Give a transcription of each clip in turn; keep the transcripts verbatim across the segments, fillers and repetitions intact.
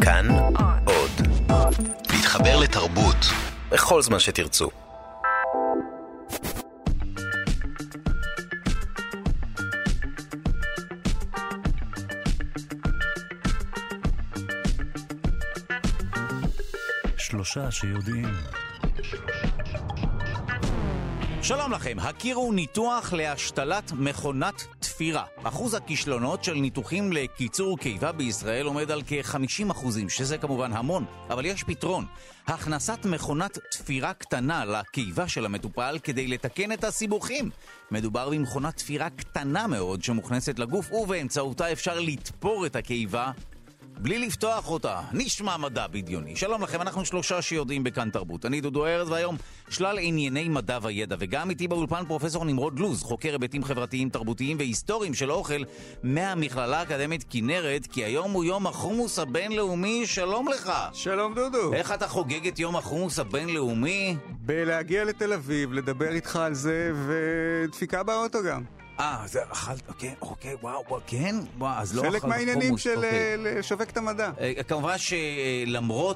כאן עוד. להתחבר לתרבות בכל זמן שתרצו. שלושה שיודעים. שלום לכם, הכירו ניתוח להשתלת מכונת תפירה. אחוז הכישלונות של ניתוחים לקיצור קיבה בישראל עומד על כ-חמישים אחוזים, שזה כמובן המון, אבל יש פתרון. הכנסת מכונת תפירה קטנה לקיבה של המטופל כדי לתקן את הסיבוכים. מדובר במכונת תפירה קטנה מאוד שמוכנסת לגוף, ובאמצעותה אפשר לתפור את הקיבה בלי לפתוח אותה. נשמע מדע בדיוני. שלום לכם, אנחנו שלושה שיודעים בכאן תרבות. אני דודו ארז, והיום שלל ענייני מדע וידע, וגם איתי באולפן פרופסור נמרוד לוז, חוקר היבטים חברתיים, תרבותיים והיסטוריים של אוכל מהמכללה האקדמית כנרת, כי היום הוא יום החומוס הבינלאומי. שלום לך. שלום דודו. איך אתה חוגג את יום החומוס הבינלאומי? בלהגיע לתל אביב, לדבר איתך על זה, ודפיקה באוטו גם. אה, זה אכלת, אוקיי, אוקיי, וואו, כן? וואו, אז לא חלק מהעניינים של לשווק את המדע. כמובן שלמרות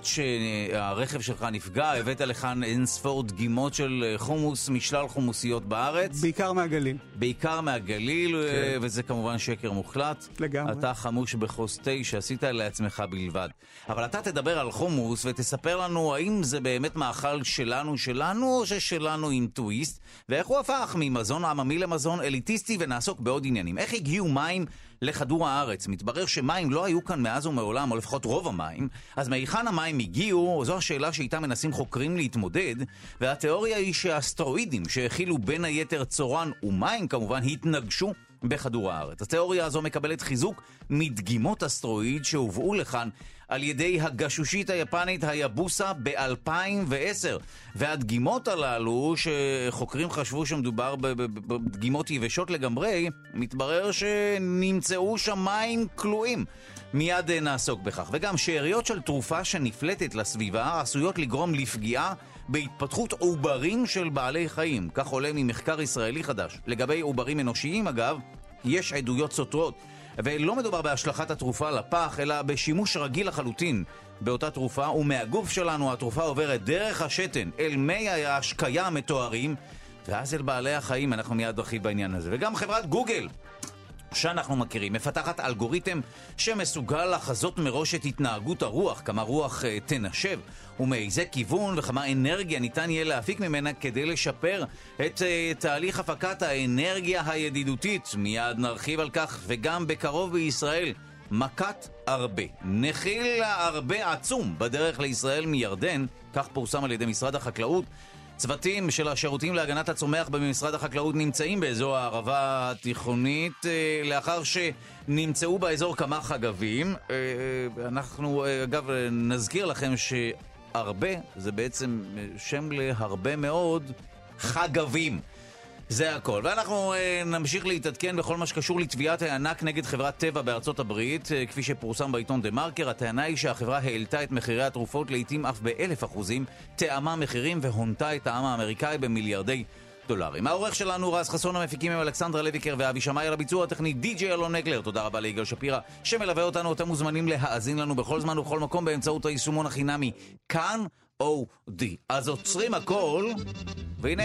שהרכב שלך נפגע, הבאת לכאן אין ספור דגימות של חומוס משלל חומוסיות בארץ. בעיקר מהגליל. בעיקר מהגליל, וזה כמובן שקר מוחלט. לגמרי. אתה חמוש בחוסטי שעשית לעצמך בלבד. אבל אתה תדבר על חומוס ותספר לנו האם זה באמת מאכל שלנו שלנו, או ששלנו עם טוויסט, ואיך הוא הפך ממזון עממי למזון אליטיסטי, ונעסוק בעוד עניינים. איך הגיעו מים לכדור הארץ? מתברר שמים לא היו כאן מאז ומעולם, או לפחות רוב המים. אז מהיכן המים הגיעו? זו השאלה שאיתה מנסים חוקרים להתמודד, והתיאוריה היא שהאסטרואידים שהכילו בין היתר צורן ומים כמובן התנגשו בכדור הארץ. התיאוריה הזו מקבלת חיזוק מדגימות אסטרואיד שהובאו לכאן על ידי הגשושית היפנית היבוסה ב-אלפיים ועשר. והדגימות הללו, שחוקרים חשבו שמדובר בדגימות יבשות לגמרי, מתברר שנמצאו שם מים כלואים. מיד נעסוק בכך. וגם שאריות של תרופה שנפלטת לסביבה עשויות לגרום לפגיעה בהתפתחות עוברים של בעלי חיים. כך עולה ממחקר ישראלי חדש. לגבי עוברים אנושיים, אגב, יש עדויות סותרות. ולא מדובר בהשלכת התרופה לפח, אלא בשימוש רגיל לחלוטין באותה תרופה, ומהגוף שלנו התרופה עוברת דרך השתן אל מי ההשקיה המתוארים, ואז אל בעלי החיים. אנחנו מיד נרחיב בעניין הזה. וגם חברת גוגל, שאנחנו מכירים, מפתחת אלגוריתם שמסוגל לחזות מראש את התנהגות הרוח, כמה רוח uh, תנשב, ומאיזה כיוון וכמה אנרגיה ניתן יהיה להפיק ממנה כדי לשפר את uh, תהליך הפקת האנרגיה הידידותית. מיד נרחיב על כך. וגם בקרוב בישראל מכת הרבה. נחיל הרבה עצום בדרך לישראל מירדן, כך פורסם על ידי משרד החקלאות. צוותים של השירותים להגנת הצומח במשרד החקלאות נמצאים באזור הערבה התיכונית לאחר שנמצאו באזור כמה חגבים. אנחנו אגב נזכיר לכם שהרבה זה בעצם שם להרבה מאוד חגבים. זה הכל. ואנחנו אה, נמשיך להתעדכן בכל מה שקשור לתביעת הענק נגד חברת טבע בארצות הברית. אה, כפי שפורסם בעיתון דה מרקר, הטענה היא שהחברה העלתה את מחירי התרופות לעתים אף באלף אחוזים, טעמה מחירים והונתה את העם האמריקאי במיליארדי דולרים. העורך שלנו רז חסון, המפיקים הם אלכסנדרה לויקר ואבי שמאי, על הביצוע הטכני די-ג'יי אלון נגלר. תודה רבה ליגאל שפירא שמלווה אותנו. אתם מוזמנים להאזין לנו בכל זמן ובכל מקום באמצעות היישומון החינמי כאן אודי. אז עוצרים הכל, והנה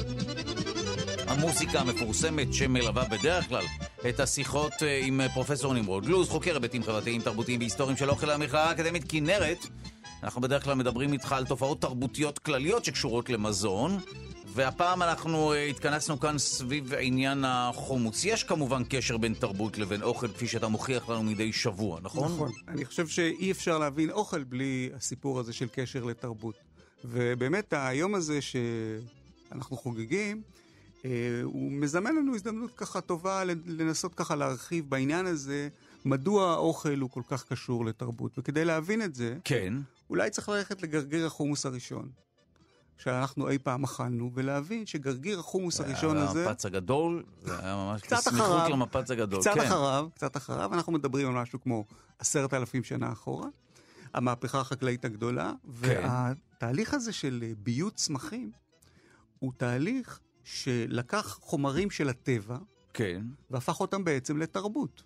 המוסיקה המפורסמת שמלווה בדרך כלל את השיחות עם פרופסור נמרוד לוז, חוקר היבטים חברתיים, תרבותיים והיסטוריים של אוכל המכללה האקדמית כנרת. אנחנו בדרך כלל מדברים איתך על תופעות תרבותיות כלליות שקשורות למזון, והפעם אנחנו התכנסנו כאן סביב עניין החומוס. יש כמובן קשר בין תרבות לבין אוכל, כפי שאתה מוכיח לנו מדי שבוע, נכון? נכון. אני חושב שאי אפשר להבין אוכל בלי הסיפור הזה של קשר לתרבות. ובאמת היום הזה שאנחנו חוגגים, הוא מזמן לנו הזדמנות ככה טובה לנסות ככה להרחיב בעניין הזה, מדוע האוכל הוא כל כך קשור לתרבות. וכדי להבין את זה, כן. אולי צריך ללכת לגרגיר החומוס הראשון, שאנחנו אי פעם אכלנו, ולהבין שגרגיר החומוס הראשון הזה... המפץ הגדול, זה היה ממש בסמיכות למפץ הגדול. קצת אחריו, קצת אחריו, אנחנו מדברים על משהו כמו עשרת אלפים שנה אחורה, המהפכה החקלאית הגדולה, והתהליך הזה של ביות צמחים, הוא תהליך שלקח חומרים של הטבע, כן. והפך אותם בעצם לתרבות.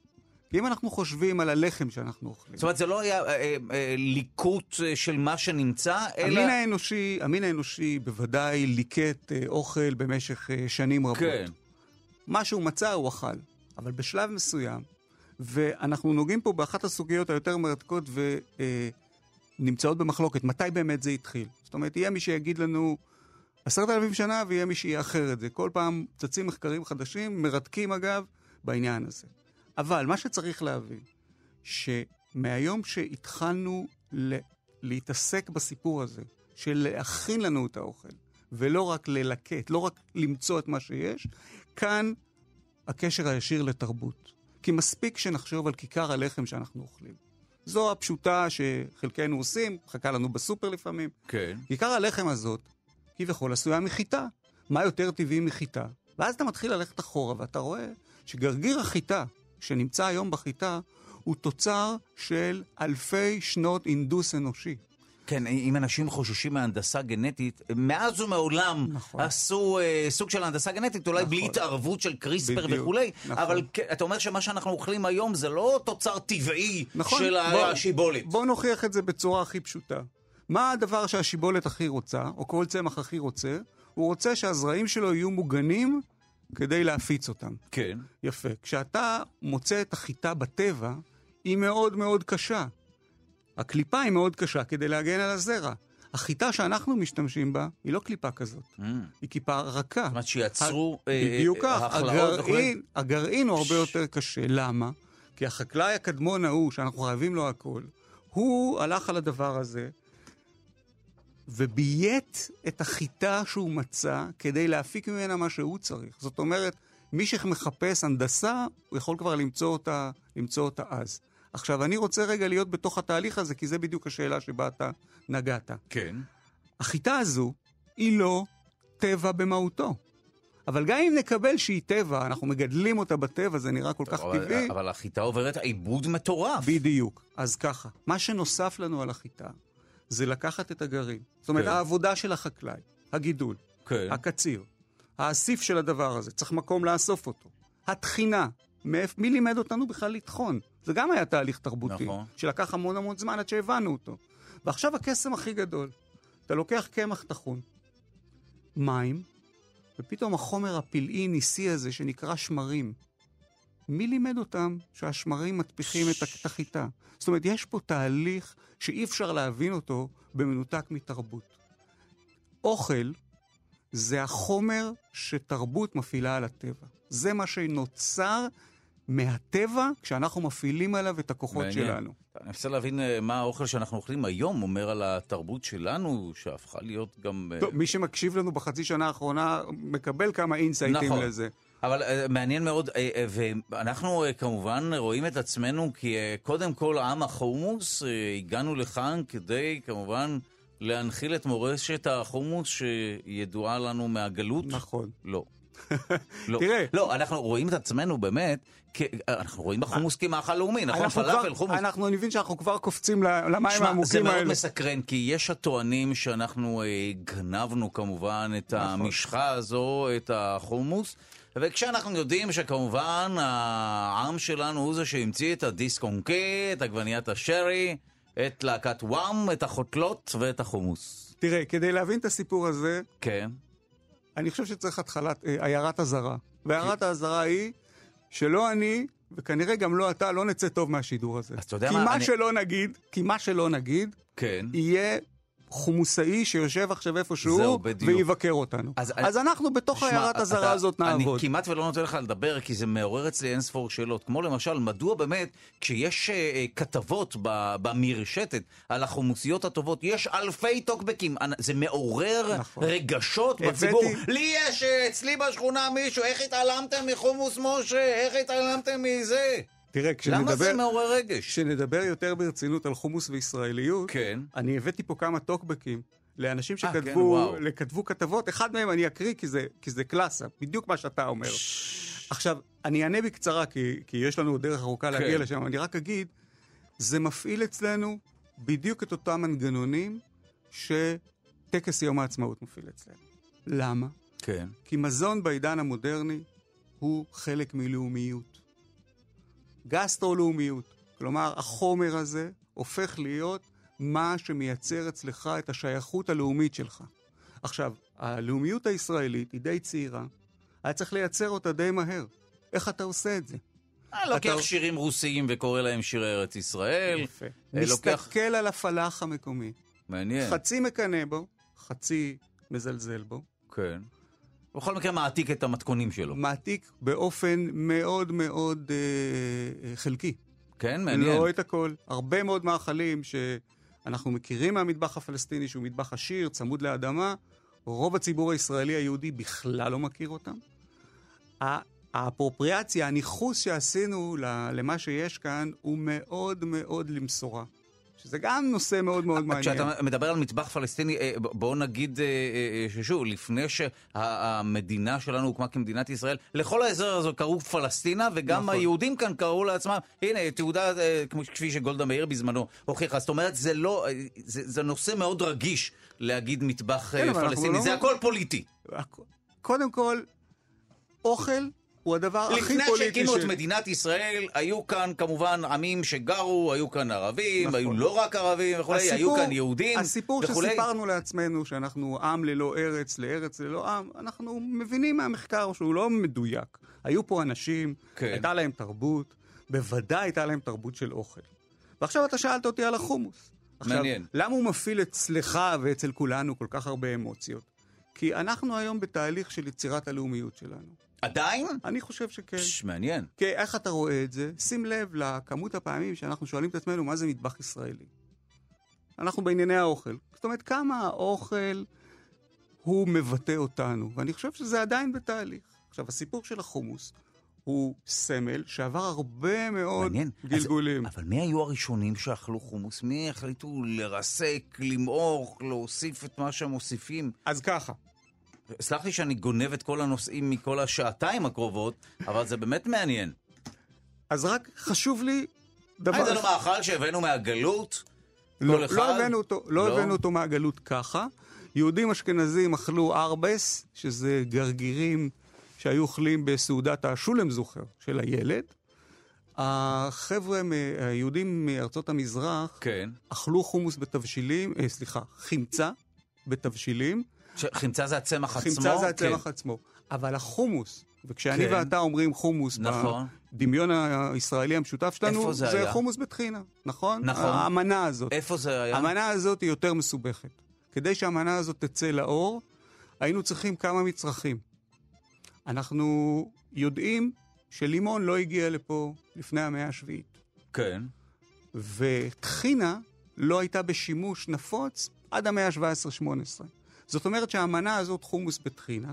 כי אם אנחנו חושבים על הלחם שאנחנו אוכלים... זאת אומרת, זה לא היה אה, אה, ליקוט של מה שנמצא, אלא... המין האנושי, המין האנושי בוודאי ליקט אה, אוכל במשך אה, שנים רבות. כן. מה שהוא מצא הוא אכל. אבל בשלב מסוים, ואנחנו נוגעים פה באחת הסוגיות היותר מרתקות ונמצאות במחלוקת, מתי באמת זה התחיל? זאת אומרת, יהיה מי שיגיד לנו עשרת אלפים שנה, ויהיה מי שיאחר את זה. כל פעם צצים מחקרים חדשים, מרתקים אגב, בעניין הזה. אבל מה שצריך להבין, שמהיום שהתחלנו ל- להתעסק בסיפור הזה, של להכין לנו את האוכל, ולא רק ללקט, לא רק למצוא את מה שיש, כאן הקשר הישיר לתרבות. כי מספיק שנחשוב על כיכר הלחם שאנחנו אוכלים. זו הפשוטה שחלקנו עושים, חכה לנו בסופר לפעמים. כן. כיכר הלחם הזאת, כביכול עשויה מחיטה. מה יותר טבעי מחיטה? ואז אתה מתחיל ללכת אחורה, ואתה רואה שגרגיר החיטה, שנמצא היום בחיטה, הוא תוצר של אלפי שנות אינדוס אנושי. כן, אם אנשים חוששים מהנדסה גנטית, מאז ומעולם נכון. עשו אה, סוג של הנדסה גנטית, אולי נכון. בלי התערבות של קריספר בדיוק. וכולי, נכון. אבל אתה אומר שמה שאנחנו אוכלים היום זה לא תוצר טבעי נכון. של בוא, השיבולת. בוא נוכיח את זה בצורה הכי פשוטה. מה הדבר שהשיבולת הכי רוצה, או כל צמח הכי רוצה? הוא רוצה שהזרעים שלו יהיו מוגנים כדי להפיץ אותם. כן. יפה. כשאתה מוצא את החיטה בטבע, היא מאוד מאוד קשה. הקליפה היא מאוד קשה כדי להגן על הזרע. החיטה שאנחנו משתמשים בה היא לא קליפה כזאת. Mm. היא כיפה רכה. זאת אומרת שיצרו בדיוק כך. הגרעין, הגרעין הוא הרבה יותר קשה. למה? כי החקלאי הקדמון ההוא, שאנחנו חייבים לו הכל, הוא הלך על הדבר הזה, ובייט את החיטה שהוא מצא כדי להפיק ממנה מה שהוא צריך. זאת אומרת, מי שמחפש הנדסה, הוא יכול כבר למצוא אותה, למצוא אותה אז. עכשיו, אני רוצה רגע להיות בתוך התהליך הזה, כי זה בדיוק השאלה שבה אתה נגעת. כן. החיטה הזו היא לא טבע במהותו. אבל גם אם נקבל שהיא טבע, אנחנו מגדלים אותה בטבע, זה נראה כל כך אבל, טבעי. אבל החיטה עוברת עיבוד מטורף. בדיוק. אז ככה, מה שנוסף לנו על החיטה, זה לקחת את הגרעין. זאת אומרת, כן. העבודה של החקלאי, הגידול, כן. הקציר, האסיף של הדבר הזה, צריך מקום לאסוף אותו. התחינה, מי לימד אותנו בכלל לטחון? זה גם היה תהליך תרבותי, נכון. שלקח המון המון זמן עד שהבנו אותו. ועכשיו הקסם הכי גדול, אתה לוקח קמח טחון, מים, ופתאום החומר הפלאי ניסי הזה שנקרא שמרים. מי לימד אותם שהשמרים מטפיחים את החיטה? זאת אומרת, יש פה תהליך שאי אפשר להבין אותו במנותק מתרבות. אוכל זה החומר שתרבות מפעילה על הטבע. זה מה שנוצר מהטבע כשאנחנו מפעילים עליו את הכוחות מעניין. שלנו. אני רוצה להבין מה האוכל שאנחנו אוכלים היום אומר על התרבות שלנו, שהפכה להיות גם... טוב, מי שמקשיב לנו בחצי שנה האחרונה מקבל כמה אינסייטים נכון. לזה. אבל uh, מעניין מאוד, uh, uh, ואנחנו uh, כמובן רואים את עצמנו כי uh, קודם כל עם החומוס, uh, הגענו לכאן כדי כמובן להנחיל את מורשת החומוס שידועה לנו מהגלות. נכון. לא. לא. תראה. לא, אנחנו רואים את עצמנו באמת, כ... אנחנו רואים בחומוס כמאכל לאומי, נכון? פלאפל, חומוס. אנחנו, אני מבין שאנחנו כבר קופצים למים העמוקים האלה. זה מאוד מסקרן, כי יש הטוענים שאנחנו אה, גנבנו כמובן את נכון. המשחה הזו, את החומוס, וכשאנחנו יודעים שכמובן העם שלנו הוא זה שהמציא את הדיסק-אונקי, את עגבניית השרי, את להקת וואם, את החוטלות ואת החומוס. תראה, כדי להבין את הסיפור הזה, כן. אני חושב שצריך התחלת, עיירת הזרה. והעיירת הזרה היא שלא אני, וכנראה גם לא אתה, לא נצא טוב מהשידור הזה. אז אתה יודע כי מה, מה אני... שלא נגיד, כי מה שלא נגיד, כן. יהיה חומוסאי שיושב עכשיו איפשהו ויבקר אותנו. אז, אז אנחנו בתוך העיירת הזרה אתה, הזאת נעבוד. אני כמעט ולא נותן לך לדבר, כי זה מעורר אצלי אין ספור שאלות. כמו למשל, מדוע באמת, כשיש uh, כתבות ב, במרשתת על החומוסיות הטובות, יש אלפי טוקבקים. זה מעורר נכון. רגשות הבאתי... בציבור. לי יש אצלי בשכונה מישהו, איך התעלמתם מחומוס משה? איך התעלמתם מזה? תראה, כשנדבר, למה זה מעורר רגש? כשנדבר יותר ברצינות על חומוס וישראליות, כן. אני הבאתי פה כמה טוקבקים לאנשים שכתבו כן, כתבו כתבות, אחד מהם אני אקריא כי זה, כי זה קלאסה, בדיוק מה שאתה אומר. עכשיו, אני אענה בקצרה, כי, כי יש לנו דרך ארוכה להגיע כן. לשם, אני רק אגיד, זה מפעיל אצלנו בדיוק את אותם מנגנונים שטקס יום העצמאות מפעיל אצלנו. למה? כן. כי מזון בעידן המודרני הוא חלק מלאומיות. גסטרולאומיות. כלומר, החומר הזה הופך להיות מה שמייצר אצלך את השייכות הלאומית שלך. עכשיו, הלאומיות הישראלית היא די צעירה, היה צריך לייצר אותה די מהר. איך אתה עושה את זה? לוקח שירים רוסיים וקורא להם שירי ארץ ישראל. יפה. מסתכל על הפלח המקומי. מעניין. חצי מקנה בו, חצי מזלזל בו. כן. בכל מקרה מעתיק את המתכונים שלו. מעתיק באופן מאוד מאוד אה, חלקי. כן, מעניין. לא את הכל. הרבה מאוד מאכלים שאנחנו מכירים מהמטבח הפלסטיני, שהוא מטבח עשיר, צמוד לאדמה, רוב הציבור הישראלי היהודי בכלל לא מכיר אותם. האפרופריאציה, הניחוס שעשינו למה שיש כאן, הוא מאוד מאוד למסורה. שזה גם נושא מאוד מאוד מעניין. כשאתה מדבר על מטבח פלסטיני, בואו נגיד ששוב, לפני שהמדינה שלנו הוקמה כמדינת ישראל, לכל האזור הזה קראו פלסטינה, וגם היהודים כאן קראו לעצמם, הנה, תעודה כפי שגולדה מאיר בזמנו הוכיחה. זאת אומרת, זה לא, זה נושא מאוד רגיש להגיד מטבח פלסטיני, זה הכל פוליטי. קודם כל, אוכל הוא הדבר הכי פוליטי. לפני שהקימו את מדינת ישראל, היו כאן כמובן עמים שגרו, היו כאן ערבים, היו לא רק ערבים וכו', היו כאן יהודים. הסיפור שסיפרנו לעצמנו שאנחנו עם ללא ארץ, לארץ ללא עם, אנחנו מבינים מהמחקר שהוא לא מדויק. היו פה אנשים, הייתה להם תרבות, בוודאי הייתה להם תרבות של אוכל. ועכשיו אתה שאלת אותי על החומוס. מעניין. למה הוא מפעיל אצלך ואצל כולנו כל כך הרבה אמוציות? כי אנחנו היום בתהליך של יצירת הלאומיות שלנו. עדיין? אני חושב שכן. פש, מעניין. כי איך אתה רואה את זה? שים לב לכמות הפעמים שאנחנו שואלים את עצמנו מה זה מטבח ישראלי. אנחנו בענייני האוכל. זאת אומרת, כמה האוכל הוא מבטא אותנו. ואני חושב שזה עדיין בתהליך. עכשיו, הסיפור של החומוס הוא סמל שעבר הרבה מאוד מעניין. גלגולים. אז, אבל מי היו הראשונים שאכלו חומוס? מי החליטו לרסק, למעוך, להוסיף את מה שהם מוסיפים? אז ככה. סלח לי שאני גונב את כל הנושאים מכל השעתיים הקרובות, אבל זה באמת מעניין. אז רק חשוב לי דבר... זה לא מאכל שהבאנו מהגלות? לא, לא הבאנו אותו, לא, לא הבאנו אותו מהגלות ככה. יהודים אשכנזים אכלו ארבס, שזה גרגירים שהיו אוכלים בסעודת השולם זוכר של הילד. החבר'ה, היהודים מארצות המזרח, כן. אכלו חומוס בתבשילים, אה, סליחה, חמצה בתבשילים, חמצה זה הצמח עצמו? חמצה זה הצמח כן. עצמו. אבל החומוס, וכשאני כן. ואתה אומרים חומוס, נכון. בדמיון הישראלי המשותף שלנו, זה, זה חומוס בתחינה, נכון? נכון. המנה הזאת. איפה זה היה? המנה הזאת היא יותר מסובכת. כדי שהמנה הזאת תצא לאור, היינו צריכים כמה מצרכים. אנחנו יודעים שלימון לא הגיע לפה לפני המאה השביעית. כן. ותחינה לא הייתה בשימוש נפוץ עד המאה ה-שבע עשרה שמונה עשרה. זאת אומרת שהמנה הזאת חומוס בתחינה,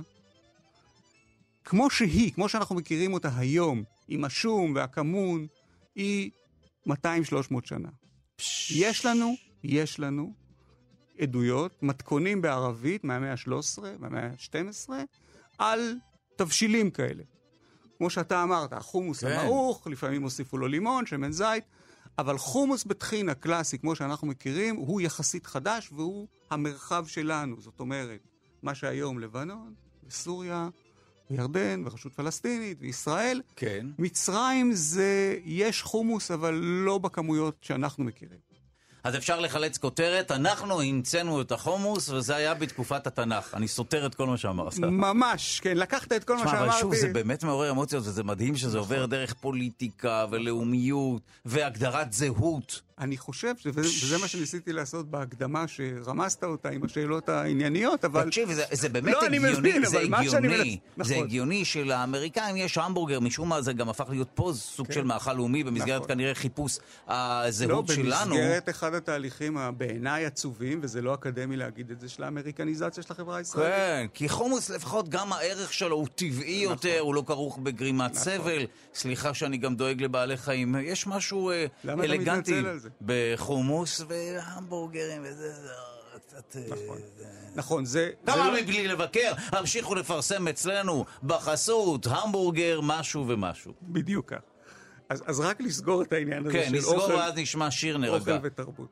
כמו שהיא, כמו שאנחנו מכירים אותה היום, עם השום והכמון, היא מאתיים שלוש מאות שנה. יש לנו, יש לנו עדויות, מתכונים בערבית מהמאה ה-שלוש עשרה, מהמאה ה-שתים עשרה, על תבשילים כאלה. כמו שאתה אמרת, החומוס כן. המעוך, לפעמים הוסיפו לו לימון, שמן זית, אבל חומוס בתחינה קלאסי, כמו שאנחנו מכירים, הוא יחסית חדש, והוא המרחב שלנו. זאת אומרת, מה שהיום לבנון, וסוריה, וירדן, ורשות פלסטינית, וישראל. כן. מצרים זה, יש חומוס, אבל לא בכמויות שאנחנו מכירים. אז אפשר לחלץ כותרת, אנחנו המצאנו את החומוס, וזה היה בתקופת התנ"ך. אני סותר את כל מה שאמרת. ממש, כן, לקחת את כל מה שאמרתי. אבל שוב, זה באמת מעורר אמוציות, וזה מדהים שזה עובר דרך פוליטיקה ולאומיות, והגדרת זהות. אני חושב, וזה מה שניסיתי לעשות בהקדמה, שרמזת אותה עם השאלות הענייניות, אבל... תקשיב, זה באמת הגיוני, זה הגיוני. זה הגיוני שלאמריקאים יש המבורגר, משום מה זה גם הפך להיות פה סוג של מאכל לאומי, במסגרת כנראה חיפוש הזהות שלנו. לא, במסגרת אחד התהליכים בעיניי עצובים, וזה לא אקדמי להגיד את זה, של האמריקניזציה של החברה הישראלית. כן, כי חומוס לפחות גם הערך שלו הוא טבעי יותר, הוא לא כרוך בגרימת סבל. סליחה שאני גם דואג לבעלי חיים. יש משהו אלגנטי בחומוס והמבורגרים וזה... נכון, נכון, זה... כמה מבלי לבקר, המשיכו לפרסם אצלנו בחסות, המבורגר, משהו ומשהו. בדיוק כך. אז, אז רק לסגור את העניין הזה כן, של נסגור אוכל, ואז נשמע שיר נרגע. אוכל ותרבות.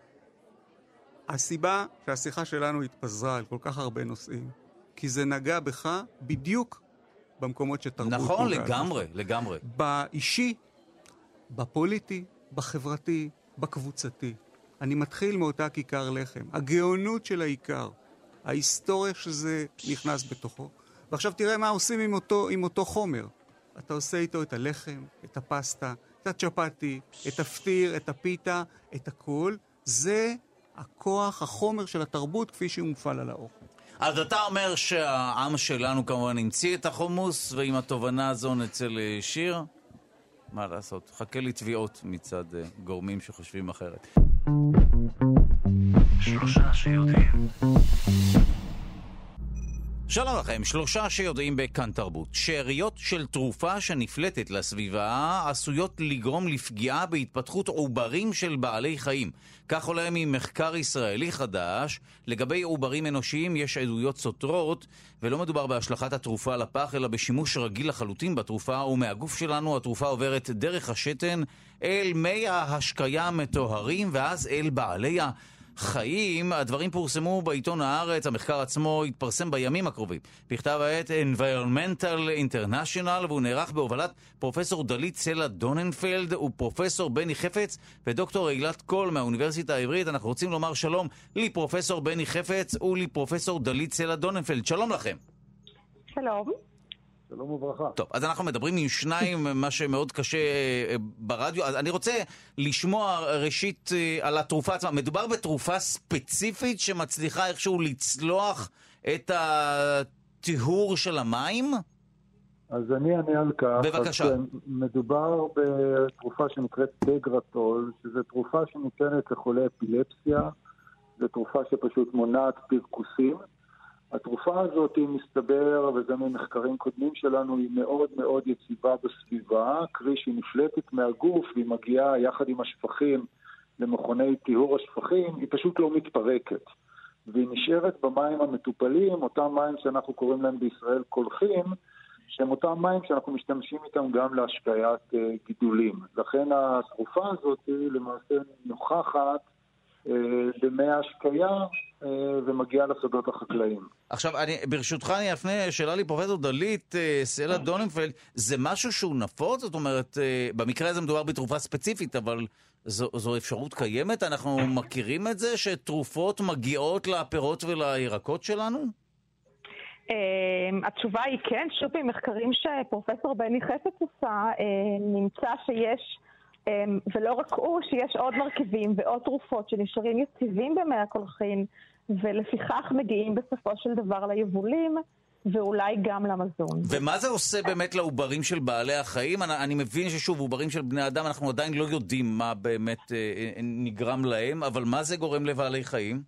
הסיבה שהשיחה שלנו התפזרה על כל כך הרבה נושאים, כי זה נגע בך בדיוק במקומות שתרבות נכון, נוגעת. לגמרי, לגמרי. באישי, בפוליטי, בחברתי, בקבוצתי. אני מתחיל מאותה כיכר לחם. הגאונות של העיקר, ההיסטוריה שזה נכנס בתוכו. ועכשיו תראה מה עושים עם אותו, עם אותו חומר. אתה עושה איתו את הלחם, את הפסטה, את הצ'פטי, את הפטיר, את הפיתה, את הכל. זה הכוח, החומר של התרבות כפי שהוא מופעל על האוכל. אז אתה אומר שהעם שלנו כמובן המציא את החומוס, ועם התובנה הזו נצא לשיר? מה לעשות? חכה לי תביעות מצד uh, גורמים שחושבים אחרת. שלושה שיודעים. שלום לכם, שלושה שיודעים בכאן תרבות. שאריות של תרופה שנפלטת לסביבה עשויות לגרום לפגיעה בהתפתחות עוברים של בעלי חיים. כך עולה ממחקר ישראלי חדש. לגבי עוברים אנושיים יש עדויות סותרות, ולא מדובר בהשלכת התרופה לפח, אלא בשימוש רגיל לחלוטין בתרופה, ומהגוף שלנו התרופה עוברת דרך השתן אל מי ההשקיה המטוהרים, ואז אל בעלי חיים. הדברים פורסמו בעיתון הארץ, המחקר עצמו יתפרסם בימים הקרובים בכתב העת Environmental International, והוא נערך בהובלת פרופסור דלית סלע דוננפלד ופרופסור בני חפץ ודוקטור אילת קול מהאוניברסיטה העברית. אנחנו רוצים לומר שלום לפרופסור בני חפץ ולפרופסור דלית סלע דוננפלד. שלום לכם. שלום. שלום וברכה. טוב, אז אנחנו מדברים עם שניים, מה שמאוד קשה ברדיו. אז אני רוצה לשמוע ראשית על התרופה עצמה. מדובר בתרופה ספציפית שמצליחה איכשהו לצלוח את הטיהור של המים? אז אני אענה על כך. בבקשה. אז מדובר בתרופה שנקראת טגרטול, שזו תרופה שניתנת לחולי אפילפסיה. זו תרופה שפשוט מונעת פרקוסים. התרופה הזאת היא מסתבר, וגם ממחקרים קודמים שלנו, היא מאוד מאוד יציבה בסביבה, קרי שהיא נפלטת מהגוף והיא מגיעה יחד עם השפכים למכוני טיהור השפכים, היא פשוט לא מתפרקת. והיא נשארת במים המטופלים, אותם מים שאנחנו קוראים להם בישראל קולחים, שהם אותם מים שאנחנו משתמשים איתם גם להשקיית uh, גידולים. לכן התרופה הזאת היא למעשה נוכחת uh, במי ההשקיה, ומגיע לשדות החקלאים. עכשיו, אני, ברשותך אני אפנה שאלה לי פרופסור דלית סלע דוננפלד. זה משהו שהוא נפוץ? זאת אומרת, במקרה הזה מדובר בתרופה ספציפית, אבל זו, זו אפשרות קיימת? אנחנו מכירים את זה שתרופות מגיעות לפירות ולירקות שלנו? התשובה היא כן. שוב, במחקרים שפרופסור בני חפץ עושה, נמצא שיש ולא רק הוא, שיש עוד מרכיבים ועוד תרופות שנשארים יציבים במי הקולחין, ולפיכך מגיעים בסופו של דבר ליבולים, ואולי גם למזון. ומה זה עושה באמת לעוברים של בעלי החיים? אני, אני מבין ששוב, עוברים של בני אדם, אנחנו עדיין לא יודעים מה באמת אה, נגרם להם, אבל מה זה גורם לבעלי חיים?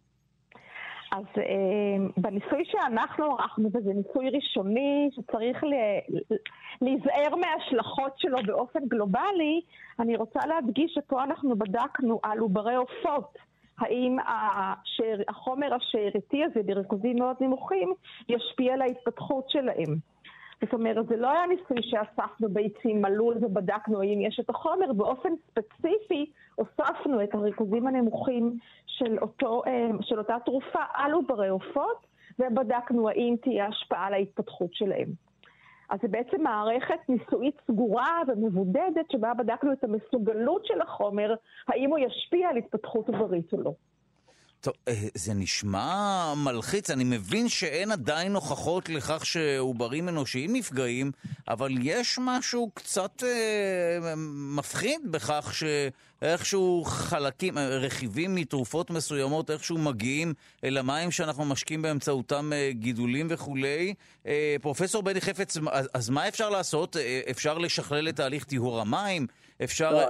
אז אה, בניסוי שאנחנו ערכנו, וזה ניסוי ראשוני שצריך ל- להיזהר מההשלכות שלו באופן גלובלי, אני רוצה להדגיש שפה אנחנו בדקנו על עוברי עופות, האם השאר, החומר השאריתי הזה בריכוזים מאוד נמוכים ישפיע על ההתפתחות שלהם. זאת אומרת, זה לא היה ניסוי שאספנו ביצים מלול ובדקנו האם יש את החומר, באופן ספציפי הוספנו את הריכוזים הנמוכים של, אותו, של אותה תרופה על עוברי עופות, ובדקנו האם תהיה השפעה על ההתפתחות שלהם. אז זה בעצם מערכת ניסויית סגורה ומבודדת, שבה בדקנו את המסוגלות של החומר, האם הוא ישפיע על התפתחות עוברית או לא. טוב, זה נשמע מלחיץ. אני מבין שאין עדיין הוכחות לכך שעוברים אנושיים נפגעים, אבל יש משהו קצת אה, מפחיד בכך שאיכשהו חלקים, רכיבים מתרופות מסוימות, איכשהו מגיעים אל המים שאנחנו משקים באמצעותם אה, גידולים וכולי. אה, פרופסור בני חפץ, אז, אז מה אפשר לעשות? אה, אפשר לשכלל את תהליך טיהור המים? אפשר... לא,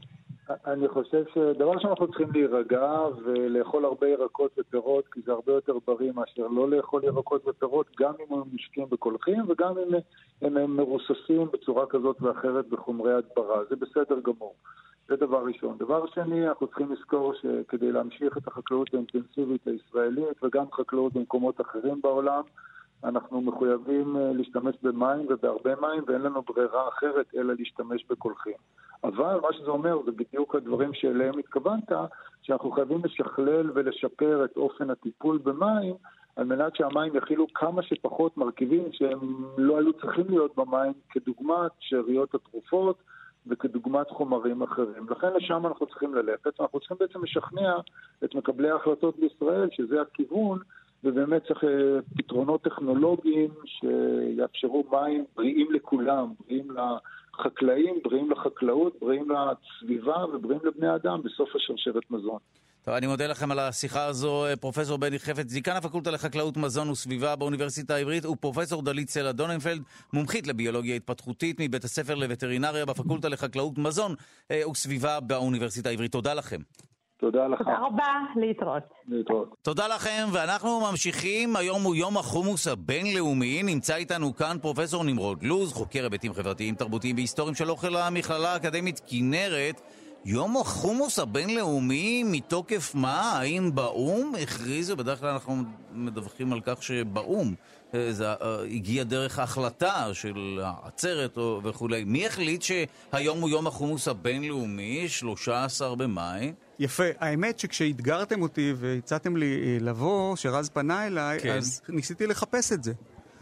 אני חושב שדבר שאנחנו צריכים להירגע ולאכול הרבה ירקות ופירות, כי זה הרבה יותר בריא מאשר לא לאכול ירקות ופירות, גם אם הם משקים בקולחים וגם אם הם, הם מרוססים בצורה כזאת ואחרת בחומרי הדברה. זה בסדר גמור. זה דבר ראשון. דבר שני, אנחנו צריכים לזכור שכדי להמשיך את החקלאות האינטנסיבית הישראלית וגם חקלאות במקומות אחרים בעולם, אנחנו מחויבים להשתמש במים ובהרבה מים, ואין לנו ברירה אחרת אלא להשתמש בקולחים. אבל מה שזה אומר, זה בדיוק הדברים שאליהם התכוונת, שאנחנו חייבים לשכלל ולשפר את אופן הטיפול במים, על מנת שהמים יכילו כמה שפחות מרכיבים שהם לא היו צריכים להיות במים, כדוגמת שאריות התרופות וכדוגמת חומרים אחרים. לכן לשם אנחנו צריכים ללכת, ואנחנו צריכים בעצם לשכנע את מקבלי ההחלטות בישראל, שזה הכיוון, ובאמת צריך פתרונות טכנולוגיים שיאפשרו מים בריאים לכולם, בריאים לחקלאים, בריאים לחקלאות, בריאים לסביבה ובריאים לבני אדם בסוף השרשרת מזון. טוב, אני מודה לכם על השיחה הזו, פרופסור בני חפץ, דיקן הפקולטה לחקלאות, מזון וסביבה באוניברסיטה העברית, ופרופסור דלית סלע דוננפלד, מומחית לביולוגיה התפתחותית מבית הספר לווטרינריה בפקולטה לחקלאות, מזון וסביבה באוניברסיטה העברית. תודה לכם. תודה לך. תודה רבה, להתראות. להתראות. תודה לכם, ואנחנו ממשיכים. היום הוא יום החומוס הבינלאומי. נמצא איתנו כאן פרופסור נמרוד לוז, חוקר היבטים חברתיים, תרבותיים והיסטוריים של אוכל המכללה האקדמית כנרת. יום החומוס הבינלאומי מתוקף מה? האם באום הכריזו? בדרך כלל אנחנו מדווחים על כך שבאום זה הגיע דרך ההחלטה של העצרת וכו'. מי החליט שהיום הוא יום החומוס הבינלאומי, שלושה עשר במאי? יפה. האמת שכשהתגרתם אותי והצעתם לי לבוא, שרז פנה אליי, כן. אז ניסיתי לחפש את זה.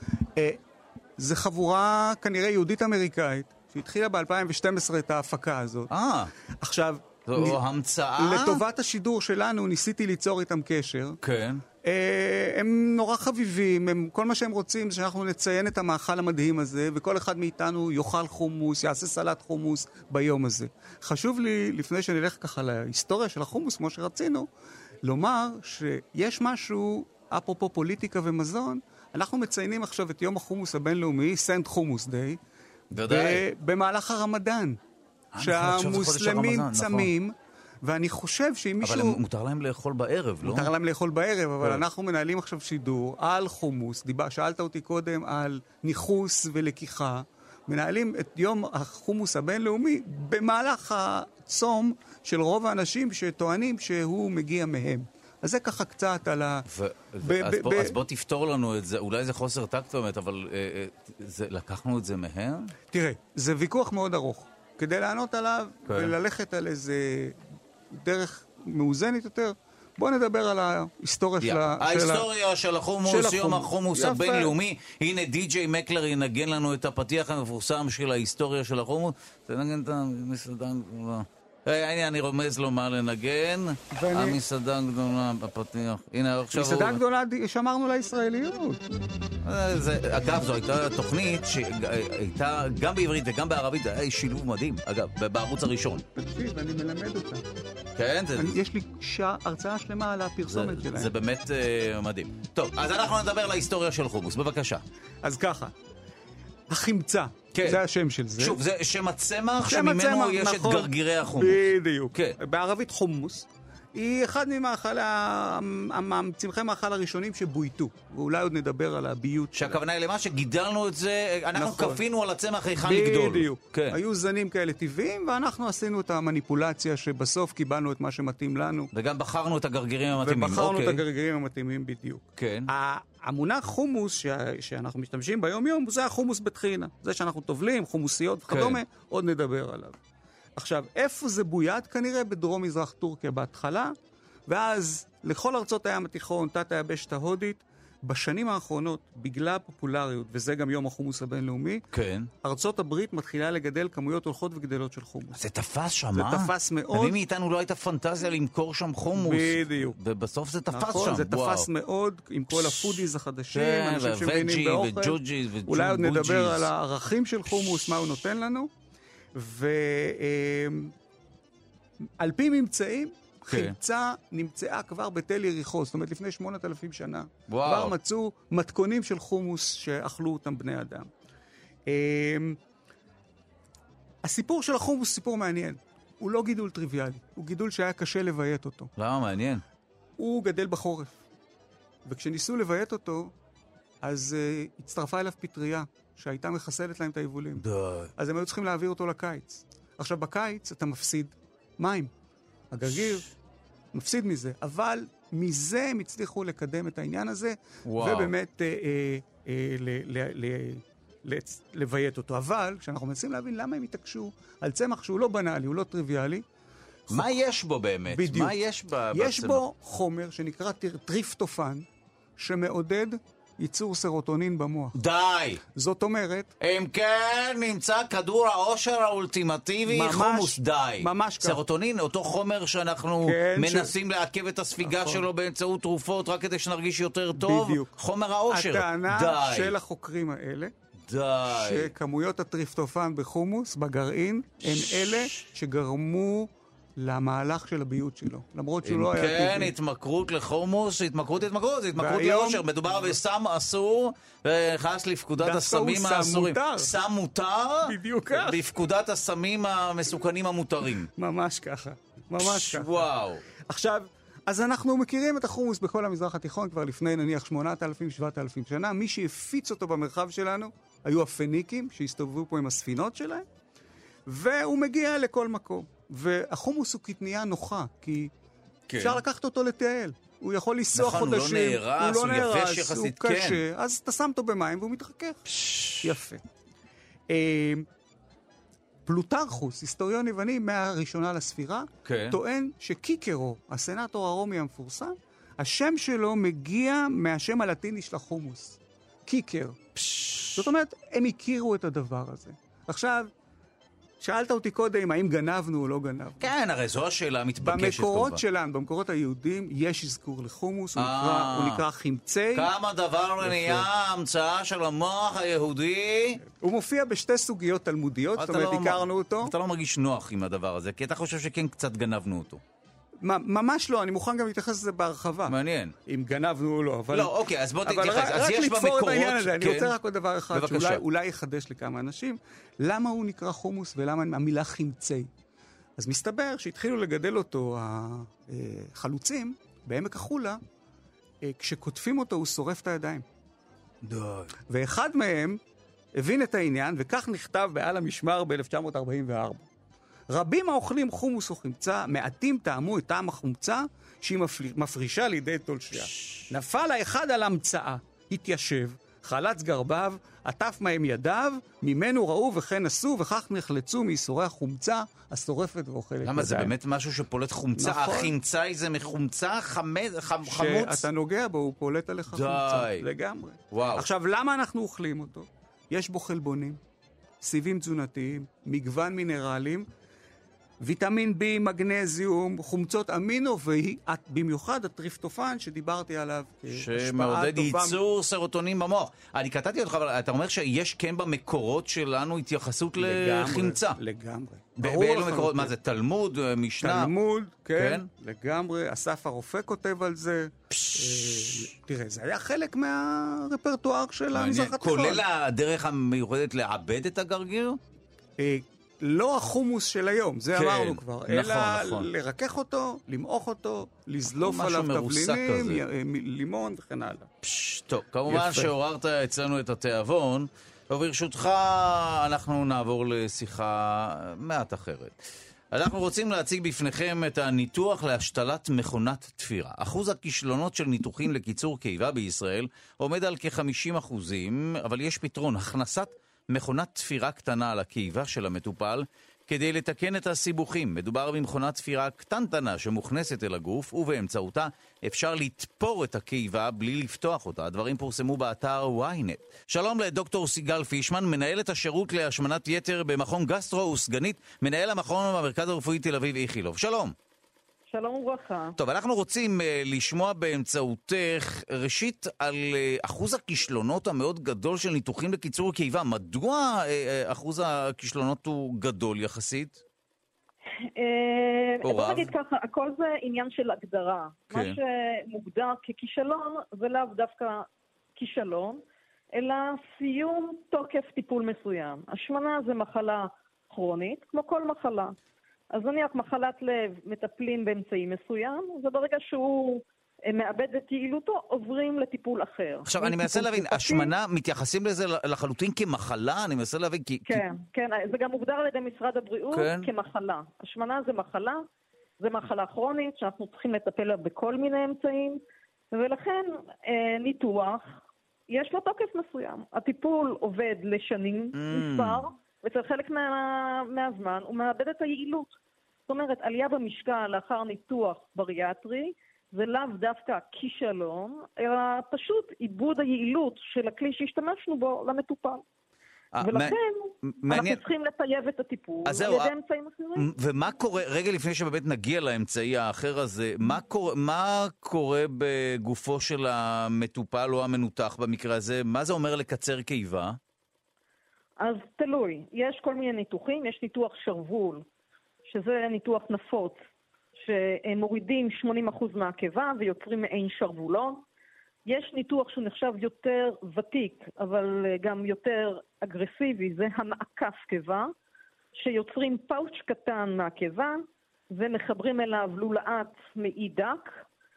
זה חבורה כנראה יהודית אמריקאית, שהתחילה ב-אלפיים ושתים עשרה את ההפקה הזאת. אה. עכשיו, זו נ... המצאה? לטובת השידור שלנו ניסיתי ליצור איתם קשר. כן. הם נורא חביבים, הם, כל מה שהם רוצים זה שאנחנו נציין את המאכל המדהים הזה, וכל אחד מאיתנו יאכל חומוס, יעשה סלט חומוס ביום הזה. חשוב לי, לפני שנלך ככה להיסטוריה של החומוס, כמו שרצינו, לומר שיש משהו, אפרופו פוליטיקה ומזון, אנחנו מציינים עכשיו את יום החומוס הבינלאומי, סנט חומוס דיי, במהלך הרמדאן, שהמוסלמים צמים, ואני חושב שאם מישהו... אבל מותר להם לאכול בערב, לא? מותר להם לאכול בערב, אבל אנחנו מנהלים עכשיו שידור על חומוס. שאלת אותי קודם על ניחוס ולקיחה. מנהלים את יום החומוס הבינלאומי במהלך הצום של רוב האנשים שטוענים שהוא מגיע מהם. אז זה ככה קצת על ה... אז בוא תפתור לנו את זה. אולי זה חוסר טקט באמת, אבל לקחנו את זה מהם? תראה, זה ויכוח מאוד ארוך. כדי לענות עליו וללכת על איזה... דרך מאוזנת יותר, בואו נדבר על ההיסטוריה של ה... ההיסטוריה של החומוס, יום החומוס הבינלאומי. הנה די-ג'יי מקלר ינגן לנו את הפתיח המפורסם של ההיסטוריה של החומוס. תנגן את המסעדה הגדולה. אני רומז לו מה לנגן. המסעדה הגדולה בפתיח. הנה עכשיו... מסעדה הגדולה שמרנו לישראליות. אגב, זו הייתה תוכנית שהייתה גם בעברית וגם בערבית, היה שילוב מדהים, אגב, בערוץ הראשון. תקשיב, אני מלמד אותה. כן? יש לי הרצאה שלמה על הפרסומת שלהם. זה באמת מדהים. טוב, אז אנחנו נדבר על ההיסטוריה של חומוס, בבקשה. אז ככה, החמצה, זה השם של זה. שוב, זה שם הצמח שממנו יש את גרגירי החומוס. בדיוק. בערבית חומוס. היא אחד מצמחי מאכל הראשונים שבויתו, ואולי עוד נדבר על הביות. שהכוונה היא למה שגידלנו את זה, אנחנו כפינו על הצמח היכן לגדול. בדיוק. היו זנים כאלה טבעיים, ואנחנו עשינו את המניפולציה שבסוף קיבלנו את מה שמתאים לנו. וגם בחרנו את הגרגירים המתאימים. ובחרנו את הגרגירים המתאימים בדיוק. כן. המונח חומוס שאנחנו משתמשים ביום יום, זה החומוס בטחינה. זה שאנחנו טובלים, חומוסיות וכדומה, עוד נדבר עליו. עכשיו, איפה זה בויד? כנראה בדרום מזרח טורקיה בהתחלה, ואז לכל ארצות הים התיכון, תת היבשת ההודית, בשנים האחרונות, בגלל הפופולריות, וזה גם יום החומוס הבינלאומי, כן. ארצות הברית מתחילה לגדל כמויות הולכות וגדלות של חומוס. זה תפס שם, זה תפס מאוד. ומי מאיתנו לא הייתה פנטזיה למכור שם חומוס. בדיוק. ובסוף זה תפס נכון, שם. זה וואו. תפס מאוד, עם כל הפודיז החדשים, כן, אנשים שמבינים באוכל. וג'וג'יז וג'וג'יז. אולי עוד נדבר על הערכים של חומוס, מה הוא נותן לנו. ועל פי ממצאים, חמצה נמצאה כבר בתל יריחו, זאת אומרת לפני שמונת אלפים שנה. וואו. כבר מצאו מתכונים של חומוס שאכלו אותם בני אדם. הסיפור של החומוס הוא סיפור מעניין. הוא לא גידול טריוויאלי, הוא גידול שהיה קשה לביית אותו. למה מעניין? הוא גדל בחורף. וכשניסו לביית אותו, אז uh, הצטרפה אליו פטריה, שהייתה מחסלת להם את היבולים. די. אז הם היו צריכים להעביר אותו לקיץ. עכשיו, בקיץ אתה מפסיד מים. הגרגיר מפסיד מזה, אבל מזה הם הצליחו לקדם את העניין הזה, וואו. ובאמת אה, אה, אה, ל, ל, ל, ל, לביית אותו. אבל, כשאנחנו מנסים להבין למה הם התעקשו על צמח שהוא לא בנאלי, הוא לא טריוויאלי, מה חוק... יש בו באמת? בדיוק. מה יש ב... יש בו חומר שנקרא טריפטופן, שמעודד ייצור סרוטונין במוח. די! זאת אומרת... אם כן, נמצא כדור העושר האולטימטיבי, ממש, חומוס, די. ממש כך. סרוטונין, אותו חומר שאנחנו כן, מנסים ש... לעכב את הספיגה נכון. שלו באמצעות תרופות, רק כדי שנרגיש יותר טוב. בדיוק. חומר העושר, הטענה די. של החוקרים האלה, די. שכמויות הטריפטופן בחומוס, בגרעין, הם אלה שגרמו למהלך של הביוט שלו. למרות שהוא לא היה טבעי. כן, התמכרות לחומוס, התמכרות, התמכרות, התמכרות והיום... לעושר. מדובר בסם אסור, ונכנס לפקודת הסמים האסורים. דווקא הוא סם מותר, בדיוק כך. בפקודת הסמים המסוכנים המותרים. ממש ככה. ממש ככה. וואו. עכשיו, אז אנחנו מכירים את החומוס בכל המזרח התיכון כבר לפני נניח שמונת אלפים, שבעת אלפים שנה. מי שהפיץ אותו במרחב שלנו היו הפניקים שהסתובבו פה עם הספינות שלהם, והוא מגיע לכל מקום. והחומוס הוא קטניה נוחה, כי כן. אפשר לקחת אותו לטייל. הוא יכול לסוח נכון, חודשים. הוא לא נהרס, הוא, הוא, לא הוא נהרס, יבש יחסית, הוא כן. קשה. אז אתה שם אותו במים והוא מתחכך. יפה. אה, פלוטרכוס, היסטוריון יווני מהראשונה לספירה, כן. טוען שקיקרו, הסנטור הרומי המפורסם, השם שלו מגיע מהשם הלטיני של החומוס. קיקר. זאת אומרת, הם הכירו את הדבר הזה. עכשיו, שאלת אותי קודם, האם גנבנו או לא גנבנו. כן, הרי זו השאלה המתבקשת. במקורות שלנו, במקורות היהודים, יש אזכור לחומוס, הוא נקרא, הוא נקרא חמצי. כמה דבר נהיה המצאה של המוח היהודי. הוא מופיע בשתי סוגיות תלמודיות, זאת אומרת, הכרנו אותו. אתה לא מרגיש נוח עם הדבר הזה, כי אתה חושב שכן קצת גנבנו אותו. ממש לא, אני מוכן גם להתייחס לזה בהרחבה. מעניין. אם גנבנו או לא, אבל... לא, אוקיי, אז בוא תתייחס. אבל אז רק יש לתפור את במקורות... העניין הזה, אני כן. רוצה רק עוד דבר אחד, בבקשה. שאולי אולי יחדש לכמה אנשים, למה הוא נקרא חומוס ולמה המילה חמצי. אז מסתבר שהתחילו לגדל אותו החלוצים בעמק החולה, כשכותפים אותו הוא שורף את הידיים. די. ואחד מהם הבין את העניין, וכך נכתב בעל המשמר ב-אלף תשע מאות ארבעים וארבע. רבים האוכלים חומוס או חמצה, מעטים טעמו את טעם החומצה שהיא מפרישה לידי תולשיה. נפל האחד על המצאה, התיישב, חלץ גרביו, עטף מהם ידיו, ממנו ראו וכן עשו, וכך נחלצו מייסורי החומצה, השורפת ואוכלת ידיים. למה זה באמת משהו שפולט חומצה? נכון. החמצה זה מחומצה חמץ, חמוץ? שאתה נוגע בו, הוא פולט עליך חומצה. לגמרי. וואו. עכשיו, למה אנחנו אוכלים אותו? יש בו חלבונים, סיבים תזונתיים, מגוון מינרלים, ויטמין B, מגנזיום, חומצות אמינו, ובמיוחד הטריפטופן שדיברתי עליו. שמעודד ייצור סרוטונין במוח. אני קטעתי אותך, אבל אתה אומר שיש כן במקורות שלנו התייחסות לחמצה. לגמרי. באילו מקורות? מה זה, תלמוד, משנה? תלמוד, כן, לגמרי. אסף הרופא כותב על זה. תראה, זה היה חלק מהרפרטואר של המזרח התיכון. כולל הדרך המיוחדת לעבד את הגרגיר? לא החומוס של היום, זה כן, אמרנו כבר, נכון, אלא נכון. לרכך אותו, למעוך אותו, לזלוף עליו תבלינים, לימון וכן הלאה. פש, טוב, כמובן יפה. שעוררת אצלנו את התיאבון, וברשותך אנחנו נעבור לשיחה מעט אחרת. אנחנו רוצים להציג בפניכם את הניתוח להשתלת מכונת תפירה. אחוז הכישלונות של ניתוחים לקיצור קיבה בישראל עומד על כ-חמישים אחוזים, אבל יש פתרון, הכנסת מכונת תפירה קטנה על הקיבה של המטופל כדי לתקן את הסיבוכים. מדובר במכונת תפירה קטנטנה שמוכנסת אל הגוף, ובאמצעותה אפשר לתפור את הקיבה בלי לפתוח אותה. הדברים פורסמו באתר וויינט. שלום לדוקטור סיגל פישמן, מנהלת השירות להשמנת יתר במכון גסטרו וסגנית מנהל המכון במרכז הרפואי תל אביב איכילוב. שלום. שלום וברכה. טוב, אנחנו רוצים uh, לשמוע באמצעותך ראשית על uh, אחוז הכישלונות המאוד גדול של ניתוחים לקיצור קיבה. מדוע uh, uh, אחוז הכישלונות הוא גדול יחסית? בוא נגיד ככה, הכל זה עניין של הגדרה. כן. מה שמוגדר ככישלון זה לאו דווקא כישלון, אלא סיום תוקף טיפול מסוים. השמנה זה מחלה כרונית, כמו כל מחלה. אז נניח מחלת לב מטפלים באמצעי מסוים, וברגע שהוא מאבד את יעילותו, עוברים לטיפול אחר. עכשיו, אני מנסה להבין, השמנה, מתייחסים לזה לחלוטין כמחלה? אני מנסה להבין כי... כן, כן, זה גם מוגדר על ידי משרד הבריאות כן. כמחלה. השמנה זה מחלה, זה מחלה כרונית, שאנחנו צריכים לטפל לה בכל מיני אמצעים, ולכן ניתוח, יש לו תוקף מסוים. הטיפול עובד לשנים מספר, ואצל חלק מה, מהזמן הוא מאבד את היעילות. זאת אומרת, עלייה במשקל לאחר ניתוח בריאטרי זה לאו דווקא כישלון, אלא פשוט עיבוד היעילות של הכלי שהשתמשנו בו למטופל. ולכן אנחנו צריכים לטייב את הטיפול על ידי אמצעים אחרים. ומה קורה, רגע לפני שבאמת נגיע לאמצעי האחר הזה, מה קורה בגופו של המטופל או המנותח במקרה הזה? מה זה אומר לקצר קיבה? אז תלוי, יש כל מיני ניתוחים, יש ניתוח שרוול, שזה ניתוח נפוץ, שמורידים שמונים אחוז מהקיבה ויוצרים מעין שרוולון. יש ניתוח שהוא נחשב יותר ותיק, אבל גם יותר אגרסיבי, זה המעקף קיבה, שיוצרים פאוץ' קטן מהקיבה, ומחברים אליו לולאת מעי דק,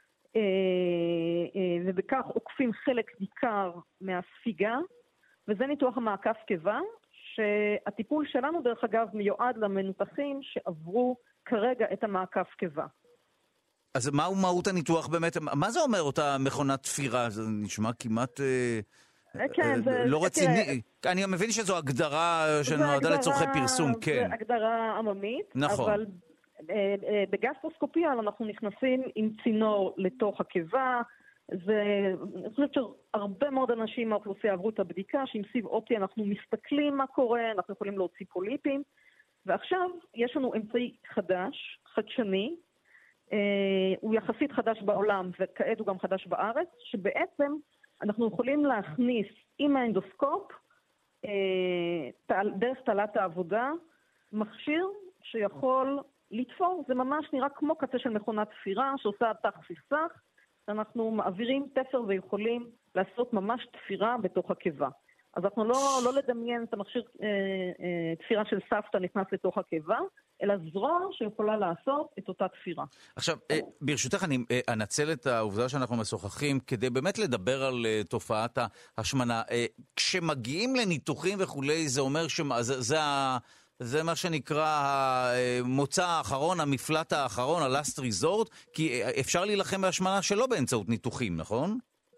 ובכך עוקפים חלק ניכר מהספיגה, וזה ניתוח המעקף קיבה, שהטיפול שלנו דרך אגב מיועד למנותחים שעברו כרגע את המעקף קיבה. אז מהו מהות הניתוח באמת? מה זה אומר אותה מכונת תפירה? זה נשמע כמעט כן, זה, לא רציני. תראה, אני מבין שזו הגדרה שנועדה הגדרה, לצורכי פרסום, כן. זו הגדרה עממית, נכון. אבל בגסטרוסקופיה אנחנו נכנסים עם צינור לתוך הקיבה. זה, אני חושבת שהרבה מאוד אנשים מהאוכלוסייה עברו את הבדיקה, שעם סיב אופטי אנחנו מסתכלים מה קורה, אנחנו יכולים להוציא פוליפים, ועכשיו יש לנו אמצעי חדש, חדשני, אה, הוא יחסית חדש בעולם וכעת הוא גם חדש בארץ, שבעצם אנחנו יכולים להכניס עם האנדוסקופ, אה, דרך תעלת העבודה, מכשיר שיכול לתפור, זה ממש נראה כמו קצה של מכונת תפירה שעושה תח פיסח, אנחנו מעבירים תפר ויכולים לעשות ממש תפירה בתוך הקיבה. אז אנחנו לא, לא לדמיין את המכשיר אה, אה, תפירה של סבתא נכנס לתוך הקיבה, אלא זרוע שיכולה לעשות את אותה תפירה. עכשיו, אה, ברשותך אני אה, אנצל את העובדה שאנחנו משוחחים כדי באמת לדבר על אה, תופעת ההשמנה. אה, כשמגיעים לניתוחים וכולי, זה אומר שזה זה ה... זה מה שנקרא המוצא האחרון, המפלט האחרון, ה-last resort, כי אפשר להילחם בהשמנה שלא באמצעות ניתוחים, נכון?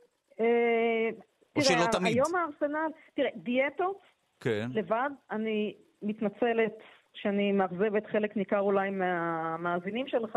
או שלא תמיד? היום הארסנל, תראה, דיאטות, לבד, אני מתנצלת שאני מאכזבת חלק ניכר אולי מהמאזינים שלך,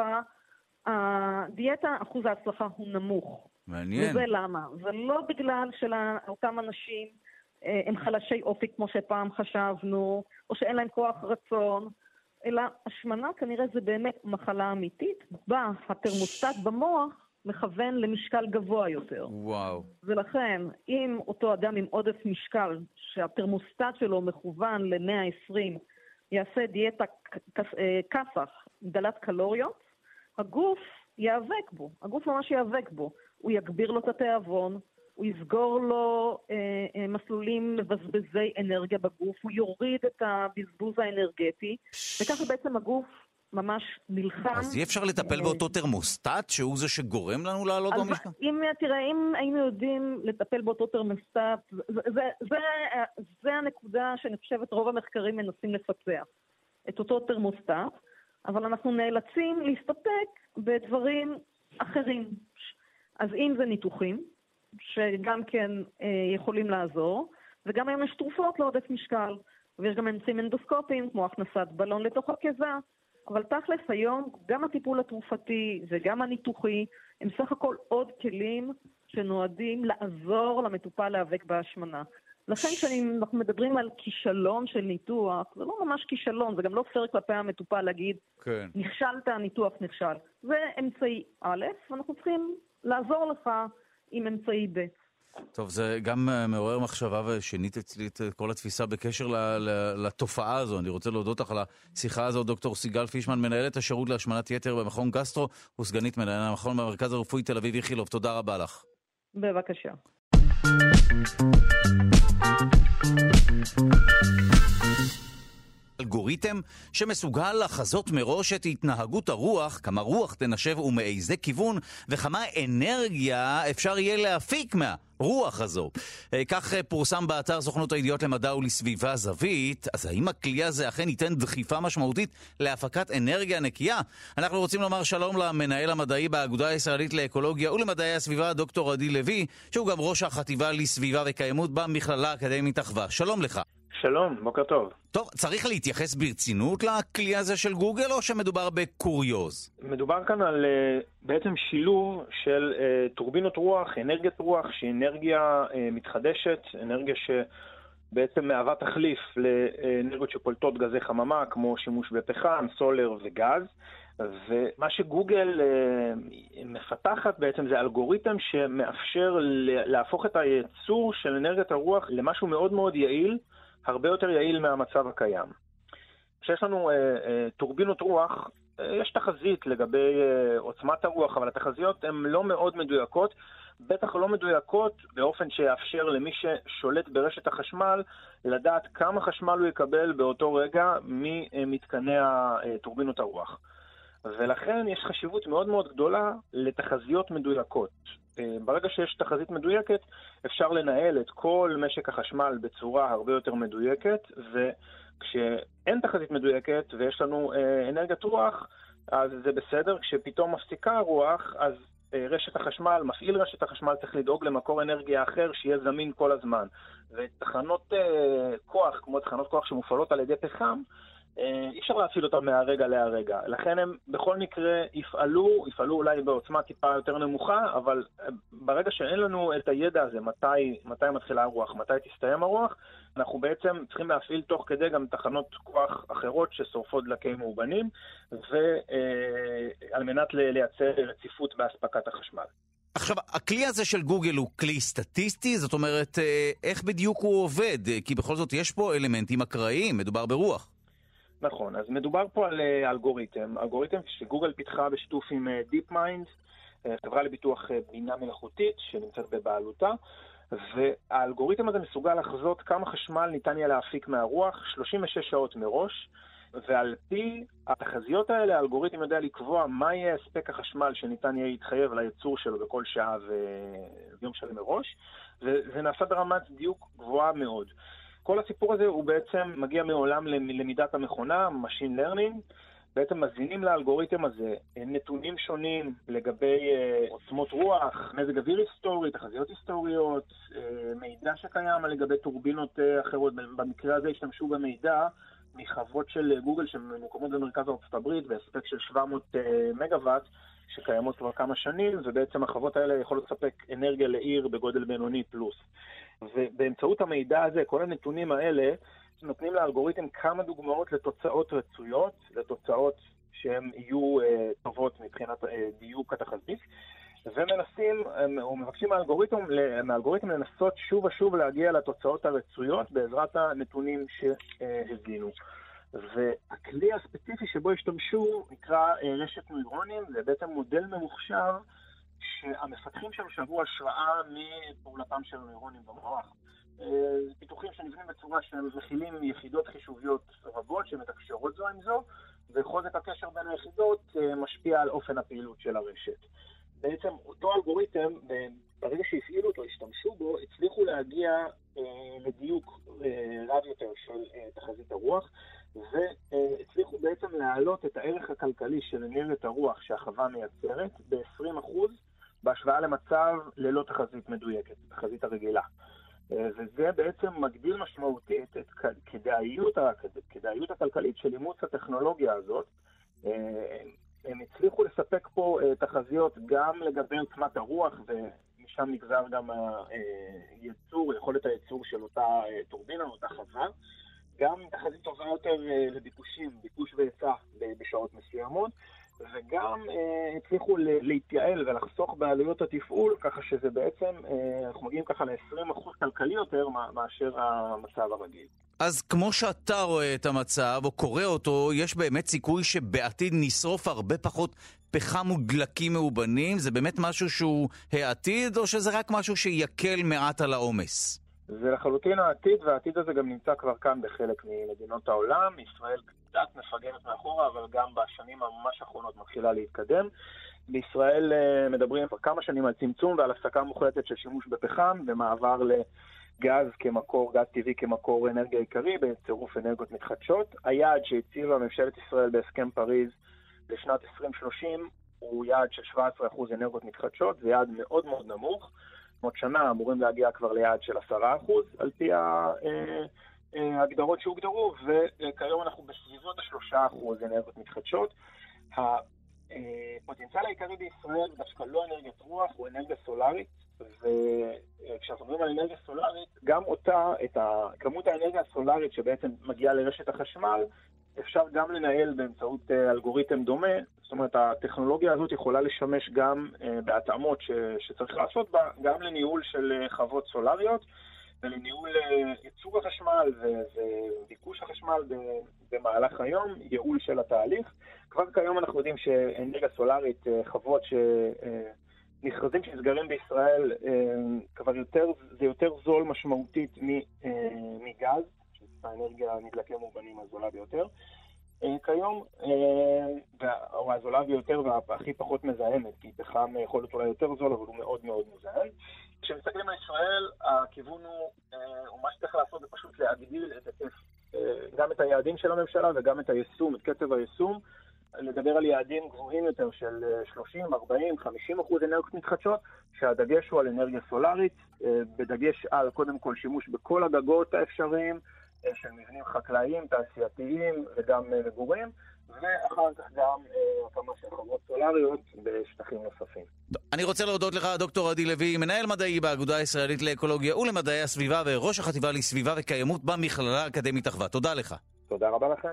הדיאטה, אחוז ההצלחה הוא נמוך. מעניין. וזה למה? זה לא בגלל שאותם אנשים הם חלשי אופי כמו שפעם חשבנו, או שאין להם כוח רצון, אלא השמנה כנראה זה באמת מחלה אמיתית, בה התרמוסטט במוח מכוון למשקל גבוה יותר. וואו. ולכן, אם אותו אדם עם עודף משקל, שהתרמוסטט שלו מכוון ל-מאה ועשרים, יעשה דיאטה כסח, דלת קלוריות, הגוף יאבק בו, הגוף ממש יאבק בו. הוא יגביר לו את התיאבון, הוא יסגור לו אה, אה, מסלולים מבזבזי אנרגיה בגוף, הוא יוריד את הבזבוז האנרגטי, וככה בעצם הגוף ממש נלחם. אז אי אפשר לטפל באותו תרמוסטט, שהוא זה שגורם לנו לעלות במשקל? אם, תראה, אם היינו יודעים לטפל באותו תרמוסטט, זה, זה, זה, זה הנקודה שאני חושבת רוב המחקרים מנסים לפצח, את אותו תרמוסטט, אבל אנחנו נאלצים להסתפק בדברים אחרים. אז אם זה ניתוחים, שגם כן אה, יכולים לעזור, וגם היום יש תרופות לעודף משקל, ויש גם אמצעים אנדוסקופיים, כמו הכנסת בלון לתוך הקיבה, אבל תכלס היום גם הטיפול התרופתי וגם הניתוחי, הם סך הכל עוד כלים שנועדים לעזור למטופל להיאבק בהשמנה. לכן כשאנחנו מדברים על כישלון של ניתוח, זה לא ממש כישלון, זה גם לא פייר כלפי המטופל להגיד, כן. נכשלת, הניתוח נכשל. זה אמצעי א', ואנחנו צריכים לעזור לך עם אמצעי ב'. טוב, זה גם מעורר מחשבה ושינית אצלי את כל התפיסה בקשר לתופעה הזו. אני רוצה להודות לך על השיחה הזו, דוקטור סיגל פישמן, מנהלת השירות להשמנת יתר במכון גסטרו, וסגנית מנהל המכון במרכז הרפואי תל אביב איכילוב. תודה רבה לך. בבקשה. אלגוריתם שמסוגל לחזות מראש את התנהגות הרוח, כמה רוח תנשב ומאיזה כיוון, וכמה אנרגיה אפשר יהיה להפיק מהרוח הזו. כך פורסם באתר סוכנות הידיעות למדע ולסביבה זווית. אז האם הכלי הזה אכן ייתן דחיפה משמעותית להפקת אנרגיה נקייה? אנחנו רוצים לומר שלום למנהל המדעי באגודה הישראלית לאקולוגיה ולמדעי הסביבה, דוקטור עדי לוי, שהוא גם ראש החטיבה לסביבה וקיימות במכללה האקדמית אחווה. שלום לך. שלום, בוקר טוב. טוב, צריך להתייחס ברצינות לכלי הזה של גוגל, או שמדובר בקוריוז? מדובר כאן על בעצם שילוב של טורבינות רוח, אנרגיית רוח, שהיא אנרגיה מתחדשת, אנרגיה שבעצם מהווה תחליף לאנרגיות שפולטות גזי חממה, כמו שימוש בפחם, סולר וגז. ומה שגוגל מפתחת בעצם זה אלגוריתם שמאפשר להפוך את הייצור של אנרגיית הרוח למשהו מאוד מאוד יעיל, הרבה יותר יעיל מהמצב הקיים. כשיש לנו אה, אה, טורבינות רוח, אה, יש תחזית לגבי אה, עוצמת הרוח, אבל התחזיות הן לא מאוד מדויקות, בטח לא מדויקות באופן שיאפשר למי ששולט ברשת החשמל לדעת כמה חשמל הוא יקבל באותו רגע ממתקני טורבינות הרוח. ולכן יש חשיבות מאוד מאוד גדולה לתחזיות מדויקות. ברגע שיש תחזית מדויקת, אפשר לנהל את כל משק החשמל בצורה הרבה יותר מדויקת, וכשאין תחזית מדויקת ויש לנו אנרגיית רוח, אז זה בסדר. כשפתאום מפסיקה הרוח, אז רשת החשמל, מפעיל רשת החשמל צריך לדאוג למקור אנרגיה אחר שיהיה זמין כל הזמן. ותחנות כוח, כמו תחנות כוח שמופעלות על ידי פחם, אי אפשר להפעיל אותם מהרגע להרגע. לכן הם בכל מקרה יפעלו, יפעלו אולי בעוצמה טיפה יותר נמוכה, אבל ברגע שאין לנו את הידע הזה, מתי, מתי מתחילה הרוח, מתי תסתיים הרוח, אנחנו בעצם צריכים להפעיל תוך כדי גם תחנות כוח אחרות ששורפות דלקים מאובנים, ועל מנת לייצר רציפות בהספקת החשמל. עכשיו, הכלי הזה של גוגל הוא כלי סטטיסטי? זאת אומרת, איך בדיוק הוא עובד? כי בכל זאת יש פה אלמנטים אקראיים, מדובר ברוח. נכון, אז מדובר פה על אלגוריתם, אלגוריתם שגוגל פיתחה בשיתוף עם DeepMind, חברה לביטוח בינה מלאכותית שנמצאת בבעלותה, והאלגוריתם הזה מסוגל לחזות כמה חשמל ניתן יהיה להפיק מהרוח שלושים ושש שעות מראש, ועל פי התחזיות האלה האלגוריתם יודע לקבוע מה יהיה הספק החשמל שניתן יהיה להתחייב לייצור שלו בכל שעה ויום שלם מראש, וזה נעשה ברמת דיוק גבוהה מאוד. כל הסיפור הזה הוא בעצם מגיע מעולם למידת המכונה, Machine Learning. בעצם מזינים לאלגוריתם הזה נתונים שונים לגבי עוצמות רוח, מזג אוויר היסטורי, תחזיות היסטוריות, מידע שקיים לגבי טורבינות אחרות. במקרה הזה השתמשו במידע מחוות של גוגל שממוקמות במרכז ארצות הברית בהספק של שבע מאות מגוואט שקיימות כבר כמה שנים, ובעצם החוות האלה יכולות לספק אנרגיה לעיר בגודל בינוני פלוס. ובאמצעות המידע הזה, כל הנתונים האלה, נותנים לאלגוריתם כמה דוגמאות לתוצאות רצויות, לתוצאות שהן יהיו אה, טובות מבחינת אה, דיוק התחזית, ומנסים, או מבקשים מהאלגוריתם, מהאלגוריתם לנסות שוב ושוב להגיע לתוצאות הרצויות בעזרת הנתונים שהזינו. והכלי הספציפי שבו השתמשו נקרא אה, רשת נוירונים, זה בעצם מודל ממוחשב, שהמפתחים שם שבו השראה מפעולתם של נוירונים במוח. פיתוחים שנבנים בצורה שהם מכילים יחידות חישוביות רבות שמתקשרות זו עם זו, וחוזק הקשר בין היחידות משפיע על אופן הפעילות של הרשת. בעצם אותו אלגוריתם, ברגע שהפעילו אותו, השתמשו בו, הצליחו להגיע לדיוק רב יותר של תחזית הרוח, והצליחו בעצם להעלות את הערך הכלכלי של אנרגיית הרוח שהחווה מייצרת ב-עשרים אחוז בהשוואה למצב ללא תחזית מדויקת, תחזית הרגילה. וזה בעצם מגדיל משמעותית את כדאיות, כדאיות הכלכלית של אימוץ הטכנולוגיה הזאת. הם הצליחו לספק פה תחזיות גם לגבי עוצמת הרוח, ומשם נגזר גם הייצור, יכולת הייצור של אותה טורבינה, אותה חווה. גם תחזית טובה יותר לביקושים, ביקוש והיצע בשעות מסוימות, וגם אה, הצליחו להתייעל ולחסוך בעלויות התפעול, ככה שזה בעצם, אה, אנחנו מגיעים ככה ל-עשרים אחוז כלכלי יותר מאשר המצב הרגיל. אז כמו שאתה רואה את המצב, או קורא אותו, יש באמת סיכוי שבעתיד נשרוף הרבה פחות פחם ודלקים מאובנים? זה באמת משהו שהוא העתיד, או שזה רק משהו שיקל מעט על העומס? זה לחלוטין העתיד, והעתיד הזה גם נמצא כבר כאן בחלק ממדינות העולם. ישראל קצת מפגרת מאחורה, אבל גם בשנים הממש האחרונות מתחילה להתקדם. בישראל מדברים כבר כמה שנים על צמצום ועל הפסקה מוחלטת של שימוש בפחם, במעבר לגז כמקור, גז טבעי כמקור אנרגיה עיקרי, בצירוף אנרגיות מתחדשות. היעד שהציבה ממשלת ישראל בהסכם פריז לשנת עשרים שלושים הוא יעד של שבע עשרה אחוז אנרגיות מתחדשות, זה יעד מאוד מאוד נמוך. עוד שנה אמורים להגיע כבר ליעד של עשרה אחוז על פי ההגדרות שהוגדרו, וכיום אנחנו בסביבות השלושה אחוז אנרגיות מתחדשות. הפוטנציאל העיקרי בישראל דווקא לא אנרגיית רוח, הוא אנרגיה סולארית, וכשאנחנו מדברים על אנרגיה סולארית, גם אותה, את כמות האנרגיה הסולארית שבעצם מגיעה לרשת החשמל, אפשר גם לנהל באמצעות אלגוריתם דומה. זאת אומרת, הטכנולוגיה הזאת יכולה לשמש גם בהתאמות ש, שצריך לעשות בה, גם לניהול של חוות סולריות, ולניהול ייצור החשמל וביקוש החשמל במהלך היום, ייעול של התהליך. כבר כיום אנחנו יודעים שאנרגיה סולרית, חוות שנכרזים שנסגרים בישראל, כבר יותר, זה יותר זול משמעותית מגז, האנרגיה הנדלקים מובנים הזולה ביותר. כיום, או הזולה ביותר והכי פחות מזהמת, כי פחם יכול להיות אולי יותר זול, אבל הוא מאוד מאוד מזהם. כשמסתכלים על ישראל, הכיוון הוא, ומה שצריך לעשות זה פשוט להגדיל את היקף, גם את היעדים של הממשלה וגם את היישום, את קצב היישום, לדבר על יעדים גבוהים יותר של שלושים, ארבעים, חמישים אחוז אנרגיות מתחדשות, שהדגש הוא על אנרגיה סולארית, בדגש על קודם כל שימוש בכל הגגות האפשריים, של מבנים חקלאיים, תעשייתיים וגם מגורים, ואחר כך גם הקמה של חוות סולריות בשטחים נוספים. אני רוצה להודות לך, דוקטור עדי לוי, מנהל מדעי באגודה הישראלית לאקולוגיה ולמדעי הסביבה וראש החטיבה לסביבה וקיימות במכללה האקדמית אחווה. תודה לך. תודה רבה לכם.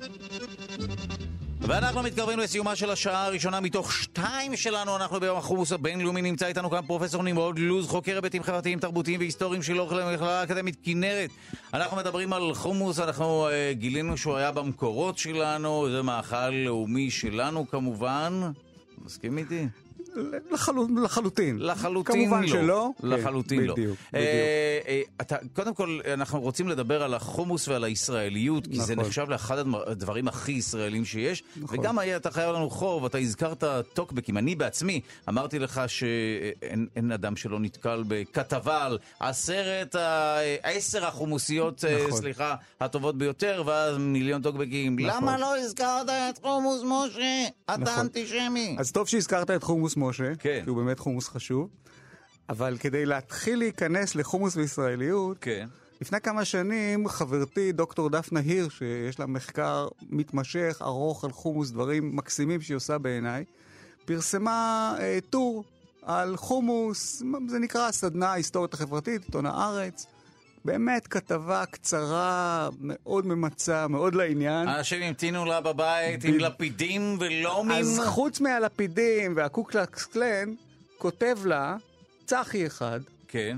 ואנחנו מתקרבים לסיומה של השעה הראשונה מתוך שתיים שלנו. אנחנו ביום החומוס הבינלאומי. נמצא איתנו כאן פרופסור נמרוד לוז, חוקר היבטים חברתיים, תרבותיים והיסטוריים של המכללה האקדמית כנרת. אנחנו מדברים על חומוס, אנחנו uh, גילינו שהוא היה במקורות שלנו, זה מאכל לאומי שלנו כמובן. מסכים איתי? לחלוטין. לחלוטין כמובן לא. שלא. לחלוטין כן, לא. בדיוק, אה, בדיוק. אה, אתה, קודם כל, אנחנו רוצים לדבר על החומוס ועל הישראליות, כי זה נכון. נחשב לאחד הדברים הכי ישראלים שיש, נכון. וגם היה, אתה חייב לנו חוב, אתה הזכרת טוקבקים. אני בעצמי אמרתי לך שאין אין אדם שלא נתקל בכתבה על עשרת, העשר החומוסיות, נכון. סליחה, הטובות ביותר, ואז מיליון טוקבקים. נכון. למה לא הזכרת את חומוס משה? אתה נכון. אנטישמי. אז טוב שהזכרת את חומוס משה, כן. כי הוא באמת חומוס חשוב, אבל כדי להתחיל להיכנס לחומוס וישראליות, כן. לפני כמה שנים חברתי דוקטור דפנה היר, שיש לה מחקר מתמשך, ארוך על חומוס, דברים מקסימים שהיא עושה בעיניי, פרסמה אה, טור על חומוס, זה נקרא סדנה היסטורית החברתית, עיתון הארץ, באמת כתבה קצרה, מאוד ממצה, מאוד לעניין. אנשים המתינו לה בבית עם לפידים ולומים. אז חוץ מהלפידים והקוקלקס קלן, כותב לה צחי אחד. כן.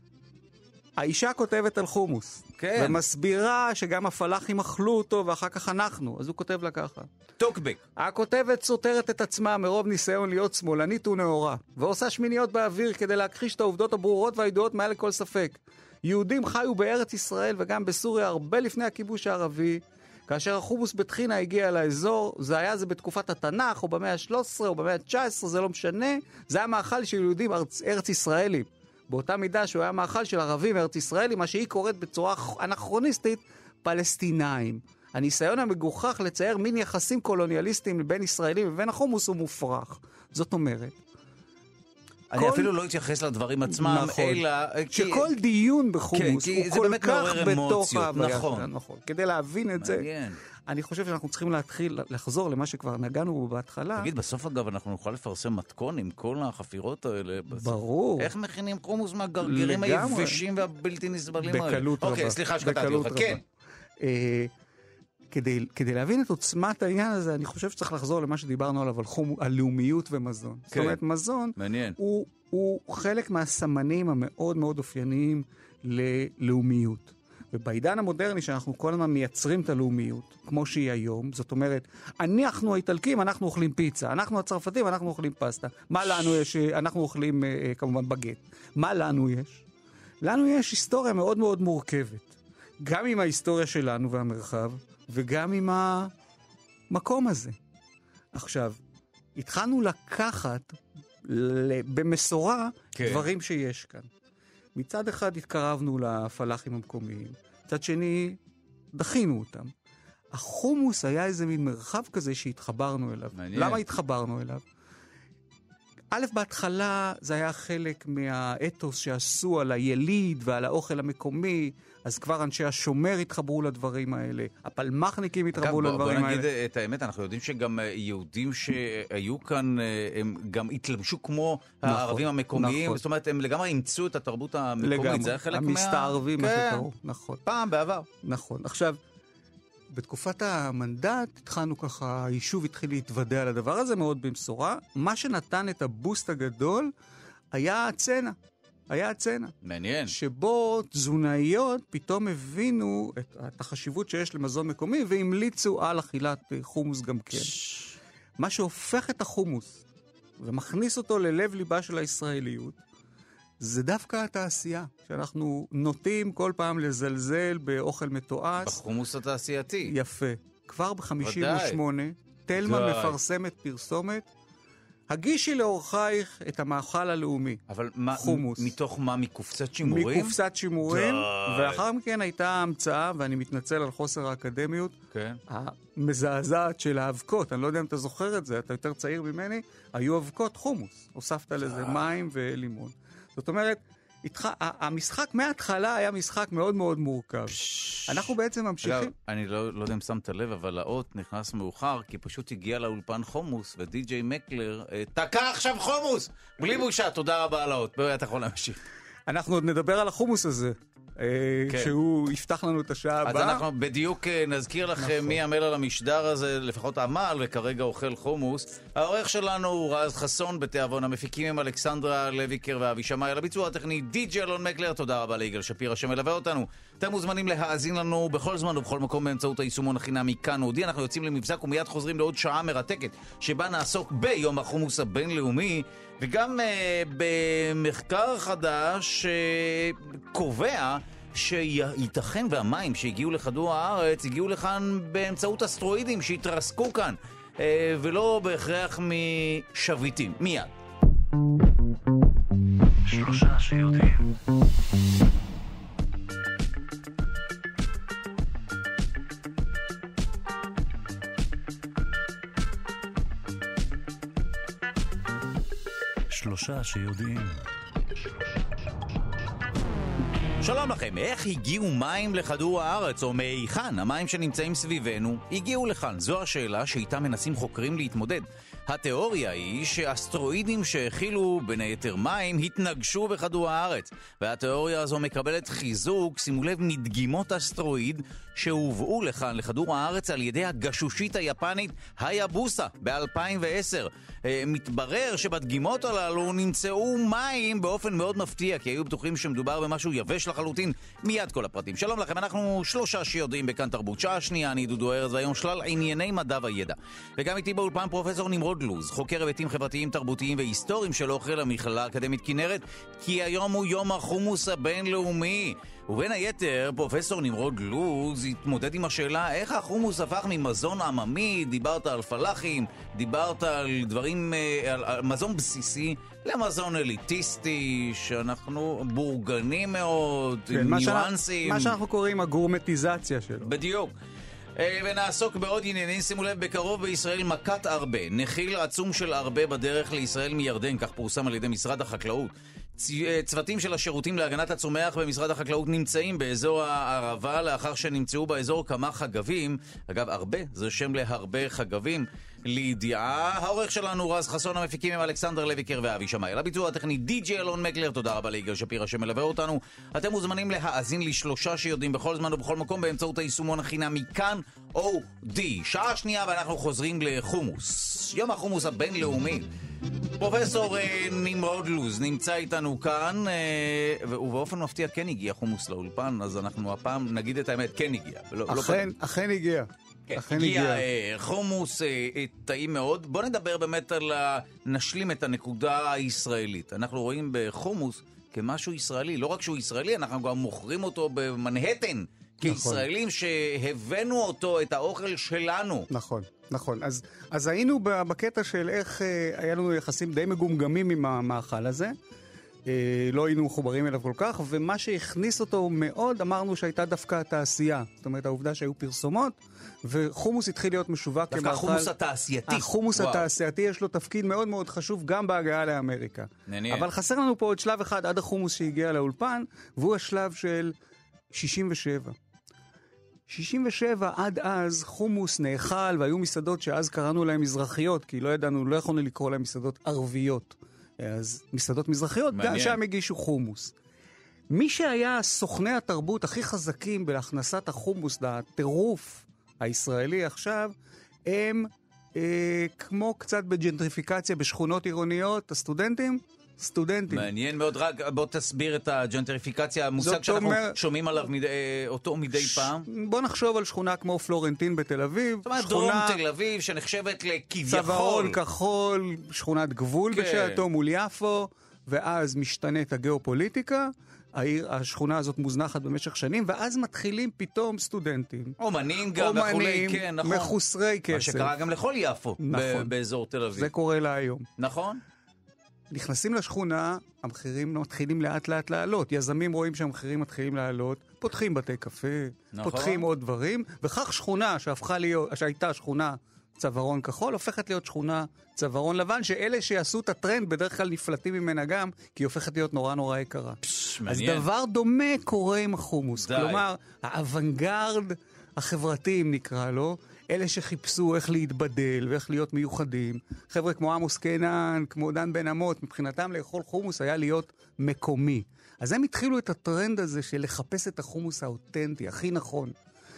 האישה כותבת על חומוס. כן. ומסבירה שגם הפלאחים אכלו אותו ואחר כך אנחנו. אז הוא כותב לה ככה. טוקבק. הכותבת סותרת את עצמה מרוב ניסיון להיות שמאלנית ונאורה, ועושה שמיניות באוויר כדי להכחיש את העובדות הברורות והידועות מעל לכל ספק. יהודים חיו בארץ ישראל וגם בסוריה הרבה לפני הכיבוש הערבי. כאשר החומוס בתחינה הגיע לאזור, זה היה זה בתקופת התנ"ך, או במאה ה-שלוש עשרה, או במאה ה-תשע עשרה, זה לא משנה. זה היה מאכל של יהודים ארץ, ארץ ישראלים. באותה מידה שהוא היה מאכל של ערבים ארץ ישראלים, מה שהיא קוראת בצורה אנכרוניסטית, פלסטינאים. הניסיון המגוחך לצייר מין יחסים קולוניאליסטיים בין ישראלים ובין החומוס הוא מופרך. זאת אומרת, אני כל... אפילו לא אתייחס לדברים עצמם, נכון. אלא... שכל כי... דיון בחומוס כן, הוא כל כך בתוך ההוויה. נכון. נכון. כדי להבין את מעניין. זה, אני חושב שאנחנו צריכים להתחיל לחזור למה שכבר נגענו בו בהתחלה. תגיד, בסוף אגב אנחנו נוכל לפרסם מתכון עם כל החפירות האלה. בסוף. ברור. איך מכינים חומוס מהגרגירים היבשים והבלתי נסבלים האלה? בקלות רבה. אוקיי, סליחה שקטעתי אותך. כן. אה, כדי, כדי להבין את עוצמת העניין הזה, אני חושב שצריך לחזור למה שדיברנו עליו, על, חום, על לאומיות ומזון. כן. זאת אומרת, מזון הוא, הוא חלק מהסמנים המאוד מאוד אופייניים ללאומיות. ובעידן המודרני שאנחנו כל הזמן מייצרים את הלאומיות, כמו שהיא היום, זאת אומרת, אנחנו האיטלקים, אנחנו אוכלים פיצה, אנחנו הצרפתים, אנחנו אוכלים פסטה. מה לנו יש? אנחנו אוכלים כמובן בגט. מה לנו יש? לנו יש היסטוריה מאוד מאוד מורכבת. גם עם ההיסטוריה שלנו והמרחב, וגם עם המקום הזה. עכשיו, התחלנו לקחת במסורה כן. דברים שיש כאן. מצד אחד התקרבנו לפלאחים המקומיים, מצד שני דחינו אותם. החומוס היה איזה מין מרחב כזה שהתחברנו אליו. מעניין. למה התחברנו אליו? א', בהתחלה זה היה חלק מהאתוס שעשו על היליד ועל האוכל המקומי, אז כבר אנשי השומר התחברו לדברים האלה, הפלמחניקים התחברו בוא, לדברים בוא נגיד האלה. את האמת, אנחנו יודעים שגם יהודים שהיו כאן, הם גם התלבשו כמו נכון, הערבים המקומיים, נכון. זאת אומרת, הם לגמרי אימצו את התרבות המקומית, לגמרי, זה היה חלק מה... המסתערבים, מה כן. שקראו, נכון. פעם, בעבר. נכון. עכשיו, בתקופת המנדט התחלנו ככה, היישוב התחיל להתוודע על הדבר הזה מאוד במשורה. מה שנתן את הבוסט הגדול היה הצנע. היה הצנע. מעניין. שבו תזונאיות פתאום הבינו את, את החשיבות שיש למזון מקומי והמליצו על אכילת חומוס גם כן. ש... מה שהופך את החומוס ומכניס אותו ללב ליבה של הישראליות זה דווקא התעשייה, שאנחנו נוטים כל פעם לזלזל באוכל מתועש. בחומוס התעשייתי. יפה. כבר ב-חמישים ושמונה, תלמה מפרסמת פרסומת, הגישי לאורחייך את המאכל הלאומי. אבל מה, חומוס. מתוך מה? מקופסת שימורים? מקופסת שימורים, ואחר מכן הייתה המצאה, ואני מתנצל על חוסר האקדמיות, כן. המזעזעת של האבקות. אני לא יודע אם אתה זוכר את זה, אתה יותר צעיר ממני, היו אבקות חומוס. הוספת לזה מים ולימון. זאת אומרת, איתך, המשחק מההתחלה היה משחק מאוד מאוד מורכב. אנחנו בעצם ממשיכים... אגב, אני לא, לא יודע אם שמת לב, אבל האות נכנס מאוחר, כי פשוט הגיע לאולפן חומוס, ודי-ג'יי מקלר, תקע עכשיו חומוס! בלי בושה, תודה רבה על האות. בואי, אתה יכול להמשיך. אנחנו עוד נדבר על החומוס הזה. כן. שהוא יפתח לנו את השעה הבאה. אז אנחנו בדיוק נזכיר לכם נכון. מי עמל על המשדר הזה, לפחות עמל, וכרגע אוכל חומוס. העורך שלנו הוא רז חסון בתיאבון, המפיקים הם אלכסנדרה לויקר ואבי שמאי, על הביצוע הטכני די-ג'יי אלון מקלר. תודה רבה ליגאל שפירא שמלווה אותנו. אתם מוזמנים להאזין לנו בכל זמן ובכל מקום באמצעות היישומון החינמי כאן אודי. אנחנו יוצאים למבזק ומיד חוזרים לעוד שעה מרתקת שבה נעסוק ביום החומוס הבינלאומי, וגם uh, במחקר חדש שקובע uh, שייתכן והמים שהגיעו לכדור הארץ הגיעו לכאן באמצעות אסטרואידים שהתרסקו כאן, uh, ולא בהכרח משוויתים. מיד. שלושה שיודעים. שלושה שיודעים. שלום לכם, איך הגיעו מים לכדור הארץ, או מהיכן המים שנמצאים סביבנו הגיעו לכאן? זו השאלה שאיתה מנסים חוקרים להתמודד. התיאוריה היא שאסטרואידים שהכילו בין היתר מים התנגשו בכדור הארץ, והתיאוריה הזו מקבלת חיזוק, שימו לב, מדגימות אסטרואיד שהובאו לכאן לכדור הארץ על ידי הגשושית היפנית היאבוסה ב-אלפיים ועשר. מתברר שבדגימות הללו נמצאו מים באופן מאוד מפתיע, כי היו בטוחים שמדובר במשהו יבש לחלוטין. מיד כל הפרטים. שלום לכם, אנחנו שלושה שיודעים בכאן תרבות. שעה שנייה, אני דודו ארז, והיום שלל ענייני מדע וידע. וגם איתי באולפן פרופסור נמרוד לוז, חוקר היבטים חברתיים, תרבותיים והיסטוריים של אוכל, המכללה האקדמית כנרת, כי היום הוא יום החומוס הבינלאומי. ובין היתר, פרופסור נמרוד לוז התמודד עם השאלה איך החומוס הפך ממזון עממי, דיברת על פלחים, דיברת על דברים, על, על מזון בסיסי, למזון אליטיסטי, שאנחנו בורגנים מאוד, כן, עם מה ניואנסים. שאנחנו, מה שאנחנו קוראים הגורמטיזציה שלו. בדיוק. ונעסוק בעוד עניינים. שימו לב, בקרוב בישראל מכת הרבה, נחיל עצום של הרבה בדרך לישראל מירדן, כך פורסם על ידי משרד החקלאות. צוותים של השירותים להגנת הצומח במשרד החקלאות נמצאים באזור הערבה לאחר שנמצאו באזור כמה חגבים. אגב, הרבה, זה שם להרבה חגבים. לידיעה, העורך שלנו רז חסון, המפיקים הם אלכסנדר לויקר ואבי שמאי. לביצוע הטכני די-ג'יי אלון מקלר. תודה רבה ליגאל שפירא שמלווה אותנו. אתם מוזמנים להאזין לשלושה שיודעים בכל זמן ובכל מקום באמצעות היישומון החינמי כאן אודי. שעה שנייה ואנחנו חוזרים לחומוס, יום החומוס הבינלאומי. פרופסור נמרוד לוז נמצא איתנו כאן, ובאופן מפתיע כן הגיע חומוס לאולפן, אז אנחנו הפעם נגיד את האמת, כן הגיע. אכן, אכן הגיע. הגיע חומוס טעים מאוד. בוא נדבר באמת על, נשלים את הנקודה הישראלית. אנחנו רואים בחומוס כמשהו ישראלי, לא רק שהוא ישראלי, אנחנו גם מוכרים אותו במנהטן כישראלים שהבאנו אותו, את האוכל שלנו. נכון, נכון. אז, אז היינו בקטע של איך היה לנו יחסים די מגומגמים עם המאכל הזה, לא היינו מחוברים אליו כל כך, ומה שהכניס אותו מאוד, אמרנו שהייתה דווקא התעשייה. זאת אומרת, העובדה שהיו פרסומות, וחומוס התחיל להיות משווק כמאכל. דווקא החומוס התעשייתי. החומוס וואו. התעשייתי יש לו תפקיד מאוד מאוד חשוב גם בהגעה לאמריקה. נניח. אבל חסר לנו פה עוד שלב אחד עד החומוס שהגיע לאולפן, והוא השלב של שישים ושבע. שישים ושבע עד אז חומוס נאכל, והיו מסעדות שאז קראנו להם מזרחיות, כי לא ידענו, לא יכולנו לקרוא להם מסעדות ערביות. אז מסעדות מזרחיות, גם שם הגישו חומוס. מי שהיה סוכני התרבות הכי חזקים בהכנסת החומוס לטירוף הישראלי עכשיו, הם אה, כמו קצת בג'נטריפיקציה בשכונות עירוניות, הסטודנטים, סטודנטים. מעניין מאוד, רק בוא תסביר את הג'נטריפיקציה, המושג שאנחנו אומר, שומעים עליו מדי, אותו מדי ש... פעם. בוא נחשוב על שכונה כמו פלורנטין בתל אביב. זאת אומרת, שכונה... דרום תל אביב שנחשבת לכביכול. צווארון כחול, שכונת גבול כן. בשעתו מול יפו, ואז משתנית הגיאופוליטיקה. העיר, השכונה הזאת מוזנחת במשך שנים, ואז מתחילים פתאום סטודנטים. אומנים גם, אומנים, כן, נכון. מחוסרי כסף. מה שקרה גם לכל יפו, נכון. באזור תל אביב. זה קורה לה היום. נכון. נכנסים לשכונה, המחירים מתחילים לאט לאט לעלות. יזמים רואים שהמחירים מתחילים לעלות, פותחים בתי קפה, נכון. פותחים עוד דברים, וכך שכונה שהפכה להיות, שהייתה שכונה צווארון כחול, הופכת להיות שכונה צווארון לבן, שאלה שיעשו את הטרנד בדרך כלל נפלטים ממנה גם, כי היא הופכת להיות נורא נורא יקרה. פש, אז מעניין. דבר דומה קורה עם החומוס. די. כלומר, האוונגרד החברתי, אם נקרא לו, אלה שחיפשו איך להתבדל ואיך להיות מיוחדים. חבר'ה כמו עמוס קנן, כמו דן בן אמות, מבחינתם לאכול חומוס היה להיות מקומי. אז הם התחילו את הטרנד הזה של לחפש את החומוס האותנטי, הכי נכון.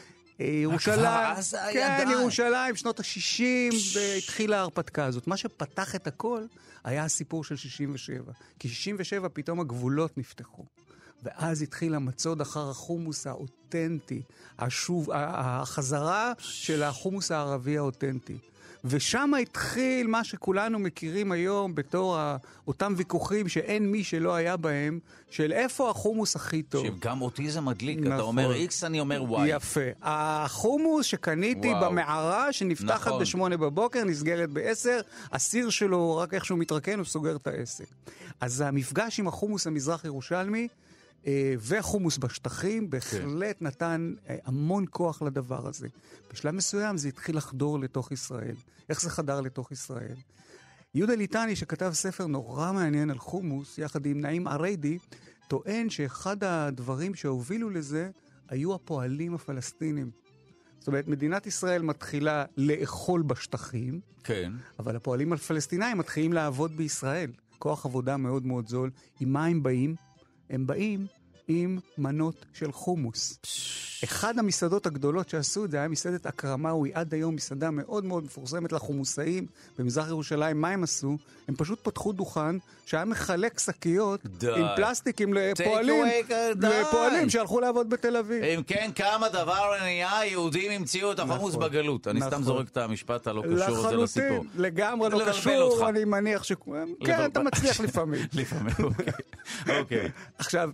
ירושלים, כן, ירושלים, שנות ה-שישים, והתחילה ההרפתקה הזאת. מה שפתח את הכל היה הסיפור של שישים ושבע. כי שישים ושבע פתאום הגבולות נפתחו. ואז התחיל המצוד אחר החומוס האותנטי, השוב, החזרה של החומוס הערבי האותנטי. ושם התחיל מה שכולנו מכירים היום בתור אותם ויכוחים שאין מי שלא היה בהם, של איפה החומוס הכי טוב. שגם אותי זה מדליק, נכון. אתה אומר X, אני אומר Y. יפה. החומוס שקניתי וואו. במערה, שנפתחת נכון. בשמונה בבוקר, נסגרת בעשר, הסיר שלו רק איכשהו מתרקן, הוא סוגר את העסק. אז המפגש עם החומוס המזרח ירושלמי, והחומוס בשטחים בהחלט נתן המון כוח לדבר הזה. בשלב מסוים זה התחיל לחדור לתוך ישראל. איך זה חדר לתוך ישראל? יהודה ליטני, שכתב ספר נורא מעניין על חומוס, יחד עם נעים עריידי, טוען שאחד הדברים שהובילו לזה היו הפועלים הפלסטינים. זאת אומרת, מדינת ישראל מתחילה לאכול בשטחים, כן. אבל הפועלים הפלסטינאים מתחילים לעבוד בישראל. כוח עבודה מאוד מאוד זול. עם מה הם באים? הם באים עם מנות של חומוס. אחד המסעדות הגדולות שעשו את זה היה מסעדת אקרמאווי, עד היום מסעדה מאוד מאוד מפורסמת לחומוסאים במזרח ירושלים. מה הם עשו? הם פשוט פתחו דוכן שהיה מחלק שקיות עם פלסטיקים לפועלים, לפועלים שהלכו לעבוד בתל אביב. אם כן, כמה דבר נהיה, יהודים המציאו את החומוס נכון, בגלות. אני נכון. סתם זורק את המשפט הלא קשור הזה לסיפור. לחלוטין, לגמרי לא קשור, אני מניח ש... כן, אתה מצליח לפעמים. לפעמים, אוקיי. אוקיי. עכשיו,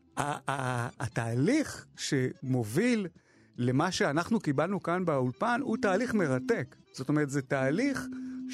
התהליך שמוביל למה שאנחנו קיבלנו כאן באולפן הוא תהליך מרתק. זאת אומרת, זה תהליך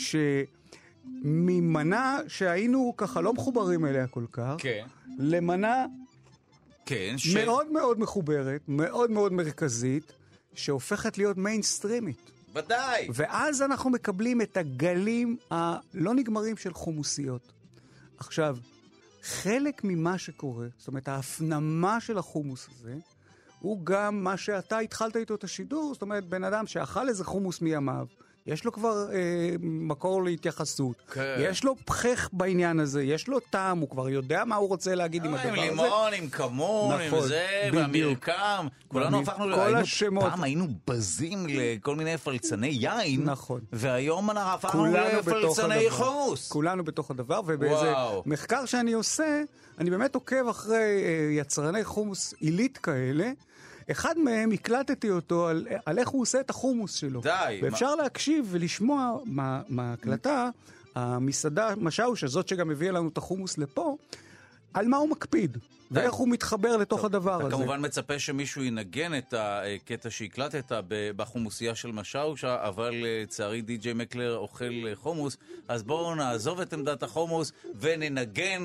שממנה שהיינו ככה לא מחוברים אליה כל כך, כן. למנה כן, ש... מאוד מאוד מחוברת, מאוד מאוד מרכזית, שהופכת להיות מיינסטרימית. ודאי. ואז אנחנו מקבלים את הגלים הלא נגמרים של חומוסיות. עכשיו, חלק ממה שקורה, זאת אומרת, ההפנמה של החומוס הזה, הוא גם מה שאתה התחלת איתו את השידור, זאת אומרת, בן אדם שאכל איזה חומוס מימיו, יש לו כבר אה, מקור להתייחסות, כן. יש לו פחך בעניין הזה, יש לו טעם, הוא כבר יודע מה הוא רוצה להגיד עם הדבר הזה. עם לימון, עם כמון, נכון, עם זה, והמרקם, כולנו הפכנו, כל היינו, השמות. פעם היינו בזים לכל מיני פלצני יין, נכון. והיום אנחנו הפכנו לפלצני חומוס. כולנו בתוך הדבר, ובאיזה מחקר שאני עושה, אני באמת עוקב אחרי אה, יצרני חומוס עילית כאלה, אחד מהם הקלטתי אותו על, על איך הוא עושה את החומוס שלו. די. ואפשר מה... להקשיב ולשמוע מה, מההקלטה, המסעדה משאו, שזאת שגם הביאה לנו את החומוס לפה, על מה הוא מקפיד, די. ואיך הוא מתחבר לתוך טוב, הדבר הזה. אתה כמובן מצפה שמישהו ינגן את הקטע שהקלטת בחומוסייה של משאו, אבל לצערי די-ג'יי מקלר אוכל חומוס, אז בואו נעזוב את עמדת החומוס וננגן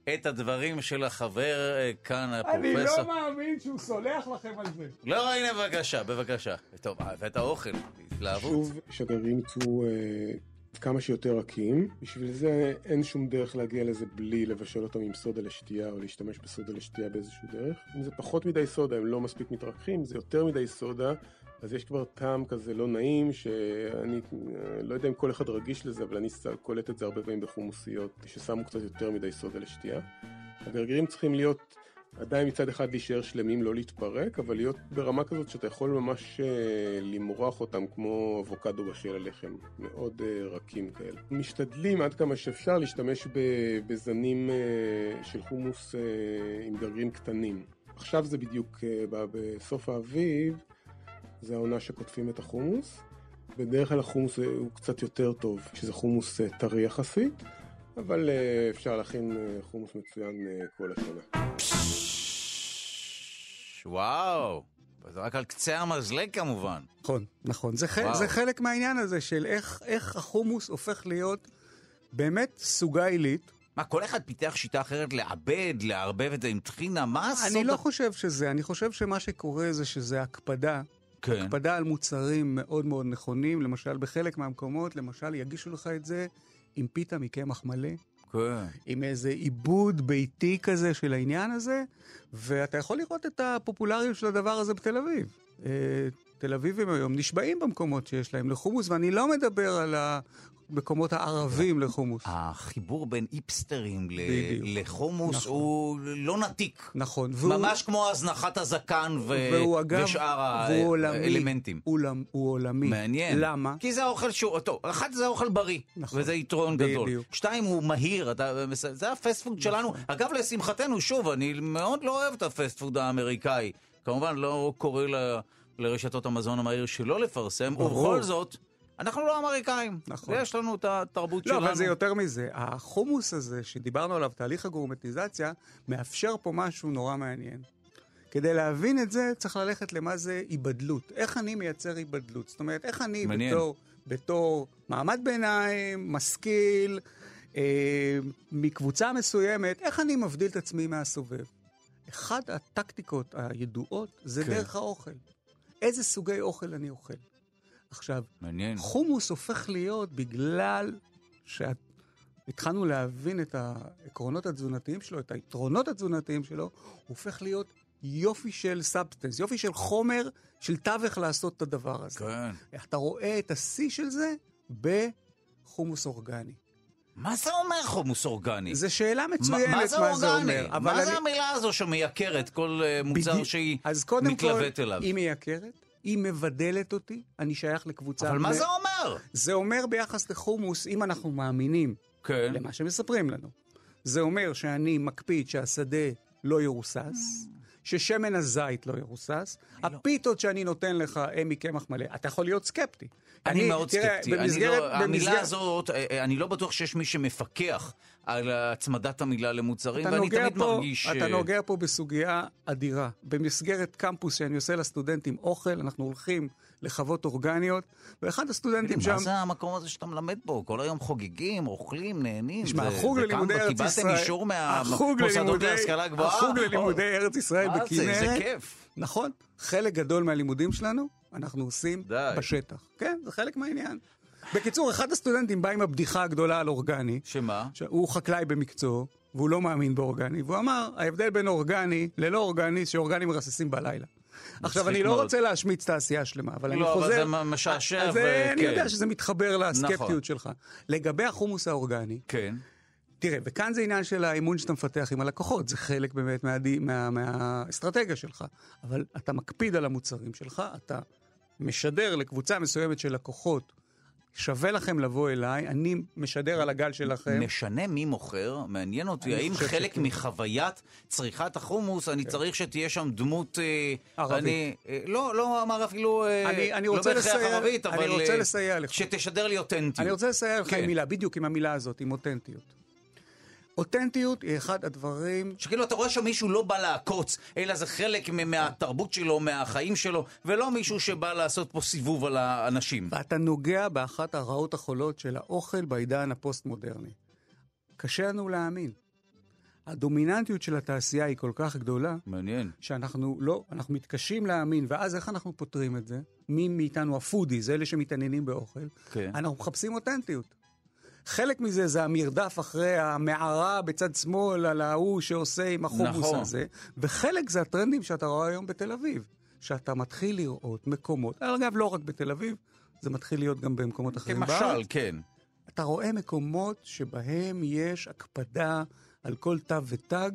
את הדברים של החבר כאן, הפרופסור. אני לא מאמין שהוא סולח לכם על זה. לא, הנה, בבקשה, בבקשה. טוב, ואת האוכל, התלהבות. שוב, שהגרגירים יצאו אה, כמה שיותר רכים. בשביל זה אין שום דרך להגיע לזה בלי לבשל אותם עם סודה לשתייה, או להשתמש בסודה לשתייה באיזשהו דרך. אם זה פחות מדי סודה, הם לא מספיק מתרככים, זה יותר מדי סודה, אז יש כבר טעם כזה לא נעים, שאני לא יודע אם כל אחד רגיש לזה, אבל אני קולט את זה הרבה פעמים בחומוסיות, ששמו קצת יותר מדי סודה לשתייה. הגרגירים צריכים להיות עדיין מצד אחד להישאר שלמים, לא להתפרק, אבל להיות ברמה כזאת שאתה יכול ממש למרוח אותם כמו אבוקדו בשל הלחם, מאוד רכים כאלה. משתדלים עד כמה שאפשר להשתמש בזנים של חומוס עם גרגירים קטנים. עכשיו זה בדיוק בסוף האביב, זה העונה שקוטפים את החומוס. בדרך כלל החומוס הוא קצת יותר טוב, שזה חומוס טרי יחסית, אבל אפשר להכין חומוס מצוין כל השנה. וואו, זה רק על קצה המזלג כמובן. נכון, נכון. זה, ח... זה חלק מהעניין הזה של איך, איך החומוס הופך להיות באמת סוגה עילית. מה, כל אחד פיתח שיטה אחרת לעבד, לערבב את זה עם טחינה? מה הסוד? אני לא חושב שזה, אני חושב שמה שקורה זה שזה הקפדה. כן. הקפדה על מוצרים מאוד מאוד נכונים, למשל בחלק מהמקומות, למשל יגישו לך את זה עם פיתה מקמח מלא. כן. עם איזה עיבוד ביתי כזה של העניין הזה, ואתה יכול לראות את הפופולריות של הדבר הזה בתל אביב. תל אביבים היום נשבעים במקומות שיש להם לחומוס, ואני לא מדבר על המקומות הערבים לחומוס. החיבור בין איפסטרים לחומוס הוא לא נתיק. נכון. ממש כמו הזנחת הזקן ושאר האלמנטים. הוא עולמי. מעניין. למה? כי זה האוכל שהוא, טוב, אחד זה האוכל בריא, וזה יתרון גדול. שתיים, הוא מהיר, זה הפסט-פוד שלנו. אגב, לשמחתנו, שוב, אני מאוד לא אוהב את הפסט-פוד האמריקאי. כמובן, לא קורא לרשתות המזון המהיר שלא לפרסם, ובכל זאת, אנחנו לא אמריקאים. נכון. ויש לנו את התרבות לא, שלנו. לא, אבל זה יותר מזה. החומוס הזה שדיברנו עליו, תהליך הגורמטיזציה, מאפשר פה משהו נורא מעניין. כדי להבין את זה, צריך ללכת למה זה היבדלות. איך אני מייצר היבדלות? זאת אומרת, איך אני בתור, בתור מעמד ביניים, משכיל, אה, מקבוצה מסוימת, איך אני מבדיל את עצמי מהסובב? אחד הטקטיקות הידועות זה כן. דרך האוכל. איזה סוגי אוכל אני אוכל? עכשיו, מעניין. חומוס הופך להיות בגלל שהתחלנו להבין את העקרונות התזונתיים שלו, את היתרונות התזונתיים שלו, הוא הופך להיות יופי של סאבסטנס, יופי של חומר, של תווך לעשות את הדבר הזה. כן. אתה רואה את השיא של זה בחומוס אורגני. מה זה אומר חומוס אורגני? זו שאלה מצוינת מה זה מה אורגני? זה אומר. מה אני... זה המילה הזו שמייקרת כל מוצר בדי... שהיא מתלוות אליו? היא מייקרת, היא מבדלת אותי, אני שייך לקבוצה... אבל מה זה אומר? זה אומר ביחס לחומוס, אם אנחנו מאמינים כן. למה שמספרים לנו. זה אומר שאני מקפיד שהשדה לא ירוסס, ששמן הזית לא ירוסס, הפיתות לא. שאני נותן לך הם מקמח מלא. אתה יכול להיות סקפטי. אני, אני מאוד תראה, סקפטי. במסגרת, אני לא, במסגרת... המילה הזאת, אני לא בטוח שיש מי שמפקח על הצמדת המילה למוצרים, ואני תמיד פה, מרגיש... אתה נוגע פה בסוגיה אדירה. במסגרת קמפוס שאני עושה לסטודנטים אוכל, אנחנו הולכים לחוות אורגניות, ואחד הסטודנטים שם... מה זה המקום הזה שאתה מלמד בו? כל היום חוגגים, אוכלים, נהנים. תשמע, החוג ללימודי ארץ ישראל... קיבלתם אישור מהמוסדות להשכלה גבוהה? החוג ללימודי ארץ ישראל בכנרת. זה כיף. נכון. חלק גדול מהלימודים שלנו, אנחנו עושים בשטח. כן, זה חלק מהעניין. בקיצור, אחד הסטודנטים בא עם הבדיחה הגדולה על אורגני. שמה? הוא חקלאי במקצוע, והוא לא מאמין באורגני, והוא אמר, ההבדל בין אורגני ללא אורגני, שאורגני מרססים בלילה. עכשיו, אני לא רוצה להשמיץ את העשייה שלמה, אבל אני חוזר... לא, אבל זה משעשע. אז אני יודע שזה מתחבר לסקפטיות שלך. לגבי החומוס האורגני, כן. תראה, וכאן זה עניין של האמון שאתה מפתח עם הלקוחות, זה חלק באמת מהאסטרטגיה שלך, אבל אתה מקפיד על המוצרים שלך, אתה משדר לקבוצה מסוימת של לקוחות, שווה לכם לבוא אליי, אני משדר על הגל שלכם. משנה מי מוכר, מעניין אותי, האם חלק מחוויית צריכת החומוס, אני צריך שתהיה שם דמות... ערבית. לא, לא אמר אפילו... לא בהכרח ערבית, אבל... אני רוצה לסייע לך. שתשדר לי אותנטיות. אני רוצה לסייע לך עם מילה, בדיוק עם המילה הזאת, עם אותנטיות. אותנטיות היא אחד הדברים... שכאילו אתה רואה שמישהו לא בא לעקוץ, אלא זה חלק מהתרבות שלו, מהחיים שלו, ולא מישהו שבא לעשות פה סיבוב על האנשים. ואתה נוגע באחת הרעות החולות של האוכל בעידן הפוסט-מודרני. קשה לנו להאמין. הדומיננטיות של התעשייה היא כל כך גדולה, מעניין. שאנחנו לא, אנחנו מתקשים להאמין, ואז איך אנחנו פותרים את זה? מי מאיתנו הפודי, זה אלה שמתעניינים באוכל, כן. אנחנו מחפשים אותנטיות. חלק מזה זה המרדף אחרי המערה בצד שמאל על ההוא שעושה עם החומוס נכון. הזה, וחלק זה הטרנדים שאתה רואה היום בתל אביב, שאתה מתחיל לראות מקומות, אגב לא רק בתל אביב, זה מתחיל להיות גם במקומות אחרים בארץ. כמשל, כן. אתה רואה מקומות שבהם יש הקפדה על כל תו ותג,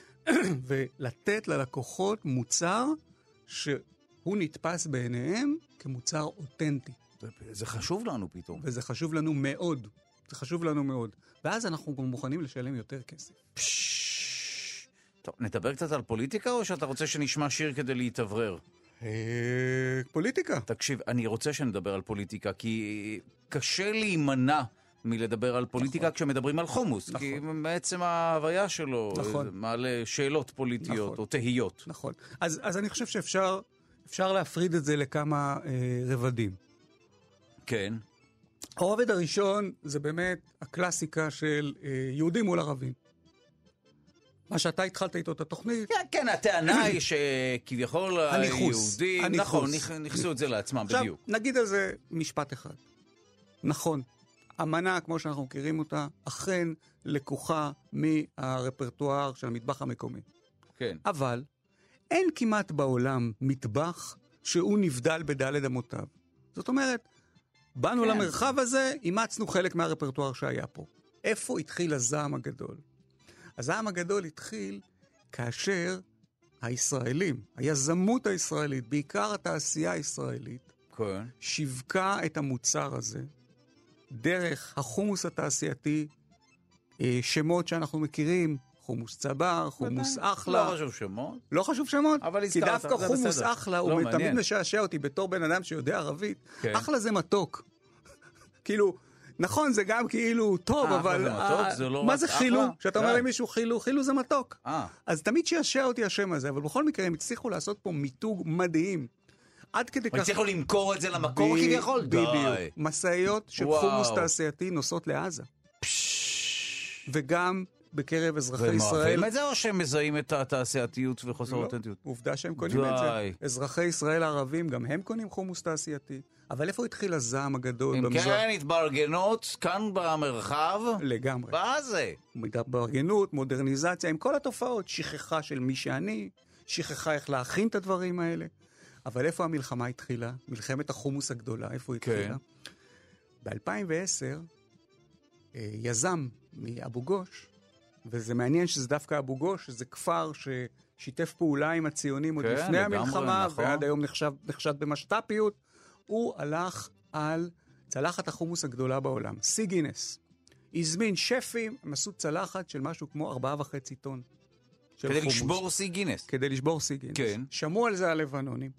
ולתת ללקוחות מוצר שהוא נתפס בעיניהם כמוצר אותנטי. זה, זה חשוב לנו פתאום. וזה חשוב לנו מאוד. זה חשוב לנו מאוד. ואז אנחנו גם מוכנים לשלם יותר כסף. פשש. טוב, נדבר קצת על פוליטיקה, או שאתה רוצה שנשמע שיר כדי להתאוורר? פוליטיקה. תקשיב, אני רוצה שנדבר על פוליטיקה, כי קשה להימנע מלדבר על פוליטיקה נכון. כשמדברים על חומוס, נכון. כי בעצם ההוויה שלו נכון. מעלה שאלות פוליטיות נכון. או תהיות. נכון. אז, אז אני חושב שאפשר אפשר להפריד את זה לכמה אה, רבדים. כן. הרובד הראשון זה באמת הקלאסיקה של אה, יהודים מול ערבים. מה שאתה התחלת איתו את התוכנית. כן, כן, הטענה היא שכביכול היהודים, נכון, נכנסו את זה לעצמם בדיוק. עכשיו, נגיד על זה משפט אחד. נכון. אמנה, כמו שאנחנו מכירים אותה, אכן לקוחה מהרפרטואר של המטבח המקומי. כן. אבל אין כמעט בעולם מטבח שהוא נבדל בדלת אמותיו. זאת אומרת, באנו כן. למרחב הזה, אימצנו חלק מהרפרטואר שהיה פה. איפה התחיל הזעם הגדול? הזעם הגדול התחיל כאשר הישראלים, היזמות הישראלית, בעיקר התעשייה הישראלית, כן. שיווקה את המוצר הזה, דרך החומוס התעשייתי, שמות שאנחנו מכירים, חומוס צבר, חומוס אחלה. לא חשוב שמות. לא חשוב שמות, כי דווקא חומוס אחלה, הוא תמיד משעשע אותי בתור בן אדם שיודע ערבית. אחלה זה מתוק. כאילו, נכון, זה גם כאילו טוב, אבל מה זה חילו? כשאתה אומר למישהו חילו, חילו זה מתוק. אז תמיד שעשע אותי השם הזה, אבל בכל מקרה הם הצליחו לעשות פה מיתוג מדהים. עד כדי כך... הצליחו למכור את זה למקור כביכול? בדיוק. מסעיות של חומוס תעשייתי נוסעות לעזה. וגם בקרב אזרחי ישראל... ומאהבים את זה או שהם מזהים את התעשייתיות וחוסר אותנטיות? עובדה שהם קונים את זה. אזרחי ישראל הערבים, גם הם קונים חומוס תעשייתי. אבל איפה התחיל הזעם הגדול? אם כן, התברגנות כאן במרחב? לגמרי. מה זה? התברגנות, מודרניזציה, עם כל התופעות. שכחה של מי שאני, שכחה איך להכין את הדברים האלה. אבל איפה המלחמה התחילה? מלחמת החומוס הגדולה, איפה התחילה? ב-אלפיים ועשר, יזם מאבו גוש, וזה מעניין שזה דווקא אבו גוש, זה כפר ששיתף פעולה עם הציונים עוד לפני המלחמה, ועד היום נחשד במשת"פיות, הוא הלך על צלחת החומוס הגדולה בעולם, סי גינס. הזמין שפים, הם עשו צלחת של משהו כמו ארבעה וחצי טון. כדי לשבור סי גינס. כדי לשבור סי גינס. כן. שמעו על זה הלבנונים.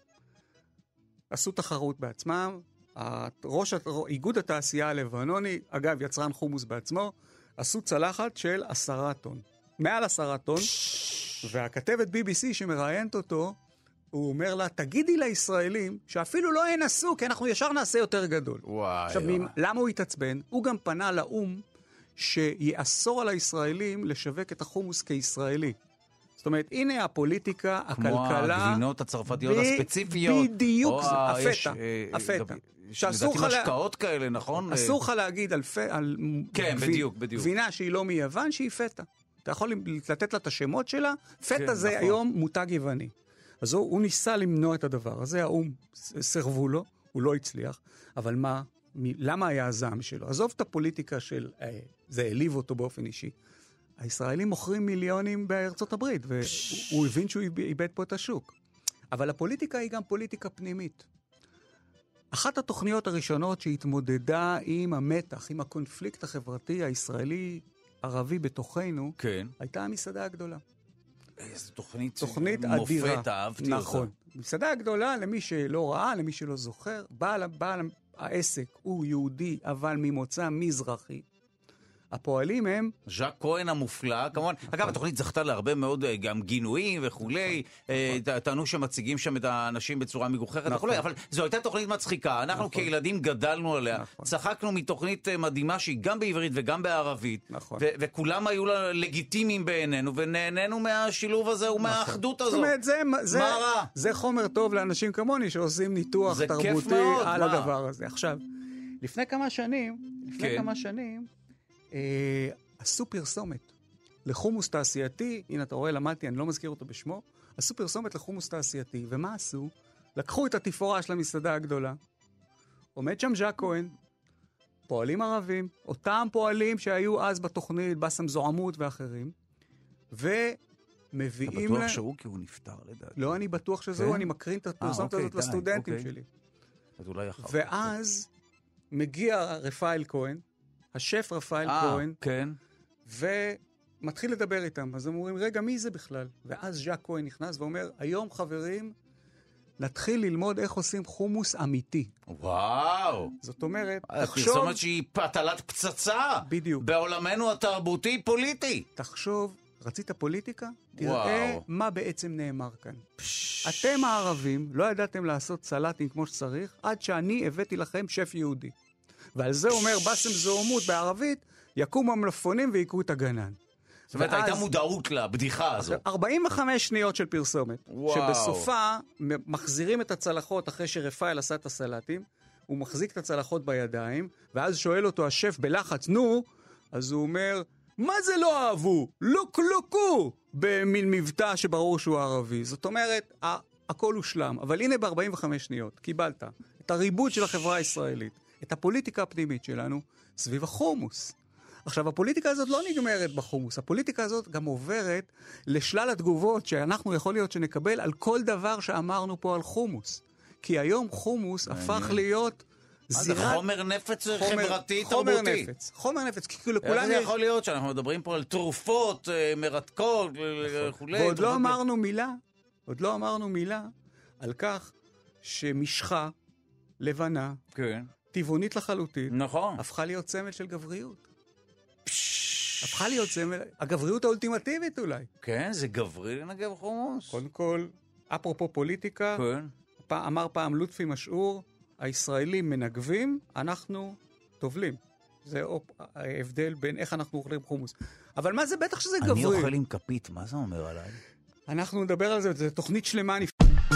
עשו תחרות בעצמם, ראש איגוד התעשייה הלבנוני, אגב יצרן חומוס בעצמו, עשו צלחת של עשרה טון. מעל עשרה טון, והכתבת בי בי סי שמראיינת אותו, הוא אומר לה, תגידי לישראלים שאפילו לא ינסו, כי אנחנו ישר נעשה יותר גדול. וואי. עכשיו, וואי. למה הוא התעצבן? הוא גם פנה לאום שיאסור על הישראלים לשווק את החומוס כישראלי. זאת אומרת, הנה הפוליטיקה, הכלכלה... כמו הגבינות הצרפתיות הספציפיות. בדיוק, הפטה, הפטה. לדעתי משקעות כאלה, נכון? אסור לך להגיד על כן, בדיוק, בדיוק. גבינה שהיא לא מיוון, שהיא פטה. אתה יכול לתת לה את השמות שלה, פטה זה היום מותג יווני. אז הוא ניסה למנוע את הדבר הזה, האום סרבו לו, הוא לא הצליח, אבל מה, למה היה הזעם שלו? עזוב את הפוליטיקה של, זה העליב אותו באופן אישי. הישראלים מוכרים מיליונים בארצות הברית, והוא הבין שהוא איבד פה את השוק. אבל הפוליטיקה היא גם פוליטיקה פנימית. אחת התוכניות הראשונות שהתמודדה עם המתח, עם הקונפליקט החברתי הישראלי-ערבי בתוכנו, כן. הייתה המסעדה הגדולה. איזו תוכנית, תוכנית מופת, אדירה. אהבתי נכון. אותה. מסעדה הגדולה, למי שלא ראה, למי שלא זוכר, בעל, בעל העסק הוא יהודי, אבל ממוצא מזרחי. הפועלים הם... ז'ק כהן המופלא, כמובן. אגב, התוכנית זכתה להרבה מאוד גם גינויים וכולי, טענו שמציגים שם את האנשים בצורה מגוחכת וכולי, אבל זו הייתה תוכנית מצחיקה. אנחנו כילדים גדלנו עליה, צחקנו מתוכנית מדהימה שהיא גם בעברית וגם בערבית, וכולם היו לגיטימיים בעינינו, ונהנינו מהשילוב הזה ומהאחדות הזו. מה רע? זה חומר טוב לאנשים כמוני שעושים ניתוח תרבותי על הדבר הזה. עכשיו, לפני כמה שנים, לפני כמה שנים, עשו פרסומת לחומוס תעשייתי, הנה אתה רואה, למדתי, אני לא מזכיר אותו בשמו, עשו פרסומת לחומוס תעשייתי, ומה עשו? לקחו את התפאורה של המסעדה הגדולה, עומד שם ז'ק כהן, פועלים ערבים, אותם פועלים שהיו אז בתוכנית, בסם זועמות ואחרים, ומביאים... אתה בטוח שהוא כי הוא נפטר לדעת. לא, אני בטוח שזהו, אני מקרין את הפרסומת הזאת לסטודנטים שלי. אז אולי אחר. ואז מגיע רפאל כהן, השף רפאל כהן, כן. ומתחיל לדבר איתם. אז הם אומרים, רגע, מי זה בכלל? ואז ז'ק כהן נכנס ואומר, היום חברים, נתחיל ללמוד איך עושים חומוס אמיתי. וואו. זאת אומרת, תחשוב... פרסומת שהיא פתלת פצצה. בדיוק. בעולמנו התרבותי-פוליטי. תחשוב, רצית פוליטיקה? תראה וואו. מה בעצם נאמר כאן. פש... אתם הערבים לא ידעתם לעשות סלטים כמו שצריך, עד שאני הבאתי לכם שף יהודי. ועל זה אומר בסם זועמות בערבית, יקום המלפפונים ויקרו את הגנן. זאת אומרת, ואז... הייתה מודעות לבדיחה הזו. ארבעים וחמש שניות של פרסומת, וואו. שבסופה מחזירים את הצלחות אחרי שרפאל עשה את הסלטים, הוא מחזיק את הצלחות בידיים, ואז שואל אותו השף בלחץ, נו, אז הוא אומר, מה זה לא אהבו? לוק לוקו! במין מבטא שברור שהוא ערבי. זאת אומרת, הכל הושלם. אבל הנה ב-ארבעים וחמש שניות, קיבלת את הריבוד של החברה הישראלית, את הפוליטיקה הפנימית שלנו, סביב החומוס. עכשיו, הפוליטיקה הזאת לא נגמרת בחומוס. הפוליטיקה הזאת גם עוברת לשלל התגובות שאנחנו יכול להיות שנקבל על כל דבר שאמרנו פה על חומוס. כי היום חומוס הפך להיות זירת... זה חומר נפץ חברתי, חומר תרבותי. נפץ, חומר נפץ. כי לכולם... איך זה יכול להיות שאנחנו מדברים פה על תרופות, מרתקות וכולי? ועוד לא אמרנו מילה, עוד לא אמרנו מילה על כך שמשחה לבנה, כן. טבעונית לחלוטין, נכון. הפכה להיות סמל של גבריות. הפכה להיות סמל, הגבריות האולטימטיבית אולי. כן, זה גברי לנגב חומוס. קודם כל, אפרופו פוליטיקה, כן. אמר פעם לוטפי משעור, הישראלים מנגבים, אנחנו טובלים. זה ההבדל בין איך אנחנו אוכלים חומוס. אבל מה זה? בטח שזה גברי. אני אוכל עם כפית, מה זה אומר עליי? אנחנו נדבר על זה, זו תוכנית שלמה נפ...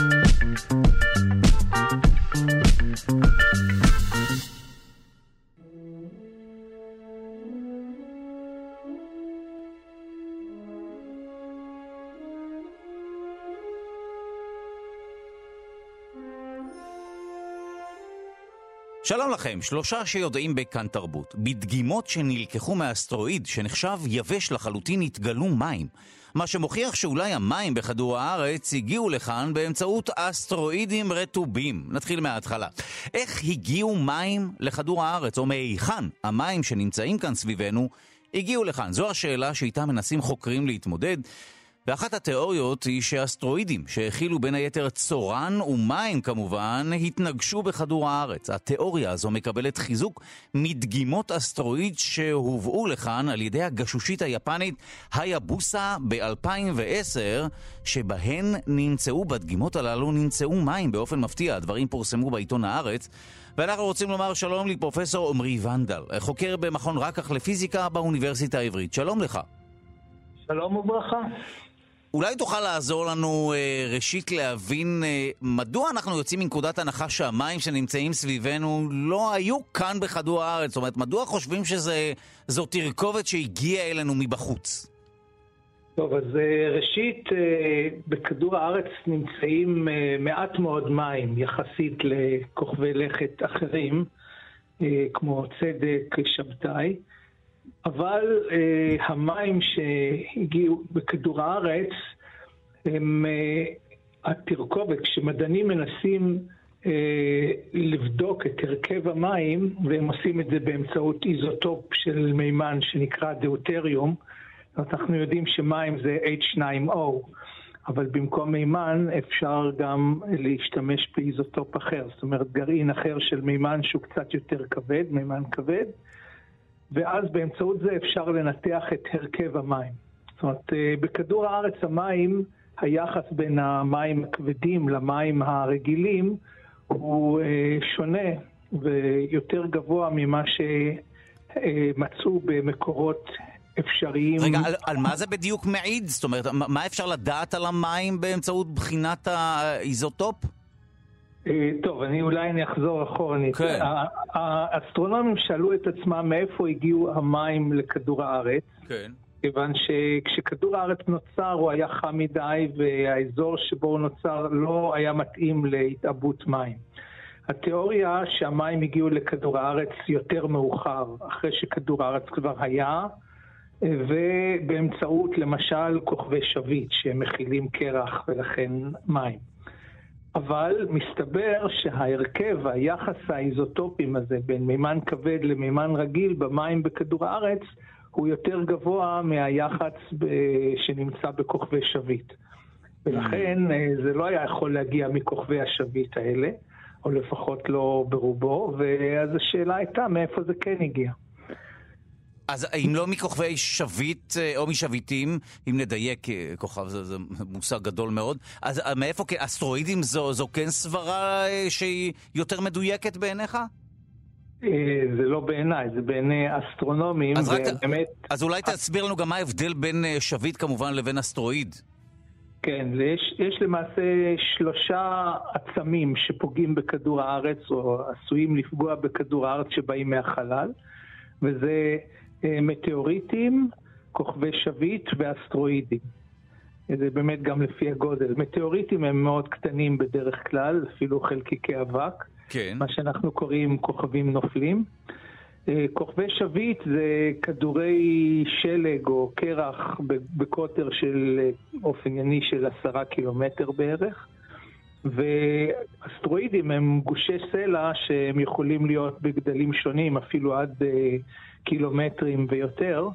שלום לכם, שלושה שיודעים בכאן תרבות. בדגימות שנלקחו מהאסטרואיד שנחשב יבש לחלוטין התגלו מים. מה שמוכיח שאולי המים בכדור הארץ הגיעו לכאן באמצעות אסטרואידים רטובים. נתחיל מההתחלה. איך הגיעו מים לכדור הארץ, או מהיכן המים שנמצאים כאן סביבנו הגיעו לכאן? זו השאלה שאיתה מנסים חוקרים להתמודד. ואחת התיאוריות היא שהאסטרואידים שהכילו בין היתר צורן ומים כמובן התנגשו בכדור הארץ. התיאוריה הזו מקבלת חיזוק מדגימות אסטרואיד שהובאו לכאן על ידי הגשושית היפנית היאבוסה ב-אלפיים ועשר, שבהן נמצאו, בדגימות הללו נמצאו מים באופן מפתיע. הדברים פורסמו בעיתון הארץ. ואנחנו רוצים לומר שלום לפרופסור עמרי ונדל, חוקר במכון רקח לפיזיקה באוניברסיטה העברית. שלום לך. שלום וברכה. אולי תוכל לעזור לנו אה, ראשית להבין אה, מדוע אנחנו יוצאים מנקודת הנחה שהמים שנמצאים סביבנו לא היו כאן בכדור הארץ? זאת אומרת, מדוע חושבים שזו תרכובת שהגיעה אלינו מבחוץ? טוב, אז אה, ראשית, אה, בכדור הארץ נמצאים אה, מעט מאוד מים יחסית לכוכבי לכת אחרים, אה, כמו צדק, שבתאי. אבל uh, המים שהגיעו בכדור הארץ הם uh, התרכובת. כשמדענים מנסים uh, לבדוק את הרכב המים, והם עושים את זה באמצעות איזוטופ של מימן שנקרא דאוטריום. אנחנו יודעים שמים זה אייץ' טו או, אבל במקום מימן אפשר גם להשתמש באיזוטופ אחר, זאת אומרת גרעין אחר של מימן שהוא קצת יותר כבד, מימן כבד. ואז באמצעות זה אפשר לנתח את הרכב המים. זאת אומרת, בכדור הארץ המים, היחס בין המים הכבדים למים הרגילים הוא שונה ויותר גבוה ממה שמצאו במקורות אפשריים. רגע, על, על מה זה בדיוק מעיד? זאת אומרת, מה אפשר לדעת על המים באמצעות בחינת האיזוטופ? טוב, אני אולי אני אחזור אחורנית. כן. האסטרונומים שאלו את עצמם מאיפה הגיעו המים לכדור הארץ. כן. כיוון שכשכדור הארץ נוצר הוא היה חם מדי והאזור שבו הוא נוצר לא היה מתאים להתאבות מים. התיאוריה שהמים הגיעו לכדור הארץ יותר מאוחר, אחרי שכדור הארץ כבר היה, ובאמצעות למשל כוכבי שביט שמכילים קרח ולכן מים. אבל מסתבר שההרכב, היחס האיזוטופים הזה בין מימן כבד למימן רגיל במים בכדור הארץ הוא יותר גבוה מהיחס שנמצא בכוכבי שביט. ולכן זה לא היה יכול להגיע מכוכבי השביט האלה, או לפחות לא ברובו, ואז השאלה הייתה מאיפה זה כן הגיע. אז אם לא מכוכבי שביט או משביטים, אם נדייק, כוכב זה, זה מושג גדול מאוד, אז מאיפה, אסטרואידים זו, זו כן סברה שהיא יותר מדויקת בעיניך? זה לא בעיניי, זה בעיני אסטרונומים. אז, רק, באמת... אז אולי תסביר לנו גם מה ההבדל בין שביט כמובן לבין אסטרואיד. כן, יש, יש למעשה שלושה עצמים שפוגעים בכדור הארץ או עשויים לפגוע בכדור הארץ שבאים מהחלל, וזה מטאוריטים, כוכבי שביט ואסטרואידים. זה באמת גם לפי הגודל. מטאוריטים הם מאוד קטנים בדרך כלל, אפילו חלקיקי אבק. כן. מה שאנחנו קוראים כוכבים נופלים. כוכבי שביט זה כדורי שלג או קרח בקוטר של אופייני של עשרה קילומטר בערך. ואסטרואידים הם גושי סלע שהם יכולים להיות בגדלים שונים, אפילו עד קילומטרים ויותר.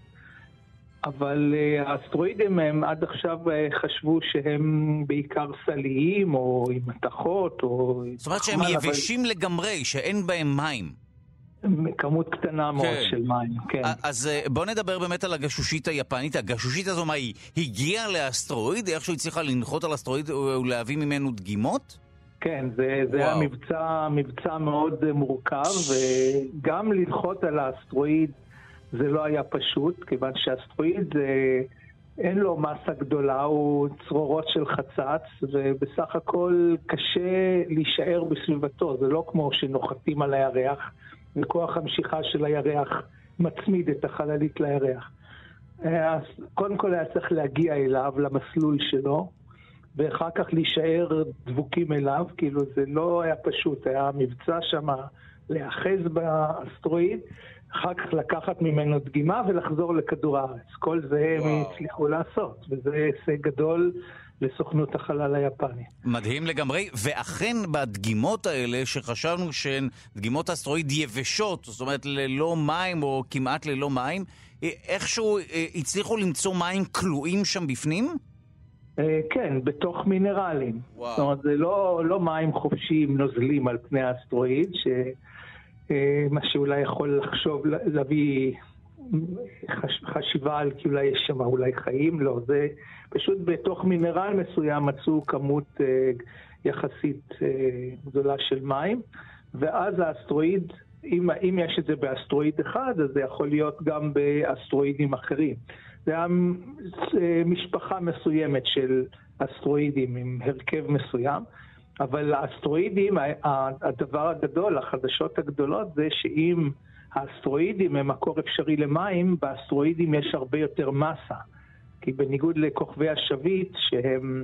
אבל האסטרואידים הם עד עכשיו חשבו שהם בעיקר סליים או עם מתכות או... זאת אומרת שהם יבשים אבל... לגמרי, שאין בהם מים. כמות קטנה מאוד כן. של מים, כן. אז בוא נדבר באמת על הגשושית היפנית. הגשושית הזו, מה היא? הגיעה לאסטרואיד? איכשהו היא צריכה לנחות על אסטרואיד ולהביא ממנו דגימות? כן, זה, זה היה מבצע, מבצע מאוד מורכב, וגם לנחות על האסטרואיד זה לא היה פשוט, כיוון שהאסטרואיד זה, אין לו מסה גדולה, הוא צרורות של חצץ, ובסך הכל קשה להישאר בסביבתו. זה לא כמו שנוחתים על הירח, וכוח המשיכה של הירח מצמיד את החללית לירח. אז קודם כל היה צריך להגיע אליו, למסלול שלו, ואחר כך להישאר דבוקים אליו, כאילו זה לא היה פשוט, היה מבצע שם להאחז באסטרואיד, אחר כך לקחת ממנו דגימה ולחזור לכדור הארץ. כל זה הם הצליחו לעשות, וזה הישג גדול לסוכנות החלל היפני. מדהים לגמרי, ואכן בדגימות האלה שחשבנו שהן דגימות אסטרואיד יבשות, זאת אומרת ללא מים או כמעט ללא מים, איכשהו הצליחו למצוא מים כלואים שם בפנים? כן, בתוך מינרלים. וואו. זאת אומרת, זה לא, לא מים חופשיים נוזלים על פני האסטרואיד, ש... מה שאולי יכול לחשוב, להביא חש, חשיבה על כי אולי יש שם אולי חיים, לא, זה פשוט בתוך מינרל מסוים מצאו כמות אה, יחסית אה, גדולה של מים, ואז האסטרואיד, אם, אם יש את זה באסטרואיד אחד, אז זה יכול להיות גם באסטרואידים אחרים. זה היה משפחה מסוימת של אסטרואידים עם הרכב מסוים, אבל האסטרואידים, הדבר הגדול, החדשות הגדולות, זה שאם האסטרואידים הם מקור אפשרי למים, באסטרואידים יש הרבה יותר מסה. כי בניגוד לכוכבי השביט, שהם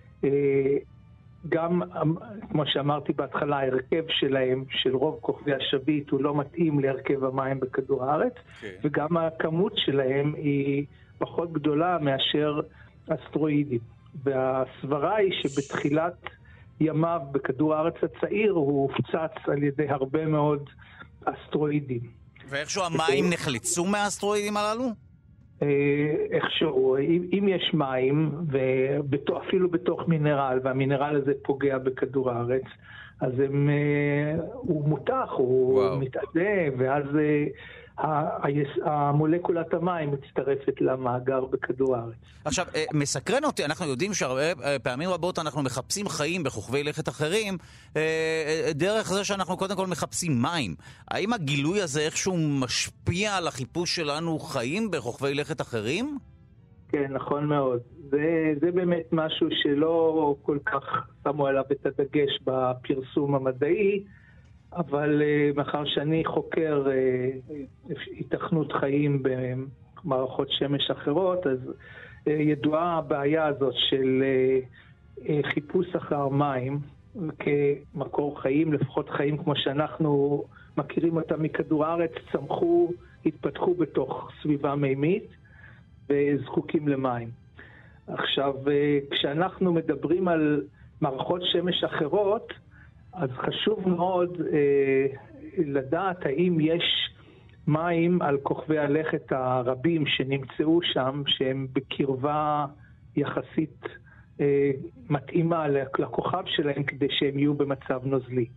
גם, כמו שאמרתי בהתחלה, ההרכב שלהם, של רוב כוכבי השביט, הוא לא מתאים להרכב המים בכדור הארץ, okay. וגם הכמות שלהם היא פחות גדולה מאשר אסטרואידים. והסברה היא שבתחילת ימיו בכדור הארץ הצעיר הוא הופצץ על ידי הרבה מאוד אסטרואידים. ואיכשהו המים נחלצו מהאסטרואידים הללו? איכשהו, אם, אם יש מים, ואפילו בתוך מינרל, והמינרל הזה פוגע בכדור הארץ, אז הם, הוא מותח, הוא וואו. מתעדה, ואז המולקולת המים מצטרפת למאגר בכדור הארץ. עכשיו, מסקרן אותי, אנחנו יודעים שהרבה פעמים רבות אנחנו מחפשים חיים בכוכבי לכת אחרים, דרך זה שאנחנו קודם כל מחפשים מים. האם הגילוי הזה איכשהו משפיע על החיפוש שלנו חיים בכוכבי לכת אחרים? כן, נכון מאוד. זה, זה באמת משהו שלא כל כך שמו עליו את הדגש בפרסום המדעי, אבל uh, מאחר שאני חוקר uh, התכנות חיים במערכות שמש אחרות, אז uh, ידועה הבעיה הזאת של uh, uh, חיפוש אחר מים כמקור חיים, לפחות חיים כמו שאנחנו מכירים אותם מכדור הארץ, צמחו, התפתחו בתוך סביבה מימית וזקוקים למים. עכשיו, uh, כשאנחנו מדברים על מערכות שמש אחרות, אז חשוב מאוד אה, לדעת האם יש מים על כוכבי הלכת הרבים שנמצאו שם, שהם בקרבה יחסית אה, מתאימה לכוכב שלהם כדי שהם יהיו במצב נוזלי.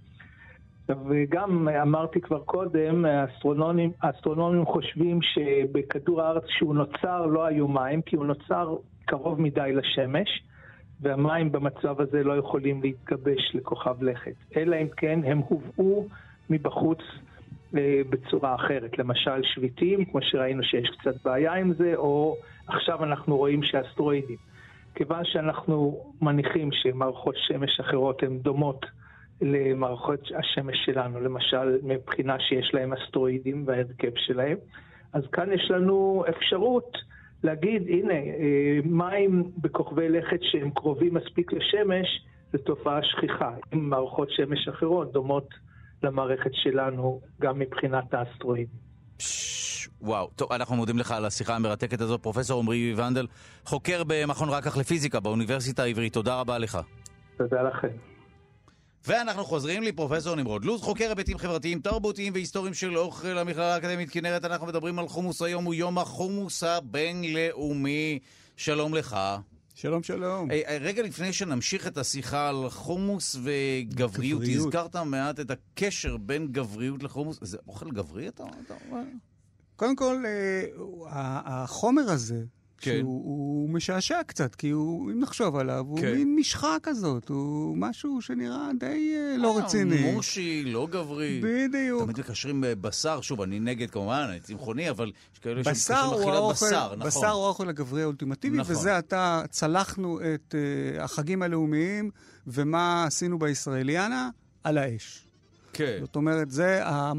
וגם אמרתי כבר קודם, האסטרונומים, האסטרונומים חושבים שבכדור הארץ שהוא נוצר לא היו מים, כי הוא נוצר קרוב מדי לשמש, והמים במצב הזה לא יכולים להתגבש לכוכב לכת. אלא אם כן הם הובאו מבחוץ אה, בצורה אחרת. למשל שביטים, כמו שראינו שיש קצת בעיה עם זה, או עכשיו אנחנו רואים שאסטרואידים. כיוון שאנחנו מניחים שמערכות שמש אחרות הן דומות למערכות השמש שלנו, למשל מבחינה שיש להם אסטרואידים וההרכב שלהם, אז כאן יש לנו אפשרות להגיד, הנה, מים בכוכבי לכת שהם קרובים מספיק לשמש, זו תופעה שכיחה. עם מערכות שמש אחרות דומות למערכת שלנו, גם מבחינת האסטרואידים. וואו, טוב, אנחנו מודים לך על השיחה המרתקת הזו. פרופסור עמרי ונדל, חוקר במכון רקח לפיזיקה באוניברסיטה העברית. תודה רבה לך. תודה לכם. ואנחנו חוזרים לפרופסור נמרוד לוז, חוקר היבטים חברתיים, תרבותיים והיסטוריים של אוכל המכללה האקדמית כנרת. אנחנו מדברים על חומוס. היום הוא יום החומוס הבינלאומי. שלום לך. שלום שלום. רגע לפני שנמשיך את השיחה על חומוס וגבריות, הזכרת מעט את הקשר בין גבריות לחומוס. זה אוכל גברי אתה אומר? קודם כל, החומר הזה, שהוא משעשע קצת, כי הוא, אם נחשוב עליו, הוא מין משחה כזאת, הוא משהו שנראה די לא רציני. מושי, לא גברי. בדיוק. תמיד מקשרים בבשר, שוב, אני נגד כמובן, צמחוני, אבל יש כאלה שמקשרים אכילת בשר, נכון. בשר הוא האוכל הגברי האולטימטיבי, וזה עתה צלחנו את החגים הלאומיים, ומה עשינו בישראליאנה? על האש. כן. זאת אומרת, זה ה...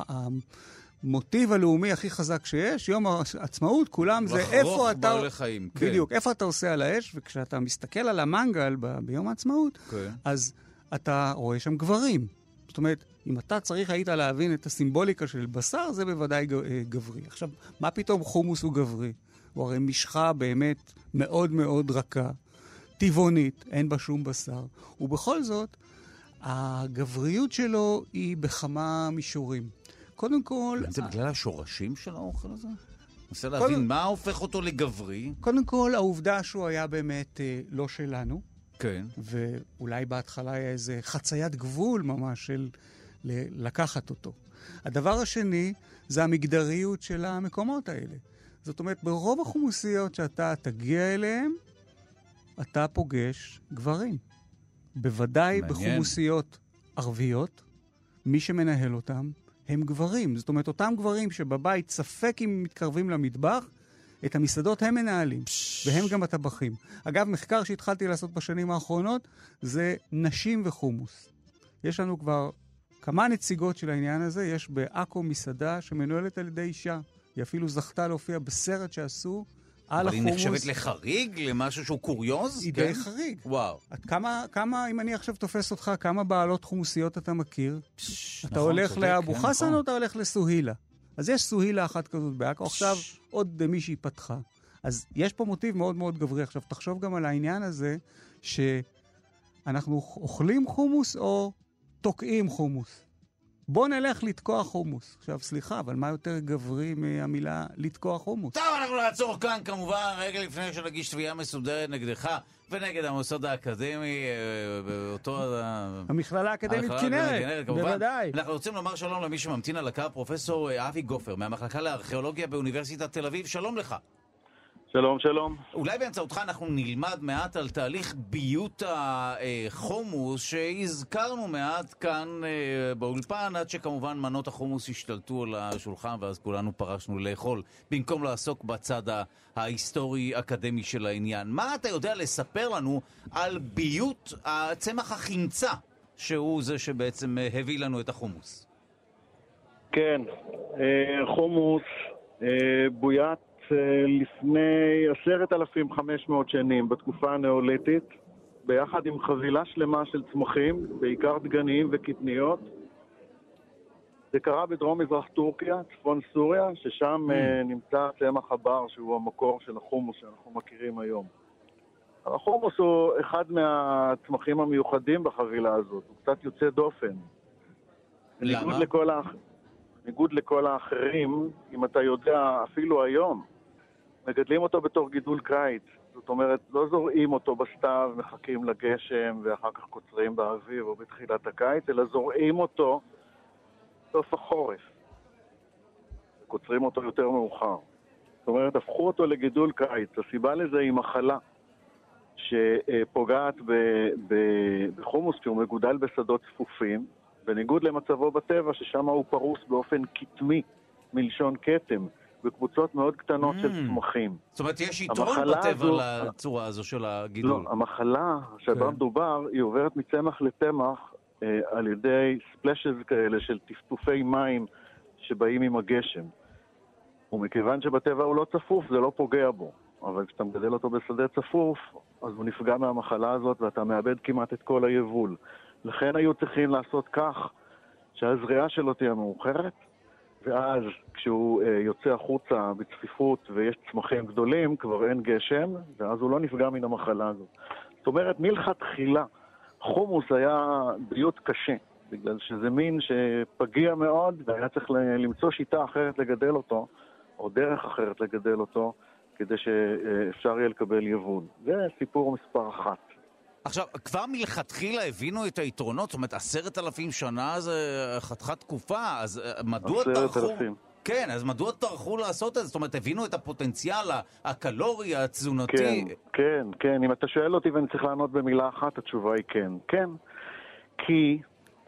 המוטיב הלאומי הכי חזק שיש, יום העצמאות, כולם זה איפה אתה... לחרוך לחיים, כן. בדיוק, איפה אתה עושה על האש, וכשאתה מסתכל על המנגל ב... ביום העצמאות, כן. אז אתה רואה שם גברים. זאת אומרת, אם אתה צריך היית להבין את הסימבוליקה של בשר, זה בוודאי גברי. עכשיו, מה פתאום חומוס הוא גברי? הוא הרי משחה באמת מאוד מאוד רכה, טבעונית, אין בה שום בשר. ובכל זאת, הגבריות שלו היא בכמה מישורים. קודם כל... זה בגלל השורשים של האוכל הזה? ננסה להבין מה הופך אותו לגברי. קודם כל, העובדה שהוא היה באמת לא שלנו. כן. ואולי בהתחלה היה איזה חציית גבול ממש של לקחת אותו. הדבר השני זה המגדריות של המקומות האלה. זאת אומרת, ברוב החומוסיות שאתה תגיע אליהם, אתה פוגש גברים. בוודאי מעניין. בחומוסיות ערביות, מי שמנהל אותם, הם גברים. זאת אומרת, אותם גברים שבבית ספק אם מתקרבים למטבח, את המסעדות הם מנהלים, והם גם הטבחים. אגב, מחקר שהתחלתי לעשות בשנים האחרונות, זה נשים וחומוס. יש לנו כבר כמה נציגות של העניין הזה. יש באקו מסעדה שמנוהלת על ידי אישה. היא אפילו זכתה להופיע בסרט שעשו על החומוס. אבל היא נחשבת לחריג? למשהו שהוא קוריוז? היא די חריג. וואו. כמה, כמה, אם אני עכשיו תופס אותך, כמה בעלות חומוסיות אתה מכיר? אתה הולך לאבו חסן או אתה הולך לסוהילה? אז יש סוהילה אחת כזאת באקו, עכשיו עוד מישהי פתחה. אז יש פה מוטיב מאוד מאוד גברי. עכשיו תחשוב גם על העניין הזה, שאנחנו אוכלים חומוס או תוקעים חומוס. בוא נלך לתקוע חומוס. עכשיו, סליחה, אבל מה יותר גברי מהמילה לתקוע חומוס? טוב, אנחנו נעצור כאן, כמובן, רגע לפני שנגיש תביעה מסודרת נגדך ונגד המוסד האקדמי, באותו... המכללה האקדמית כנרת, בוודאי. אנחנו רוצים לומר שלום למי שממתין על הקו, פרופסור אבי גופר, מהמחלקה לארכיאולוגיה באוניברסיטת תל אביב. שלום לך. שלום, שלום. אולי באמצעותך אנחנו נלמד מעט על תהליך ביות החומוס שהזכרנו מעט כאן באולפן, עד שכמובן מנות החומוס השתלטו על השולחן ואז כולנו פרשנו לאכול, במקום לעסוק בצד ההיסטורי-אקדמי של העניין. מה אתה יודע לספר לנו על ביות הצמח החמצה, שהוא זה שבעצם הביא לנו את החומוס? כן, חומוס בוית לפני עשרת אלפים וחמש מאות שנים, בתקופה הנאוליתית, ביחד עם חבילה שלמה של צמחים, בעיקר דגניים וקטניות. זה קרה בדרום מזרח טורקיה, צפון סוריה, ששם mm. נמצא צמח הבר, שהוא המקור של החומוס שאנחנו מכירים היום. החומוס הוא אחד מהצמחים המיוחדים בחבילה הזאת, הוא קצת יוצא דופן. בניגוד לכל, האח... בניגוד לכל האחרים, אם אתה יודע, אפילו היום, מגדלים אותו בתור גידול קיץ. זאת אומרת, לא זורעים אותו בסתיו, מחכים לגשם ואחר כך קוצרים באביב או בתחילת הקיץ, אלא זורעים אותו בסוף החורף. קוצרים אותו יותר מאוחר. זאת אומרת, הפכו אותו לגידול קיץ. הסיבה לזה היא מחלה שפוגעת בחומוס, כי הוא מגודל בשדות צפופים, בניגוד למצבו בטבע, ששם הוא פרוס באופן קטמי, מלשון קטם, בקבוצות מאוד קטנות mm. של צמחים. זאת אומרת, יש יתרון בטבע הזו, לצורה הזו של הגידול. לא, המחלה שבה כן. מדובר, היא עוברת מצמח לצמח אה, על ידי ספלשז כאלה של טפטופי מים שבאים עם הגשם. ומכיוון שבטבע הוא לא צפוף, זה לא פוגע בו. אבל כשאתה מגדל אותו בשדה צפוף, אז הוא נפגע מהמחלה הזאת ואתה מאבד כמעט את כל היבול. לכן היו צריכים לעשות כך שהזריעה שלו תהיה מאוחרת, ואז כשהוא אה, יוצא החוצה בצפיפות ויש צמחים גדולים, כבר אין גשם, ואז הוא לא נפגע מן המחלה הזאת. זאת אומרת, מלכתחילה, חומוס היה ביות קשה, בגלל שזה מין שפגיע מאוד, והיה צריך למצוא שיטה אחרת לגדל אותו, או דרך אחרת לגדל אותו, כדי שאפשר יהיה לקבל יבול. זה סיפור מספר אחת. עכשיו, כבר מלכתחילה הבינו את היתרונות, זאת אומרת, עשרת אלפים שנה זה חתיכת תקופה, אז מדוע טרחו... כן, אז מדוע טרחו לעשות את זה? זאת אומרת, הבינו את הפוטנציאל הקלורי, התזונתי? כן, כן, כן. אם אתה שואל אותי ואני צריך לענות במילה אחת, התשובה היא כן. כן, כי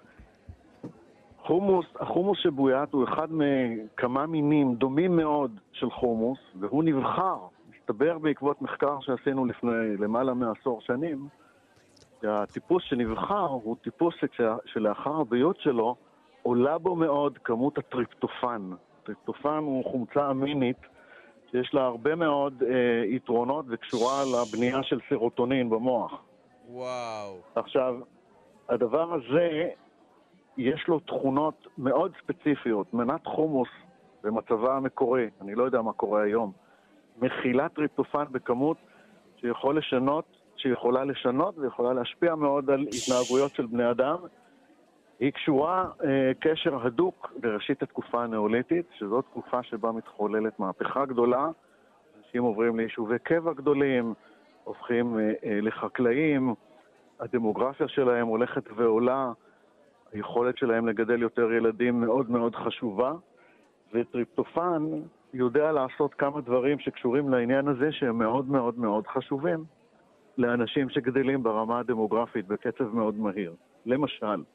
חומוס, החומוס שבוית הוא אחד מכמה מינים דומים מאוד של חומוס, והוא נבחר, מסתבר בעקבות מחקר שעשינו לפני למעלה מעשור שנים, הטיפוס שנבחר הוא טיפוס שלאחר הביות שלו עולה בו מאוד כמות הטריפטופן. טריפטופן הוא חומצה אמינית שיש לה הרבה מאוד אה, יתרונות וקשורה לבנייה של סרוטונין במוח. וואו. עכשיו, הדבר הזה יש לו תכונות מאוד ספציפיות. מנת חומוס במצבה המקורי, אני לא יודע מה קורה היום, מכילה טריפטופן בכמות שיכול לשנות שיכולה לשנות ויכולה להשפיע מאוד על התנהגויות של בני אדם. היא קשורה אה, קשר הדוק לראשית התקופה הנאוליתית, שזו תקופה שבה מתחוללת מהפכה גדולה. אנשים עוברים ליישובי קבע גדולים, הופכים אה, אה, לחקלאים, הדמוגרפיה שלהם הולכת ועולה, היכולת שלהם לגדל יותר ילדים מאוד מאוד חשובה, וטריפטופן יודע לעשות כמה דברים שקשורים לעניין הזה שהם מאוד מאוד מאוד חשובים. לאנשים שגדלים ברמה הדמוגרפית בקצב מאוד מהיר. למשל,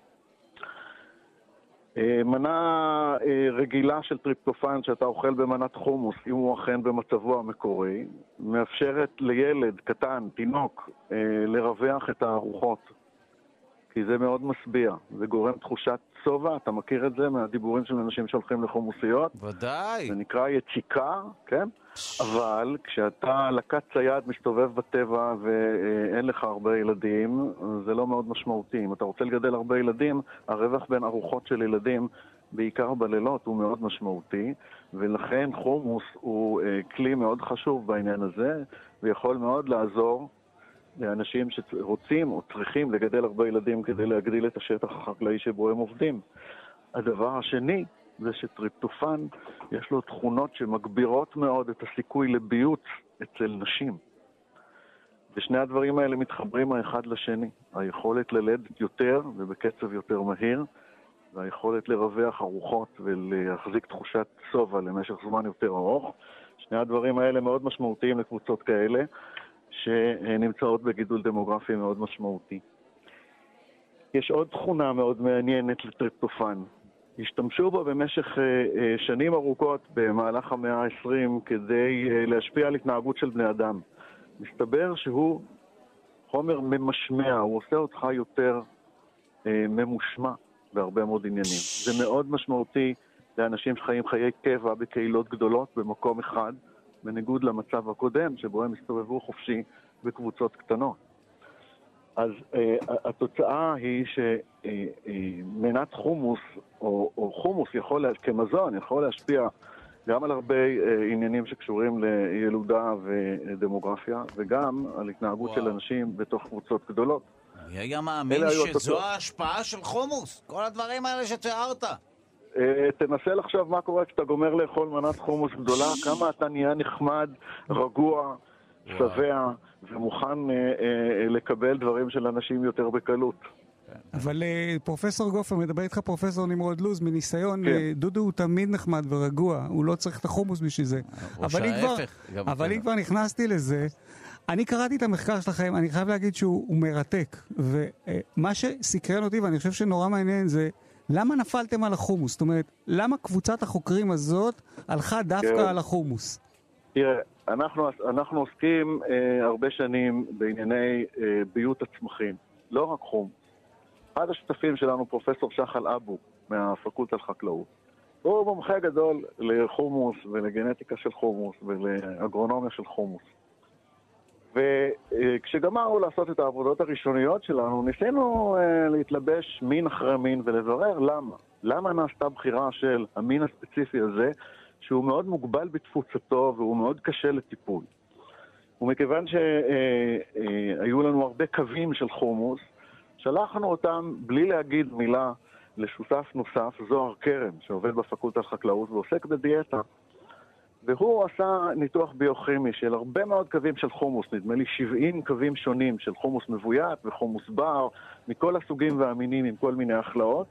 מנה רגילה של טריפטופן שאתה אוכל במנת חומוס, אם הוא אכן במצבו המקורי, מאפשרת לילד קטן, תינוק, לרווח את הארוחות. כי זה מאוד משביע. זה גורם תחושת צובה, אתה מכיר את זה מהדיבורים של אנשים שהולכים לחומוסיות? ודאי. זה נקרא יציקה, כן? אבל כשאתה לקט צייד מסתובב בטבע ואין לך הרבה ילדים, זה לא מאוד משמעותי. אם אתה רוצה לגדל הרבה ילדים, הרווח בין ארוחות של ילדים, בעיקר בלילות, הוא מאוד משמעותי, ולכן חומוס הוא כלי מאוד חשוב בעניין הזה, ויכול מאוד לעזור לאנשים שרוצים או צריכים לגדל הרבה ילדים כדי להגדיל את השטח החקלאי שבו הם עובדים. הדבר השני זה שטריפטופן יש לו תכונות שמגבירות מאוד את הסיכוי לביוץ אצל נשים. ושני הדברים האלה מתחברים האחד לשני. היכולת ללדת יותר ובקצב יותר מהיר, והיכולת לרווח ארוחות ולהחזיק תחושת סובה למשך זמן יותר ארוך. שני הדברים האלה מאוד משמעותיים לקבוצות כאלה, שנמצאות בגידול דמוגרפי מאוד משמעותי. יש עוד תכונה מאוד מעניינת לטריפטופן. השתמשו בו במשך שנים ארוכות במהלך המאה ה-עשרים כדי להשפיע על התנהגות של בני אדם. מסתבר שהוא חומר ממשמע, הוא עושה אותך יותר ממושמע בהרבה מאוד עניינים. זה מאוד משמעותי לאנשים שחיים חיי קבע בקהילות גדולות במקום אחד, בניגוד למצב הקודם שבו הם הסתובבו חופשי בקבוצות קטנות. אז uh, התוצאה היא שמנת uh, uh, חומוס או, או חומוס יכול, כמזון יכול להשפיע גם על הרבה uh, עניינים שקשורים לילודה ודמוגרפיה, וגם על התנהגות וואו. של אנשים בתוך קבוצות גדולות. אני היה מאמין שזו ההשפעה של חומוס, כל הדברים האלה שתיארת. Uh, תנסה לחשוב מה קורה כשאתה גומר לאכול מנת חומוס גדולה, כמה אתה נהיה נחמד, רגוע, שבע, ומוכן אה, אה, לקבל דברים של אנשים יותר בקלות. אבל אה, פרופסור גופר, מדבר איתך פרופסור נמרוד לוז, מניסיון, כן. אה, דודו הוא תמיד נחמד ורגוע, הוא לא צריך את החומוס בשביל זה. אבל, אם כבר, אבל אם כבר נכנסתי לזה, אני קראתי את המחקר שלכם, אני חייב להגיד שהוא מרתק, ומה שסקרן אותי, ואני חושב שנורא מעניין זה, למה נפלתם על החומוס? זאת אומרת, למה קבוצת החוקרים הזאת הלכה דווקא כן. על החומוס? תראה, אנחנו, אנחנו עוסקים אה, הרבה שנים בענייני אה, ביות הצמחים, לא רק חום. אחד השותפים שלנו, פרופסור שחל אבו, מהפקולטה לחקלאות, הוא מומחה גדול לחומוס ולגנטיקה של חומוס ולאגרונומיה של חומוס. וכשגמרנו לעשות את העבודות הראשוניות שלנו, ניסינו אה, להתלבש מין אחרי מין ולברר למה. למה נעשתה בחירה של המין הספציפי הזה, שהוא מאוד מוגבל בתפוצתו והוא מאוד קשה לטיפול. ומכיוון שהיו לנו הרבה קווים של חומוס, שלחנו אותם בלי להגיד מילה לשותף נוסף, זוהר קרם, שעובד בפקולטה לחקלאות ועוסק בדיאטה. והוא עשה ניתוח ביוכימי של הרבה מאוד קווים של חומוס, נדמה לי שבעים קווים שונים של חומוס מבוית וחומוס בר, מכל הסוגים והמינים עם כל מיני החלאות.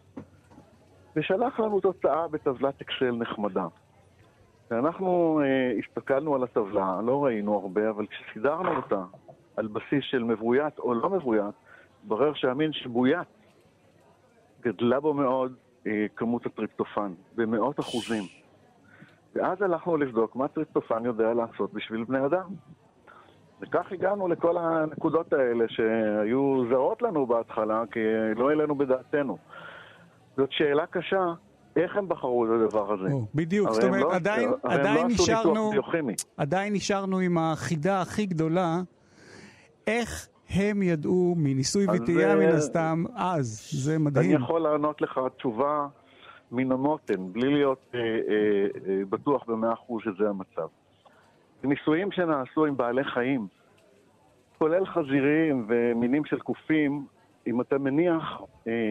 ושלח לנו תוצאה בטבלת אקסל נחמדה. ואנחנו אה, הסתכלנו על הטבלה, לא ראינו הרבה, אבל כשסידרנו אותה על בסיס של מבוית או לא מבוית, ברר שהמין שבוית גדלה בו מאוד אה, כמות הטריפטופן, במאות אחוזים. ואז הלכנו לבדוק מה טריפטופן יודע לעשות בשביל בני אדם. וכך הגענו לכל הנקודות האלה שהיו זרות לנו בהתחלה, כי לא אלינו בדעתנו. זאת שאלה קשה, איך הם בחרו את הדבר הזה? בדיוק, זאת אומרת, עדיין נשארנו, עדיין נשארנו עם החידה הכי גדולה, איך הם ידעו מניסוי וטעייה מן הסתם אז, זה מדהים. אני יכול לענות לך תשובה מן המותן, בלי להיות בטוח במאה אחוז שזה המצב. ניסויים שנעשו עם בעלי חיים, כולל חזירים ומינים של קופים, אם אתה מניח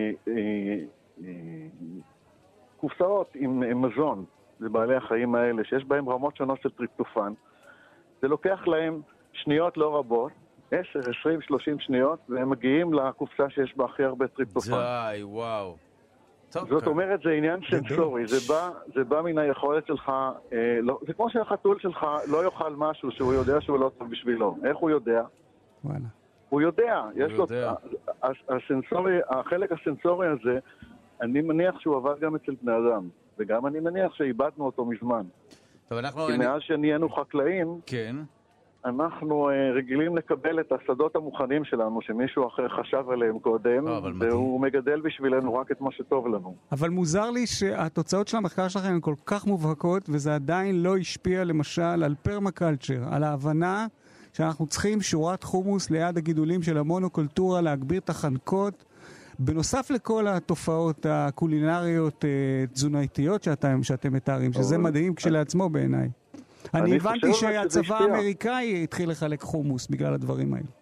קופסאות עם מזון לבעלי החיים האלה, שיש בהם רמות שונות של טריפטופן, זה לוקח להם שניות לא רבות, עשר, עשרים, שלושים שניות, והם מגיעים לקופסה שיש בה הכי הרבה טריפטופן. די, וואו. זאת אומרת, זה עניין סנסורי, זה בא, זה בא מן היכולת שלך, אה, לא, זה כמו שהחתול שלך לא יאכל משהו שהוא יודע שהוא לא טוב בשבילו. איך הוא יודע? וואלה. הוא יודע, הוא יש יודע. לו, הסנסורי, החלק הסנסורי הזה, אני מניח שהוא עבד גם אצל בני אדם, וגם אני מניח שאיבדנו אותו מזמן. טוב, אנחנו... כי אני... מאז שנהיינו חקלאים, כן. אנחנו uh, רגילים לקבל את השדות המוכנים שלנו, שמישהו אחר חשב עליהם קודם, והוא מגדל בשבילנו רק את מה שטוב לנו. אבל מוזר לי שהתוצאות של המחקר שלכם הן כל כך מובהקות, וזה עדיין לא השפיע למשל על פרמקלצ'ר, על ההבנה שאנחנו צריכים שורת חומוס ליד הגידולים של המונוקולטורה, להגביר את החנקות, בנוסף לכל התופעות הקולינריות תזונאיות שאתם, שאתם מתארים, שזה מדהים כשלעצמו בעיניי. אני הבנתי שהצבא האמריקאי התחיל לחלק חומוס בגלל הדברים האלה.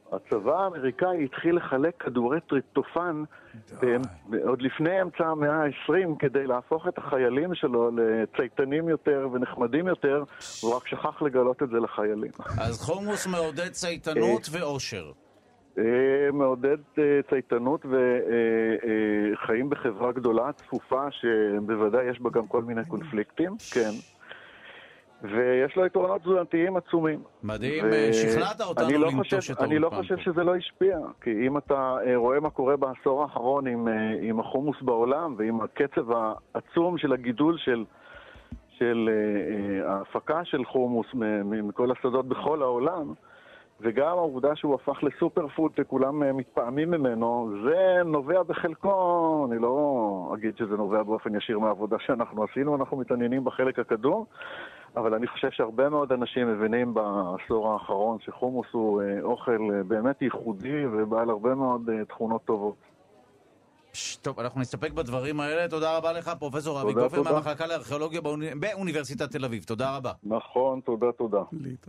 הצבא האמריקאי התחיל לחלק כדורי טריפטופן עוד לפני אמצע המאה ה-עשרים כדי להפוך את החיילים שלו לצייתנים יותר ונחמדים יותר, הוא רק שכח לגלות את זה לחיילים. אז חומוס מעודד צייתנות ואושר. מעודד צייתנות וחיים בחברה גדולה, צפופה, שבוודאי יש בה גם כל מיני קונפליקטים, כן. ויש לו יתרונות תזונתיים עצומים. מדהים, שכנעת אותנו לנטוש את האולפן. אני לא חושב שזה לא השפיע, כי אם אתה רואה מה קורה בעשור האחרון עם, עם החומוס בעולם, ועם הקצב העצום של הגידול של, של ההפקה של חומוס מכל השדות בכל העולם, וגם העובדה שהוא הפך לסופר פוד וכולם מתפעמים ממנו, זה נובע בחלקו, אני לא אגיד שזה נובע באופן ישיר מהעבודה שאנחנו עשינו, אנחנו מתעניינים בחלק הקדום, אבל אני חושב שהרבה מאוד אנשים מבינים בעשור האחרון שחומוס הוא אוכל באמת ייחודי ובעל הרבה מאוד תכונות טובות. טוב, אנחנו נסתפק בדברים האלה. תודה רבה לך, פרופסור רבי גופן מהמחלקה לארכיאולוגיה באוניברסיטת תל אביב. תודה רבה. נכון, תודה, תודה. להתראות.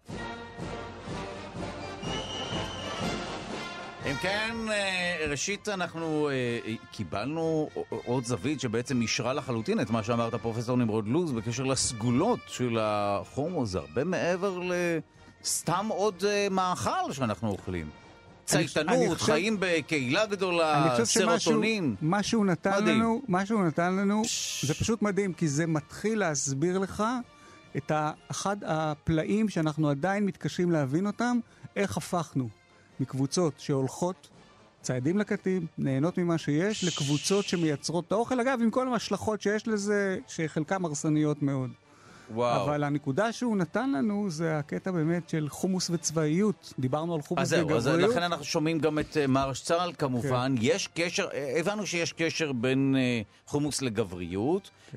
אם כן, ראשית אנחנו קיבלנו עוד זווית שבעצם ישרה לחלוטין את מה שאמרת פרופסור נמרוד לוז בקשר לסגולות של החומוס, הרבה מעבר לסתם עוד מאכל שאנחנו אוכלים. צייתנות, חיים בקהילה גדולה, סרוטונין. מה שהוא נתן לנו, מה שהוא נתן לנו, זה פשוט מדהים, כי זה מתחיל להסביר לך את אחד הפלאים שאנחנו עדיין מתקשים להבין אותם, איך הפכנו מקבוצות שהולכות, צעדים לקטים, נהנות ממה שיש, לקבוצות שמייצרות את האוכל, אגב, עם כל ההשלכות שיש לזה, שחלקם הרסניות מאוד. וואו. אבל הנקודה שהוא נתן לנו זה הקטע באמת של חומוס וצבאיות. דיברנו על חומוס וגבריות. אז זהו, אז לכן אנחנו שומעים גם את מרש צה"ל כמובן. כן. יש קשר, הבנו שיש קשר בין חומוס לגבריות. כן.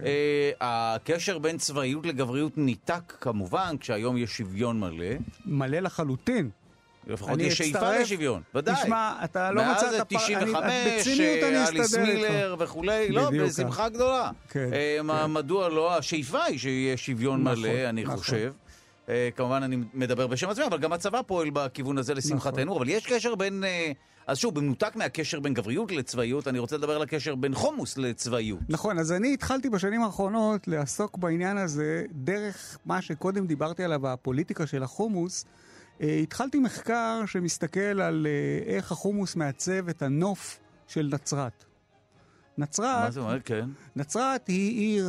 הקשר בין צבאיות לגבריות ניתק כמובן, כשהיום יש שוויון מלא. מלא לחלוטין. לפחות יש שאיפה לשוויון, ודאי. תשמע, אתה לא מצאת... מאז תשעים וחמש, אליס מילר וכולי, לא, בשמחה גדולה. מדוע לא? השאיפה היא שיש שוויון מלא, אני חושב. כמובן אני מדבר בשם עצמי, אבל גם הצבא פועל בכיוון הזה לשמחתנו, אבל יש קשר בין... אז שוב, במנותק מהקשר בין גבריות לצבאיות, אני רוצה לדבר על הקשר בין חומוס לצבאיות. נכון, אז אני התחלתי בשנים האחרונות לעסוק בעניין הזה דרך מה שקודם דיברתי עליו, הפוליטיקה של החומוס. התחלתי מחקר שמסתכל על איך החומוס מעצב את הנוף של נצרת. נצרת, מה זה אומר? כן. נצרת היא עיר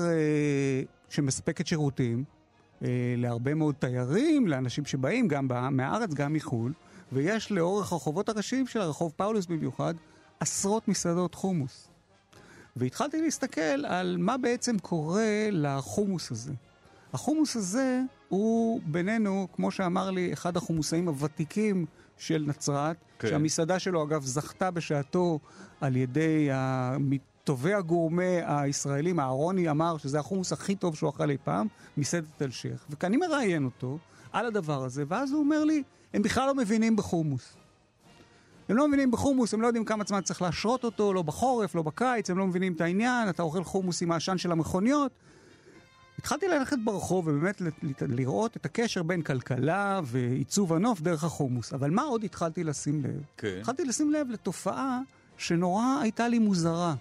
שמספקת שירותים להרבה מאוד תיירים, לאנשים שבאים גם מהארץ, גם מחול, ויש לאורך הרחובות הראשיים של הרחוב פאולוס במיוחד, עשרות מסעדות חומוס. והתחלתי להסתכל על מה בעצם קורה לחומוס הזה. החומוס הזה הוא בינינו, כמו שאמר לי, אחד החומוסאים הוותיקים של נצרת, כן. שהמסעדה שלו אגב זכתה בשעתו על ידי טובי הגורמה הישראלים, הארוני אמר שזה החומוס הכי טוב שהוא אכל אי פעם, מסעדת אלשיך. וכאני מראיין אותו על הדבר הזה, ואז הוא אומר לי, הם בכלל לא מבינים בחומוס. הם לא מבינים בחומוס, הם לא יודעים כמה זמן צריך להשרות אותו, לא בחורף, לא בקיץ, הם לא מבינים את העניין, אתה אוכל חומוס עם העשן של המכוניות. התחלתי ללכת ברחוב ובאמת לראות את הקשר בין כלכלה ועיצוב הנוף דרך החומוס. אבל מה עוד התחלתי לשים לב? כן. התחלתי לשים לב לתופעה שנורא הייתה לי מוזרה.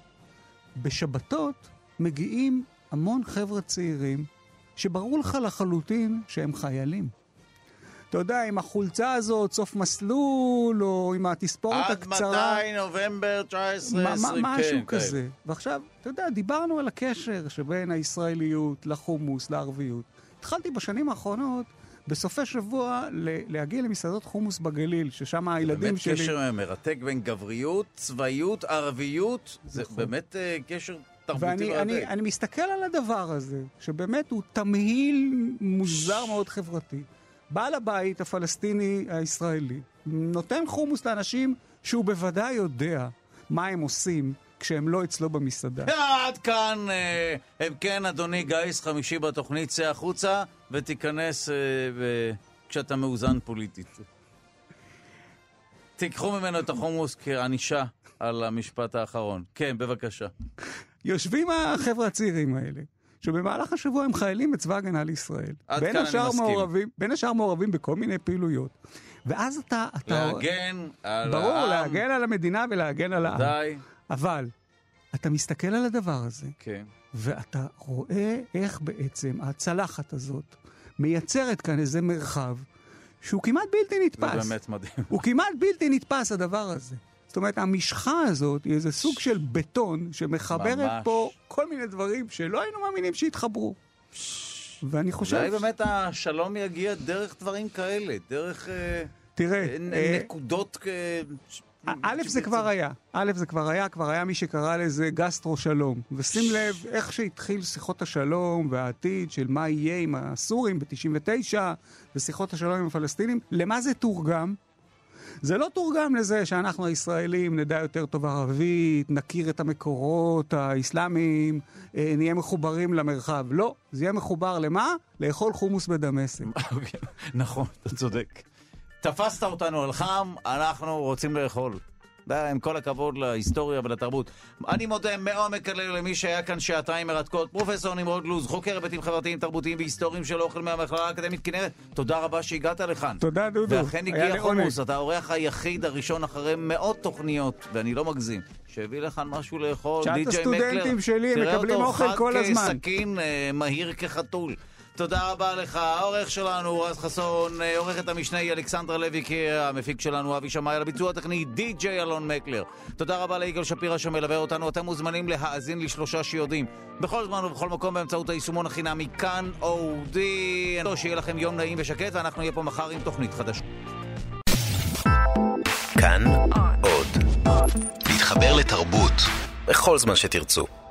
בשבתות מגיעים המון חבר'ה צעירים שברור לך לחלוטין שהם חיילים. אתה יודע, עם החולצה הזאת, סוף מסלול, או עם התספורת הקצרה. עד מתי נובמבר תשע עשרה עשרים, משהו כזה. ועכשיו, אתה יודע, דיברנו על הקשר שבין הישראליות לחומוס, לערביות. התחלתי בשנים האחרונות, בסופי שבוע, להגיע למסעדות חומוס בגליל, ששם הילדים שלי... זה באמת קשר מרתק בין גבריות, צבאיות, ערביות. זה באמת קשר תרבותי מרתק. ואני מסתכל על הדבר הזה, שבאמת הוא תמהיל מוזר מאוד חברתי. בעל הבית הפלסטיני הישראלי נותן חומוס לאנשים שהוא בוודאי יודע מה הם עושים כשהם לא אצלו במסעדה. עד כאן, הם כן, אדוני גיס חמישי בתוכנית, צא החוצה ותיכנס כשאתה מאוזן פוליטית. תיקחו ממנו את החומוס כענישה על המשפט האחרון. כן, בבקשה. יושבים החבר'ה הצעירים האלה, שבמהלך השבוע הם חיילים בצבא הגנה לישראל. עד כאן אני מסכים. בין השאר מעורבים בכל מיני פעילויות. ואז אתה... אתה... להגן על ברור, העם. להגן על המדינה ולהגן על העם. די. אבל אתה מסתכל על הדבר הזה, כן. ואתה רואה איך בעצם הצלחת הזאת מייצרת כאן איזה מרחב שהוא כמעט בלתי נתפס. זה באמת מדהים. הוא כמעט בלתי נתפס, הדבר הזה. זאת אומרת, המשחה הזאת היא איזה סוג של בטון שמחברת ממש. פה כל מיני דברים שלא היינו מאמינים שהתחברו. ואני חושב... אולי באמת השלום יגיע דרך דברים כאלה, דרך תראה, נ- אה, נקודות... כ... א' זה כבר היה, א' זה כבר היה, כבר היה מי שקרא לזה גסטרו שלום. ושים לב איך שהתחיל שיחות השלום והעתיד של מה יהיה עם הסורים ב-תשעים ותשע ושיחות השלום עם הפלסטינים, למה זה תורגם? זה לא תורגם לזה שאנחנו הישראלים נדע יותר טוב ערבית, נכיר את המקורות האסלאמיים, נהיה מחוברים למרחב. לא, זה יהיה מחובר למה? לאכול חומוס בדמשק. נכון, אתה צודק. תפסת אותנו על חם, אנחנו רוצים לאכול. די, עם כל הכבוד להיסטוריה ולתרבות. אני מודה מעומק הלב למי שהיה כאן שעתיים מרתקות. פרופסור נמרוד לוז, חוקר היבטים חברתיים, תרבותיים והיסטוריים של אוכל מהמכללה האקדמית כנרת. תודה רבה שהגעת לכאן. תודה דודו. ואכן הגיע חומוס, אתה האורח היחיד הראשון אחרי מאות תוכניות, ואני לא מגזים, שהביא לכאן משהו לאכול. שעת הסטודנטים שלי מקבלים אוכל כל הזמן. תראה אותו חד כסכין, מהיר כחתול. תודה רבה לך, העורך שלנו רז חסון, עורכת המשנה היא אלכסנדרה לויקי, המפיק שלנו אבי שמאי, לביצוע הטכני די-ג'יי אלון מקלר. תודה רבה ליגאל שפירא שמלווה אותנו. אתם מוזמנים להאזין לשלושה שיודעים בכל זמן ובכל מקום באמצעות היישומון החינמי כאן אודי. שיהיה לכם יום נעים ושקט, ואנחנו נהיה פה מחר עם תוכנית חדשה. כאן עוד. להתחבר לתרבות בכל זמן שתרצו.